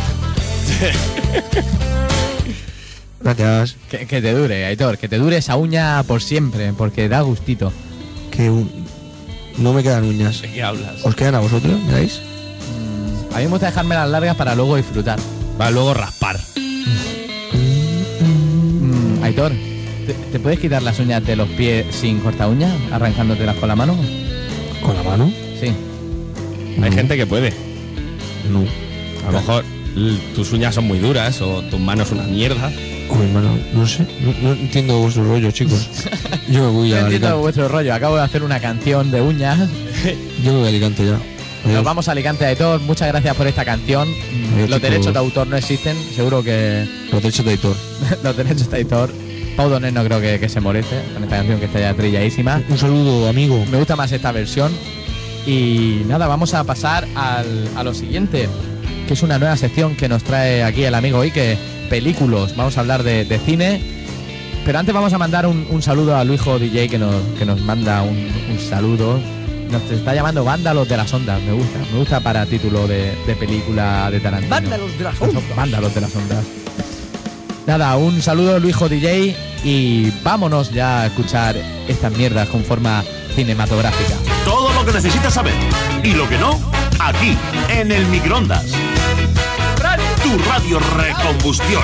Gracias. Que, que te dure, Aitor, que te dure esa uña por siempre, porque da gustito. Que un- no me quedan uñas. ¿De qué hablas? ¿Os quedan a vosotros? ¿Miráis? A mí me gusta dejármelas largas para luego disfrutar. Va luego raspar. Mm, Aitor, ¿te, te puedes quitar las uñas de los pies sin corta uña, arrancándotelas con la mano? ¿Con la mano? Sí. Hay No. gente que puede. No. A lo mejor l- tus uñas son muy duras o tus manos una mierda. Oh, mi hermano, no sé. No, no entiendo vuestro rollo, chicos. Yo me voy No a entiendo Alicante. vuestro rollo. Acabo de hacer una canción de uñas. Yo me voy a Alicante ya. Nos Adiós. vamos a Alicante, Aitor. Muchas gracias por esta canción. Mm, Adiós, Los chicos. derechos de autor no existen. Seguro que Los derechos de editor. los derechos de autor Pau Donés no creo que, que se moleste con esta canción que está ya trilladísima. Un saludo, amigo. Me gusta más esta versión. Y nada, vamos a pasar al, a lo siguiente, que es una nueva sección que nos trae aquí el amigo Ike, películas. Vamos a hablar de, de cine. Pero antes vamos a mandar un, un saludo a Luijo D J que nos, que nos manda un, un saludo. Nos está llamando Vándalos de las Ondas. Me gusta, me gusta para título de, de película de Tarantino. Vándalos de las Ondas. Vándalos de las Ondas. Nada, un saludo Luijo D J y vámonos ya a escuchar estas mierdas con forma cinematográfica. Todo lo que necesitas saber y lo que no, aquí, en el microondas. Tu radio Recombustión.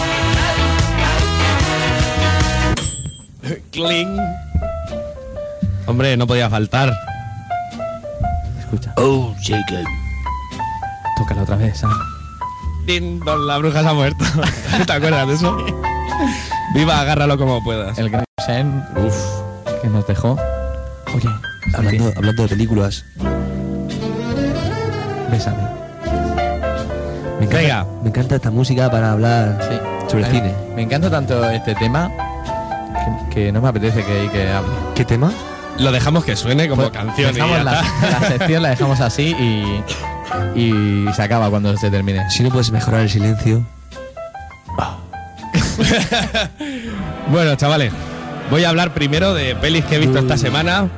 Cling. Hombre, no podía faltar. Escucha. Oh, Jacob. Tócala otra vez, Sam. Din, don, la bruja se ha muerto. ¿Te acuerdas de eso? Viva, agárralo como puedas. El gran Sen, uff, que nos dejó. Oye, Hablando, hablando de películas, bésame. me encanta, Venga. me encanta esta música para hablar Sí. sobre A mí cine. Me encanta tanto este tema que, que no me apetece que, que hable. ¿Qué tema? Lo dejamos que suene como Pues canción y dejamos ya la, está. la sección la dejamos así y, y se acaba cuando se termine. Si no puedes mejorar el silencio. Bueno, chavales, voy a hablar primero de pelis que he visto esta semana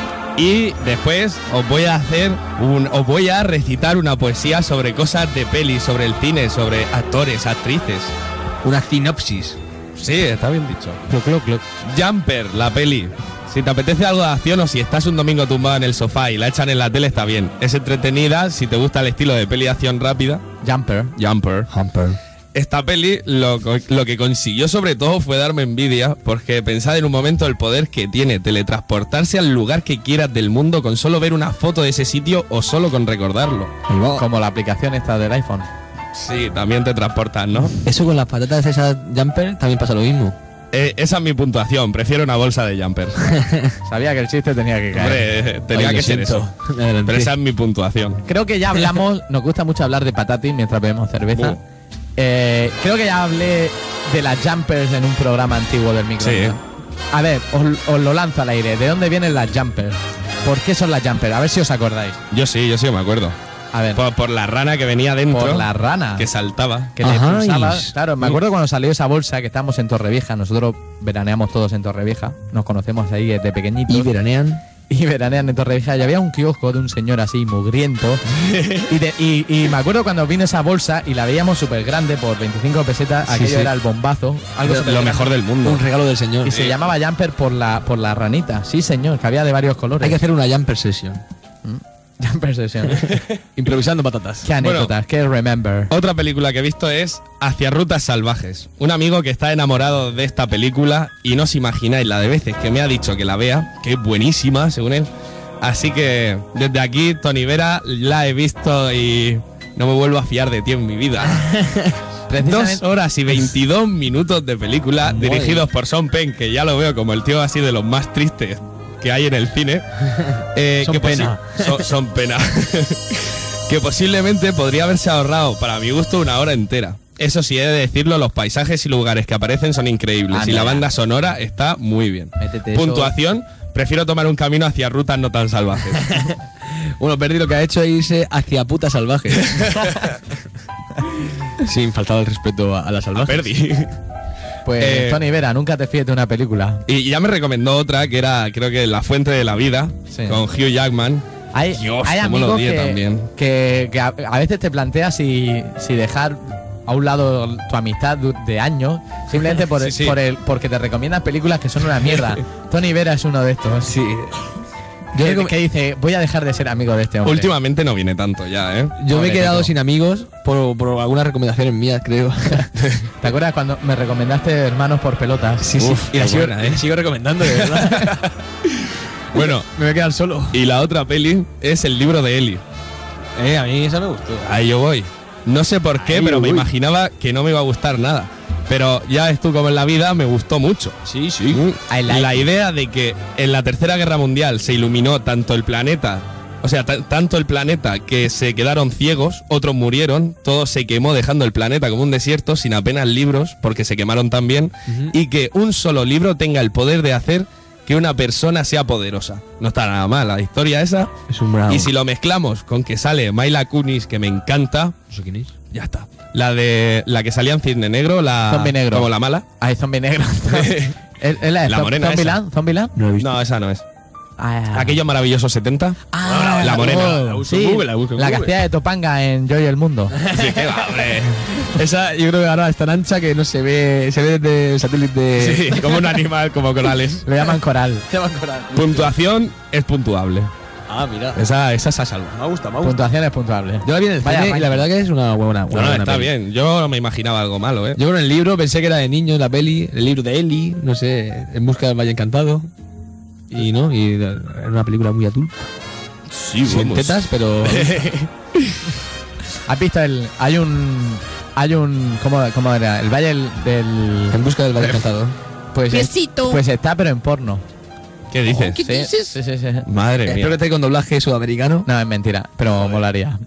y después os voy a hacer un, os voy a recitar una poesía sobre cosas de pelis, sobre el cine, sobre actores, actrices. Una sinopsis. Sí, está bien dicho. Cloc, cloc, cloc. Jumper, la peli. Si te apetece algo de acción o si estás un domingo tumbado en el sofá y la echan en la tele, está bien. Es entretenida si te gusta el estilo de peli de acción rápida. Jumper. Jumper. Humper. Esta peli lo, co- lo que consiguió sobre todo fue darme envidia, porque pensad en un momento el poder que tiene teletransportarse al lugar que quieras del mundo con solo ver una foto de ese sitio o solo con recordarlo. Como la aplicación esta del iPhone. Sí, también te transportas, ¿no? Eso con las patatas de esas Jumper también pasa lo mismo. Eh, esa es mi puntuación, prefiero una bolsa de Jumper. Sabía que el chiste tenía que caer. Hombre, eh, tenía Ay, que lo ser siento. eso. Me adelanté. Pero esa es mi puntuación. Creo que ya hablamos, nos gusta mucho hablar de patatis mientras bebemos cerveza. Uh. Eh, creo que ya hablé de las jumpers en un programa antiguo del microondas. Sí. A ver, os, os lo lanzo al aire. ¿De dónde vienen las jumpers? ¿Por qué son las jumpers? A ver si os acordáis. Yo sí, yo sí me acuerdo. A ver, Por, por la rana que venía dentro. por la rana. Que saltaba. que le Ajá, pulsaba. y- Claro, me acuerdo cuando salió esa bolsa que estábamos en Torrevieja. Nosotros veraneamos todos en Torrevieja. Nos conocemos ahí desde pequeñitos. Y veranean. y veranean en Torrevieja y había un kiosco de un señor así mugriento y, de- y, y me acuerdo cuando vino esa bolsa y la veíamos súper grande por veinticinco pesetas, Sí, aquello sí. era el bombazo, algo Lo, súper lo grande. mejor del mundo. Un regalo del señor. Y se llamaba Jumper por la por la ranita, sí señor, que había de varios colores. Hay que hacer una Jumper session. Jumper session. Improvisando patatas. Qué anécdotas, qué remember. Otra película que he visto es Hacia Rutas Salvajes. Un amigo que está enamorado de esta película y no os imagináis la de veces que me ha dicho que la vea, que es buenísima, según él. Así que desde aquí, Tony Vera, la he visto y no me vuelvo a fiar de ti en mi vida. Dos Precisamente- horas y veintidós minutos de película Madre. dirigidos por Sean Penn, que ya lo veo como el tío así de los más tristes que hay en el cine. Eh, Son que posi- pena. Son, son pena. Que posiblemente podría haberse ahorrado, para mi gusto, una hora entera. Eso sí, he de decirlo, los paisajes y lugares que aparecen son increíbles Ah, y la mira. banda sonora está muy bien. Métete eso. Puntuación, prefiero tomar un camino hacia rutas no tan salvajes. Bueno, Perdi lo que ha hecho es irse hacia puta salvaje. Sin faltar el respeto a, a las Ah, salvajes. perdí. Pues Eh, Tony Vera, nunca te fíes de una película. Y ya me recomendó otra que era, creo que La Fuente de la Vida, Sí. con Hugh Jackman. Hay, Dios, hay cómo lo amigos odié que, también. que, que a, a veces te planteas si, si dejar a un lado tu amistad du- de años simplemente por, Sí, sí. por el, porque te recomiendan películas que son una mierda. Tony Vera es uno de estos. Sí. Yo Yo que, recom- que dice, voy a dejar de ser amigo de este hombre. Últimamente no viene tanto ya, ¿eh? Yo me he Pobre quedado Pepo. sin amigos por, por algunas recomendaciones mías, creo. ¿Te acuerdas cuando me recomendaste Hermanos por Pelotas? Sí, sí. Uf, y la qué sigo, buena, ¿eh? la sigo recomendando, de verdad. Bueno, me voy a quedar solo. y la otra peli es El libro de Eli. Eh, a mí esa me gustó. Ahí yo voy. No sé por qué, Ahí pero yo me voy. imaginaba que no me iba a gustar nada. Pero ya ves tú como en la vida, me gustó mucho. Sí, sí. I like La idea de que en la Tercera Guerra Mundial se iluminó tanto el planeta O sea, t- tanto el planeta que se quedaron ciegos, otros murieron, todo se quemó dejando el planeta como un desierto sin apenas libros, porque se quemaron también, uh-huh. y que un solo libro tenga el poder de hacer que una persona sea poderosa. No está nada mal la historia esa. Es un bravo. Y si lo mezclamos con que sale Mila Kunis, que me encanta, No sé quién es. ya está. La de la que salía en Cisne Negro, la Zombie negro. como la mala. Ay, zombie negro. ¿Es, es la de La Zom- morena esa. Zombieland? ¿Zombieland? No lo he visto. No, esa no es. Ah, Aquellos maravillosos setenta. Ah, la morena. oh, La uso sí, en Google, la uso en la que Google. hacía de Topanga en Yo y el Mundo. Sí, qué va, hombre. Esa yo creo que ahora es tan ancha que no se ve, se ve desde el satélite. Sí, como un animal, como corales. Lo llaman coral. Puntuación es puntuable. Ah, mira. Esa, esa se ha salvado. Me gusta, me gusta. Puntuación es puntuable. Yo la vi en el Vaya cine y ranking. la verdad que es una buena, No, buena, no, buena está peli. bien. Yo no me imaginaba algo malo, ¿eh? Yo con el libro pensé que era de niños la peli, el libro de Eli, no sé, En busca del Valle Encantado. Y no, y era una película muy adulta. Sí, Sin tetas, pero. ¿Has visto el. Hay un. Hay un. ¿Cómo, cómo era? El Valle del. del- En busca del Valle Encantado. pues, es- pues está, pero en porno. ¿Qué dices? Sí, sí, sí, sí. Madre Espero que mía. esté con doblaje sudamericano. No, es mentira, pero molaría.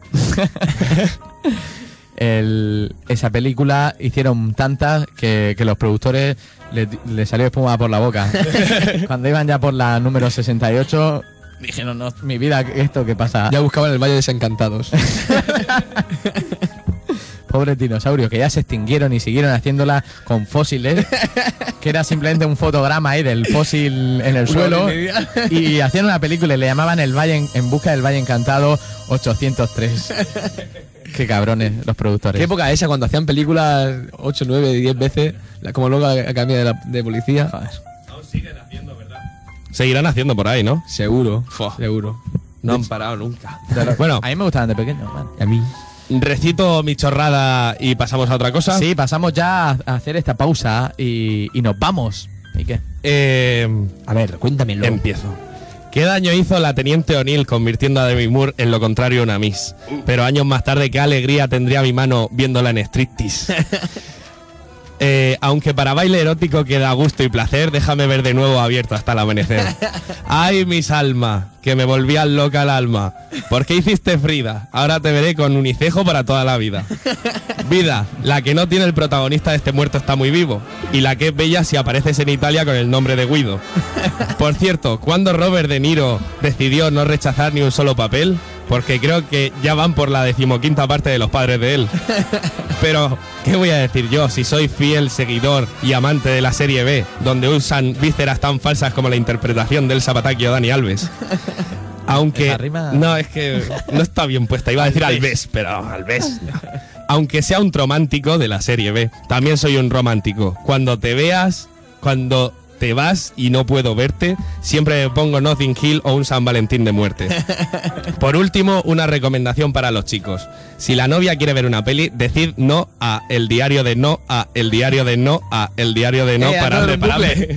El- esa película hicieron tantas que, que los productores le, le salió espuma por la boca. Cuando iban ya por la número sesenta y ocho, dijeron, no, mi vida, ¿esto qué pasa? Ya buscaban el Valle Desencantados. Pobres dinosaurios que ya se extinguieron y siguieron haciéndola con fósiles, que era simplemente un fotograma ahí del fósil en el suelo, y hacían una película y le llamaban el Valle en, en busca del Valle Encantado ochocientos tres. Qué cabrones los productores. ¿Qué época esa cuando hacían películas ocho, nueve, diez veces? la- Como luego a cambio de, la, de policía. Joder. Seguirán haciendo por ahí, ¿no? Seguro. Fua. Seguro. No han parado nunca. Bueno, A mí me gustaban de pequeño, man. Y a mí. recito mi chorrada y pasamos a otra cosa. Sí, pasamos ya a a hacer esta pausa y, y nos vamos. ¿Y qué? Eh, A ver, cuéntamelo. empiezo. ¿Qué daño hizo la Teniente O'Neill convirtiendo a Demi Moore en lo contrario a una Miss? Pero años más tarde, qué alegría tendría mi mano viéndola en striptease. Eh, aunque para baile erótico queda gusto y placer, déjame ver de nuevo abierto hasta el amanecer. Ay, mis almas, que me volvían loca el alma. ¿Por qué hiciste Frida? Ahora te veré con unicejo para toda la vida. Vida, la que no tiene el protagonista de este muerto está muy vivo. Y la que es bella si apareces en Italia con el nombre de Guido. Por cierto, ¿cuándo Robert De Niro decidió no rechazar ni un solo papel? Porque creo que ya van por la decimoquinta parte de los padres de él. Pero, ¿qué voy a decir yo si soy fiel seguidor y amante de la serie B, donde usan vísceras tan falsas como la interpretación del Zapataki o Dani Alves? Aunque... Esa rima- No, es que no está bien puesta. Iba a decir Alves, pero Alves... no. Aunque sea un romántico de la serie B, también soy un romántico. Cuando te veas, cuando te vas y no puedo verte, siempre me pongo Notting Hill o un San Valentín de muerte. Por último, una recomendación para los chicos. Si la novia quiere ver una peli, decid no a El diario de no, a El diario de no, a El diario de no, Eh, parable, no, en parable.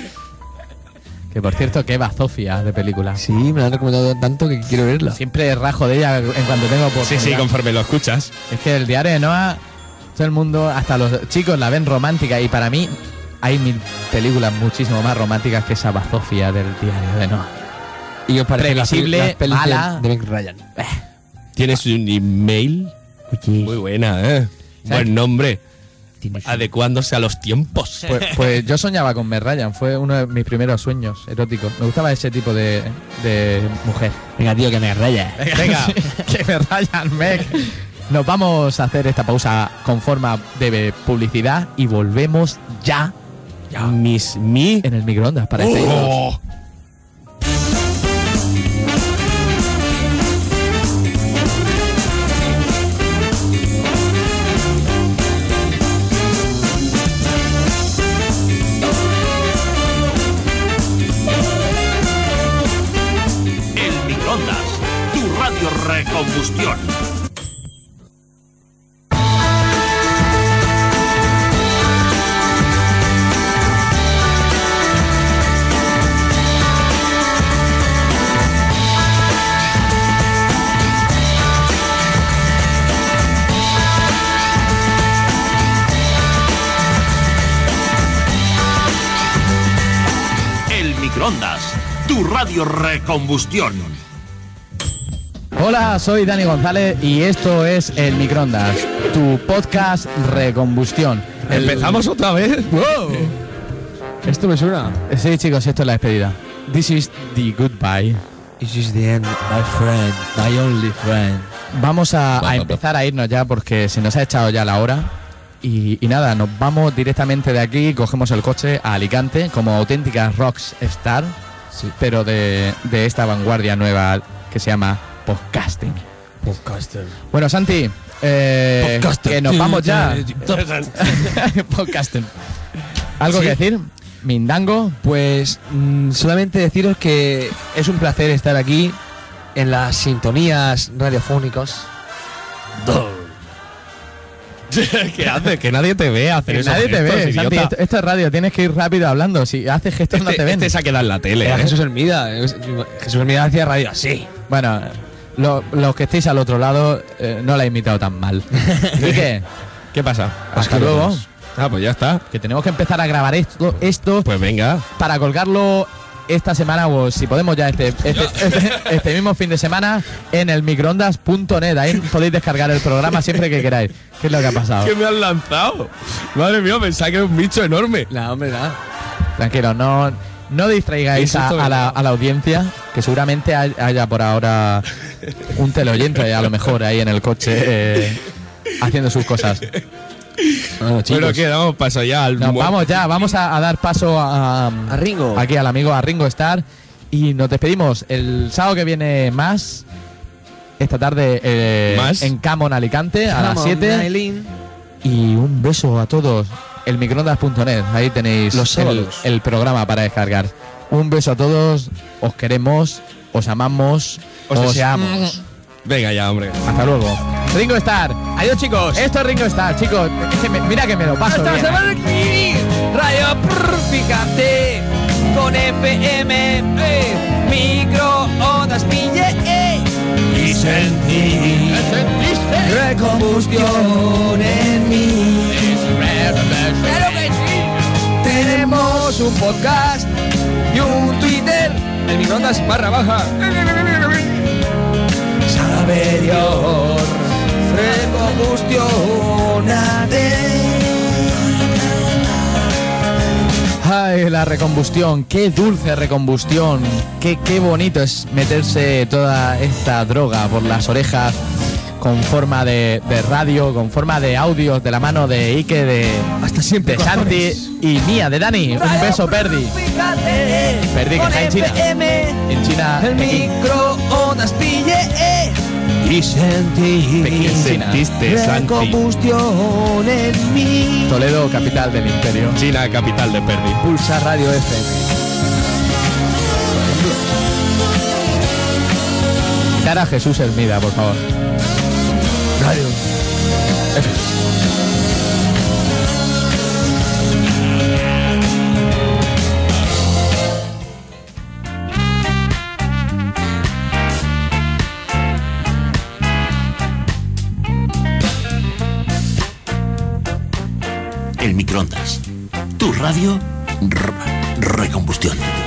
Que por cierto, qué bazofia de película. Sí, me la han recomendado tanto que quiero verla. Siempre rajo de ella en cuanto tengo Sí, oportunidad. sí, conforme lo escuchas. Es que el diario de Noah, todo el mundo, hasta los chicos la ven romántica, y para mí hay mil películas muchísimo más románticas que esa bazofia del diario de Noah. Y os parece las Previsible, las pelis de- mala. de Meg Ryan. ¿Tienes un email? Muy buena, ¿eh? Buen nombre. Adecuándose a los tiempos. Pues, pues yo soñaba con Meg Ryan, fue uno de mis primeros sueños eróticos. Me gustaba ese tipo de, de mujer. Venga, tío, que me raya. Venga, que me rayan, Meg. Nos vamos a hacer esta pausa con forma de publicidad y volvemos ya, Miss Me. en el microondas para este. Oh. El microondas, tu radio recombustión. El microondas, tu radio recombustión. Hola, soy Dani González y esto es El Microondas, tu podcast Recombustión. El- ¿Empezamos otra vez? ¡Wow! Esto me suena. Sí, chicos, esto es la despedida. This is the goodbye. This is the end, my friend, my only friend. Vamos a, a empezar a irnos ya porque se nos ha echado ya la hora. Y, y nada, nos vamos directamente de aquí, cogemos el coche a Alicante como auténticas rockstar, Sí. pero de, de esta vanguardia nueva que se llama podcasting. Podcaster. Bueno, Santi, eh, Podcaster. que nos vamos ya. Podcasting. ¿Algo Sí. que decir? Mindango. Pues mm, solamente deciros que es un placer estar aquí en las sintonías radiofónicas. ¿Qué haces? Que nadie te ve hacer Que esos nadie te gestos, ve, Santi. idiota. Esto, esto es radio, tienes que ir rápido hablando. Si haces gestos no Este, te ven. este se ha quedado en la tele. Era ¿eh? Jesús Hermida. es- Jesús Hermida hacía radio así. Bueno, lo- los que estéis al otro lado eh, no la he imitado tan mal. ¿Y qué? ¿Qué pasa? Hasta luego. Ah, pues ya está. Que tenemos que empezar a grabar esto, esto Pues venga. para colgarlo esta semana o si podemos ya este, este, este, este mismo fin de semana en el microondas punto net. Ahí podéis descargar el programa siempre que queráis. ¿Qué es lo que ha pasado? ¿Qué me han lanzado? Madre mía, pensaba que era un bicho enorme. Nada, hombre, nada. Tranquilo, no, no distraigáis Qué a, susto, a la, ¿verdad? a la audiencia, que seguramente hay- haya por ahora un teleoyente a lo mejor ahí en el coche eh, haciendo sus cosas. Bueno, chicos. Bueno, ¿qué? Damos paso ya al Nos mu- vamos ya, vamos a, a dar paso a, A Ringo. aquí al amigo, a Ringo Starr. Y nos despedimos el sábado que viene más. Esta tarde eh, ¿Más? en Camon, Alicante, a las Vamos, siete. Nailin. Y un beso a todos. El microondas punto net. Ahí tenéis Los el, sábados. el programa para descargar. Un beso a todos. Os queremos, os amamos, os, Os deseamos. Venga ya, hombre. Hasta luego. Ringo Starr. Adiós, chicos. Esto es Ringo Starr, chicos. Es que me- mira que me lo paso Hasta la bien. semana que viene. Radio prr, fíjate con F M, eh, microondas pille eh, y sentí recombustión en mí. Claro que sí. Tenemos un podcast y un Twitter, el microondas barra baja. Sabe Dios, recombustionate. Ay, la recombustión, qué dulce recombustión, qué, qué bonito es meterse toda esta droga por las orejas con forma de, de radio, con forma de audios de la mano de Ike, de, Hasta siempre, de Santi y mía, de Dani. Un beso, Perdi. Fíjate, Perdi, que con está en China. F M, En China, el Pekín. microondas pille eh, y sentí Pekín, China. Sentiste, Santi. recombustión en mí. Toledo, capital del imperio. China, capital de Perdi. Pulsa Radio F M. Cara a Jesús Hermida, por favor. Radio. El microondas. Tu radio. r- Recombustión.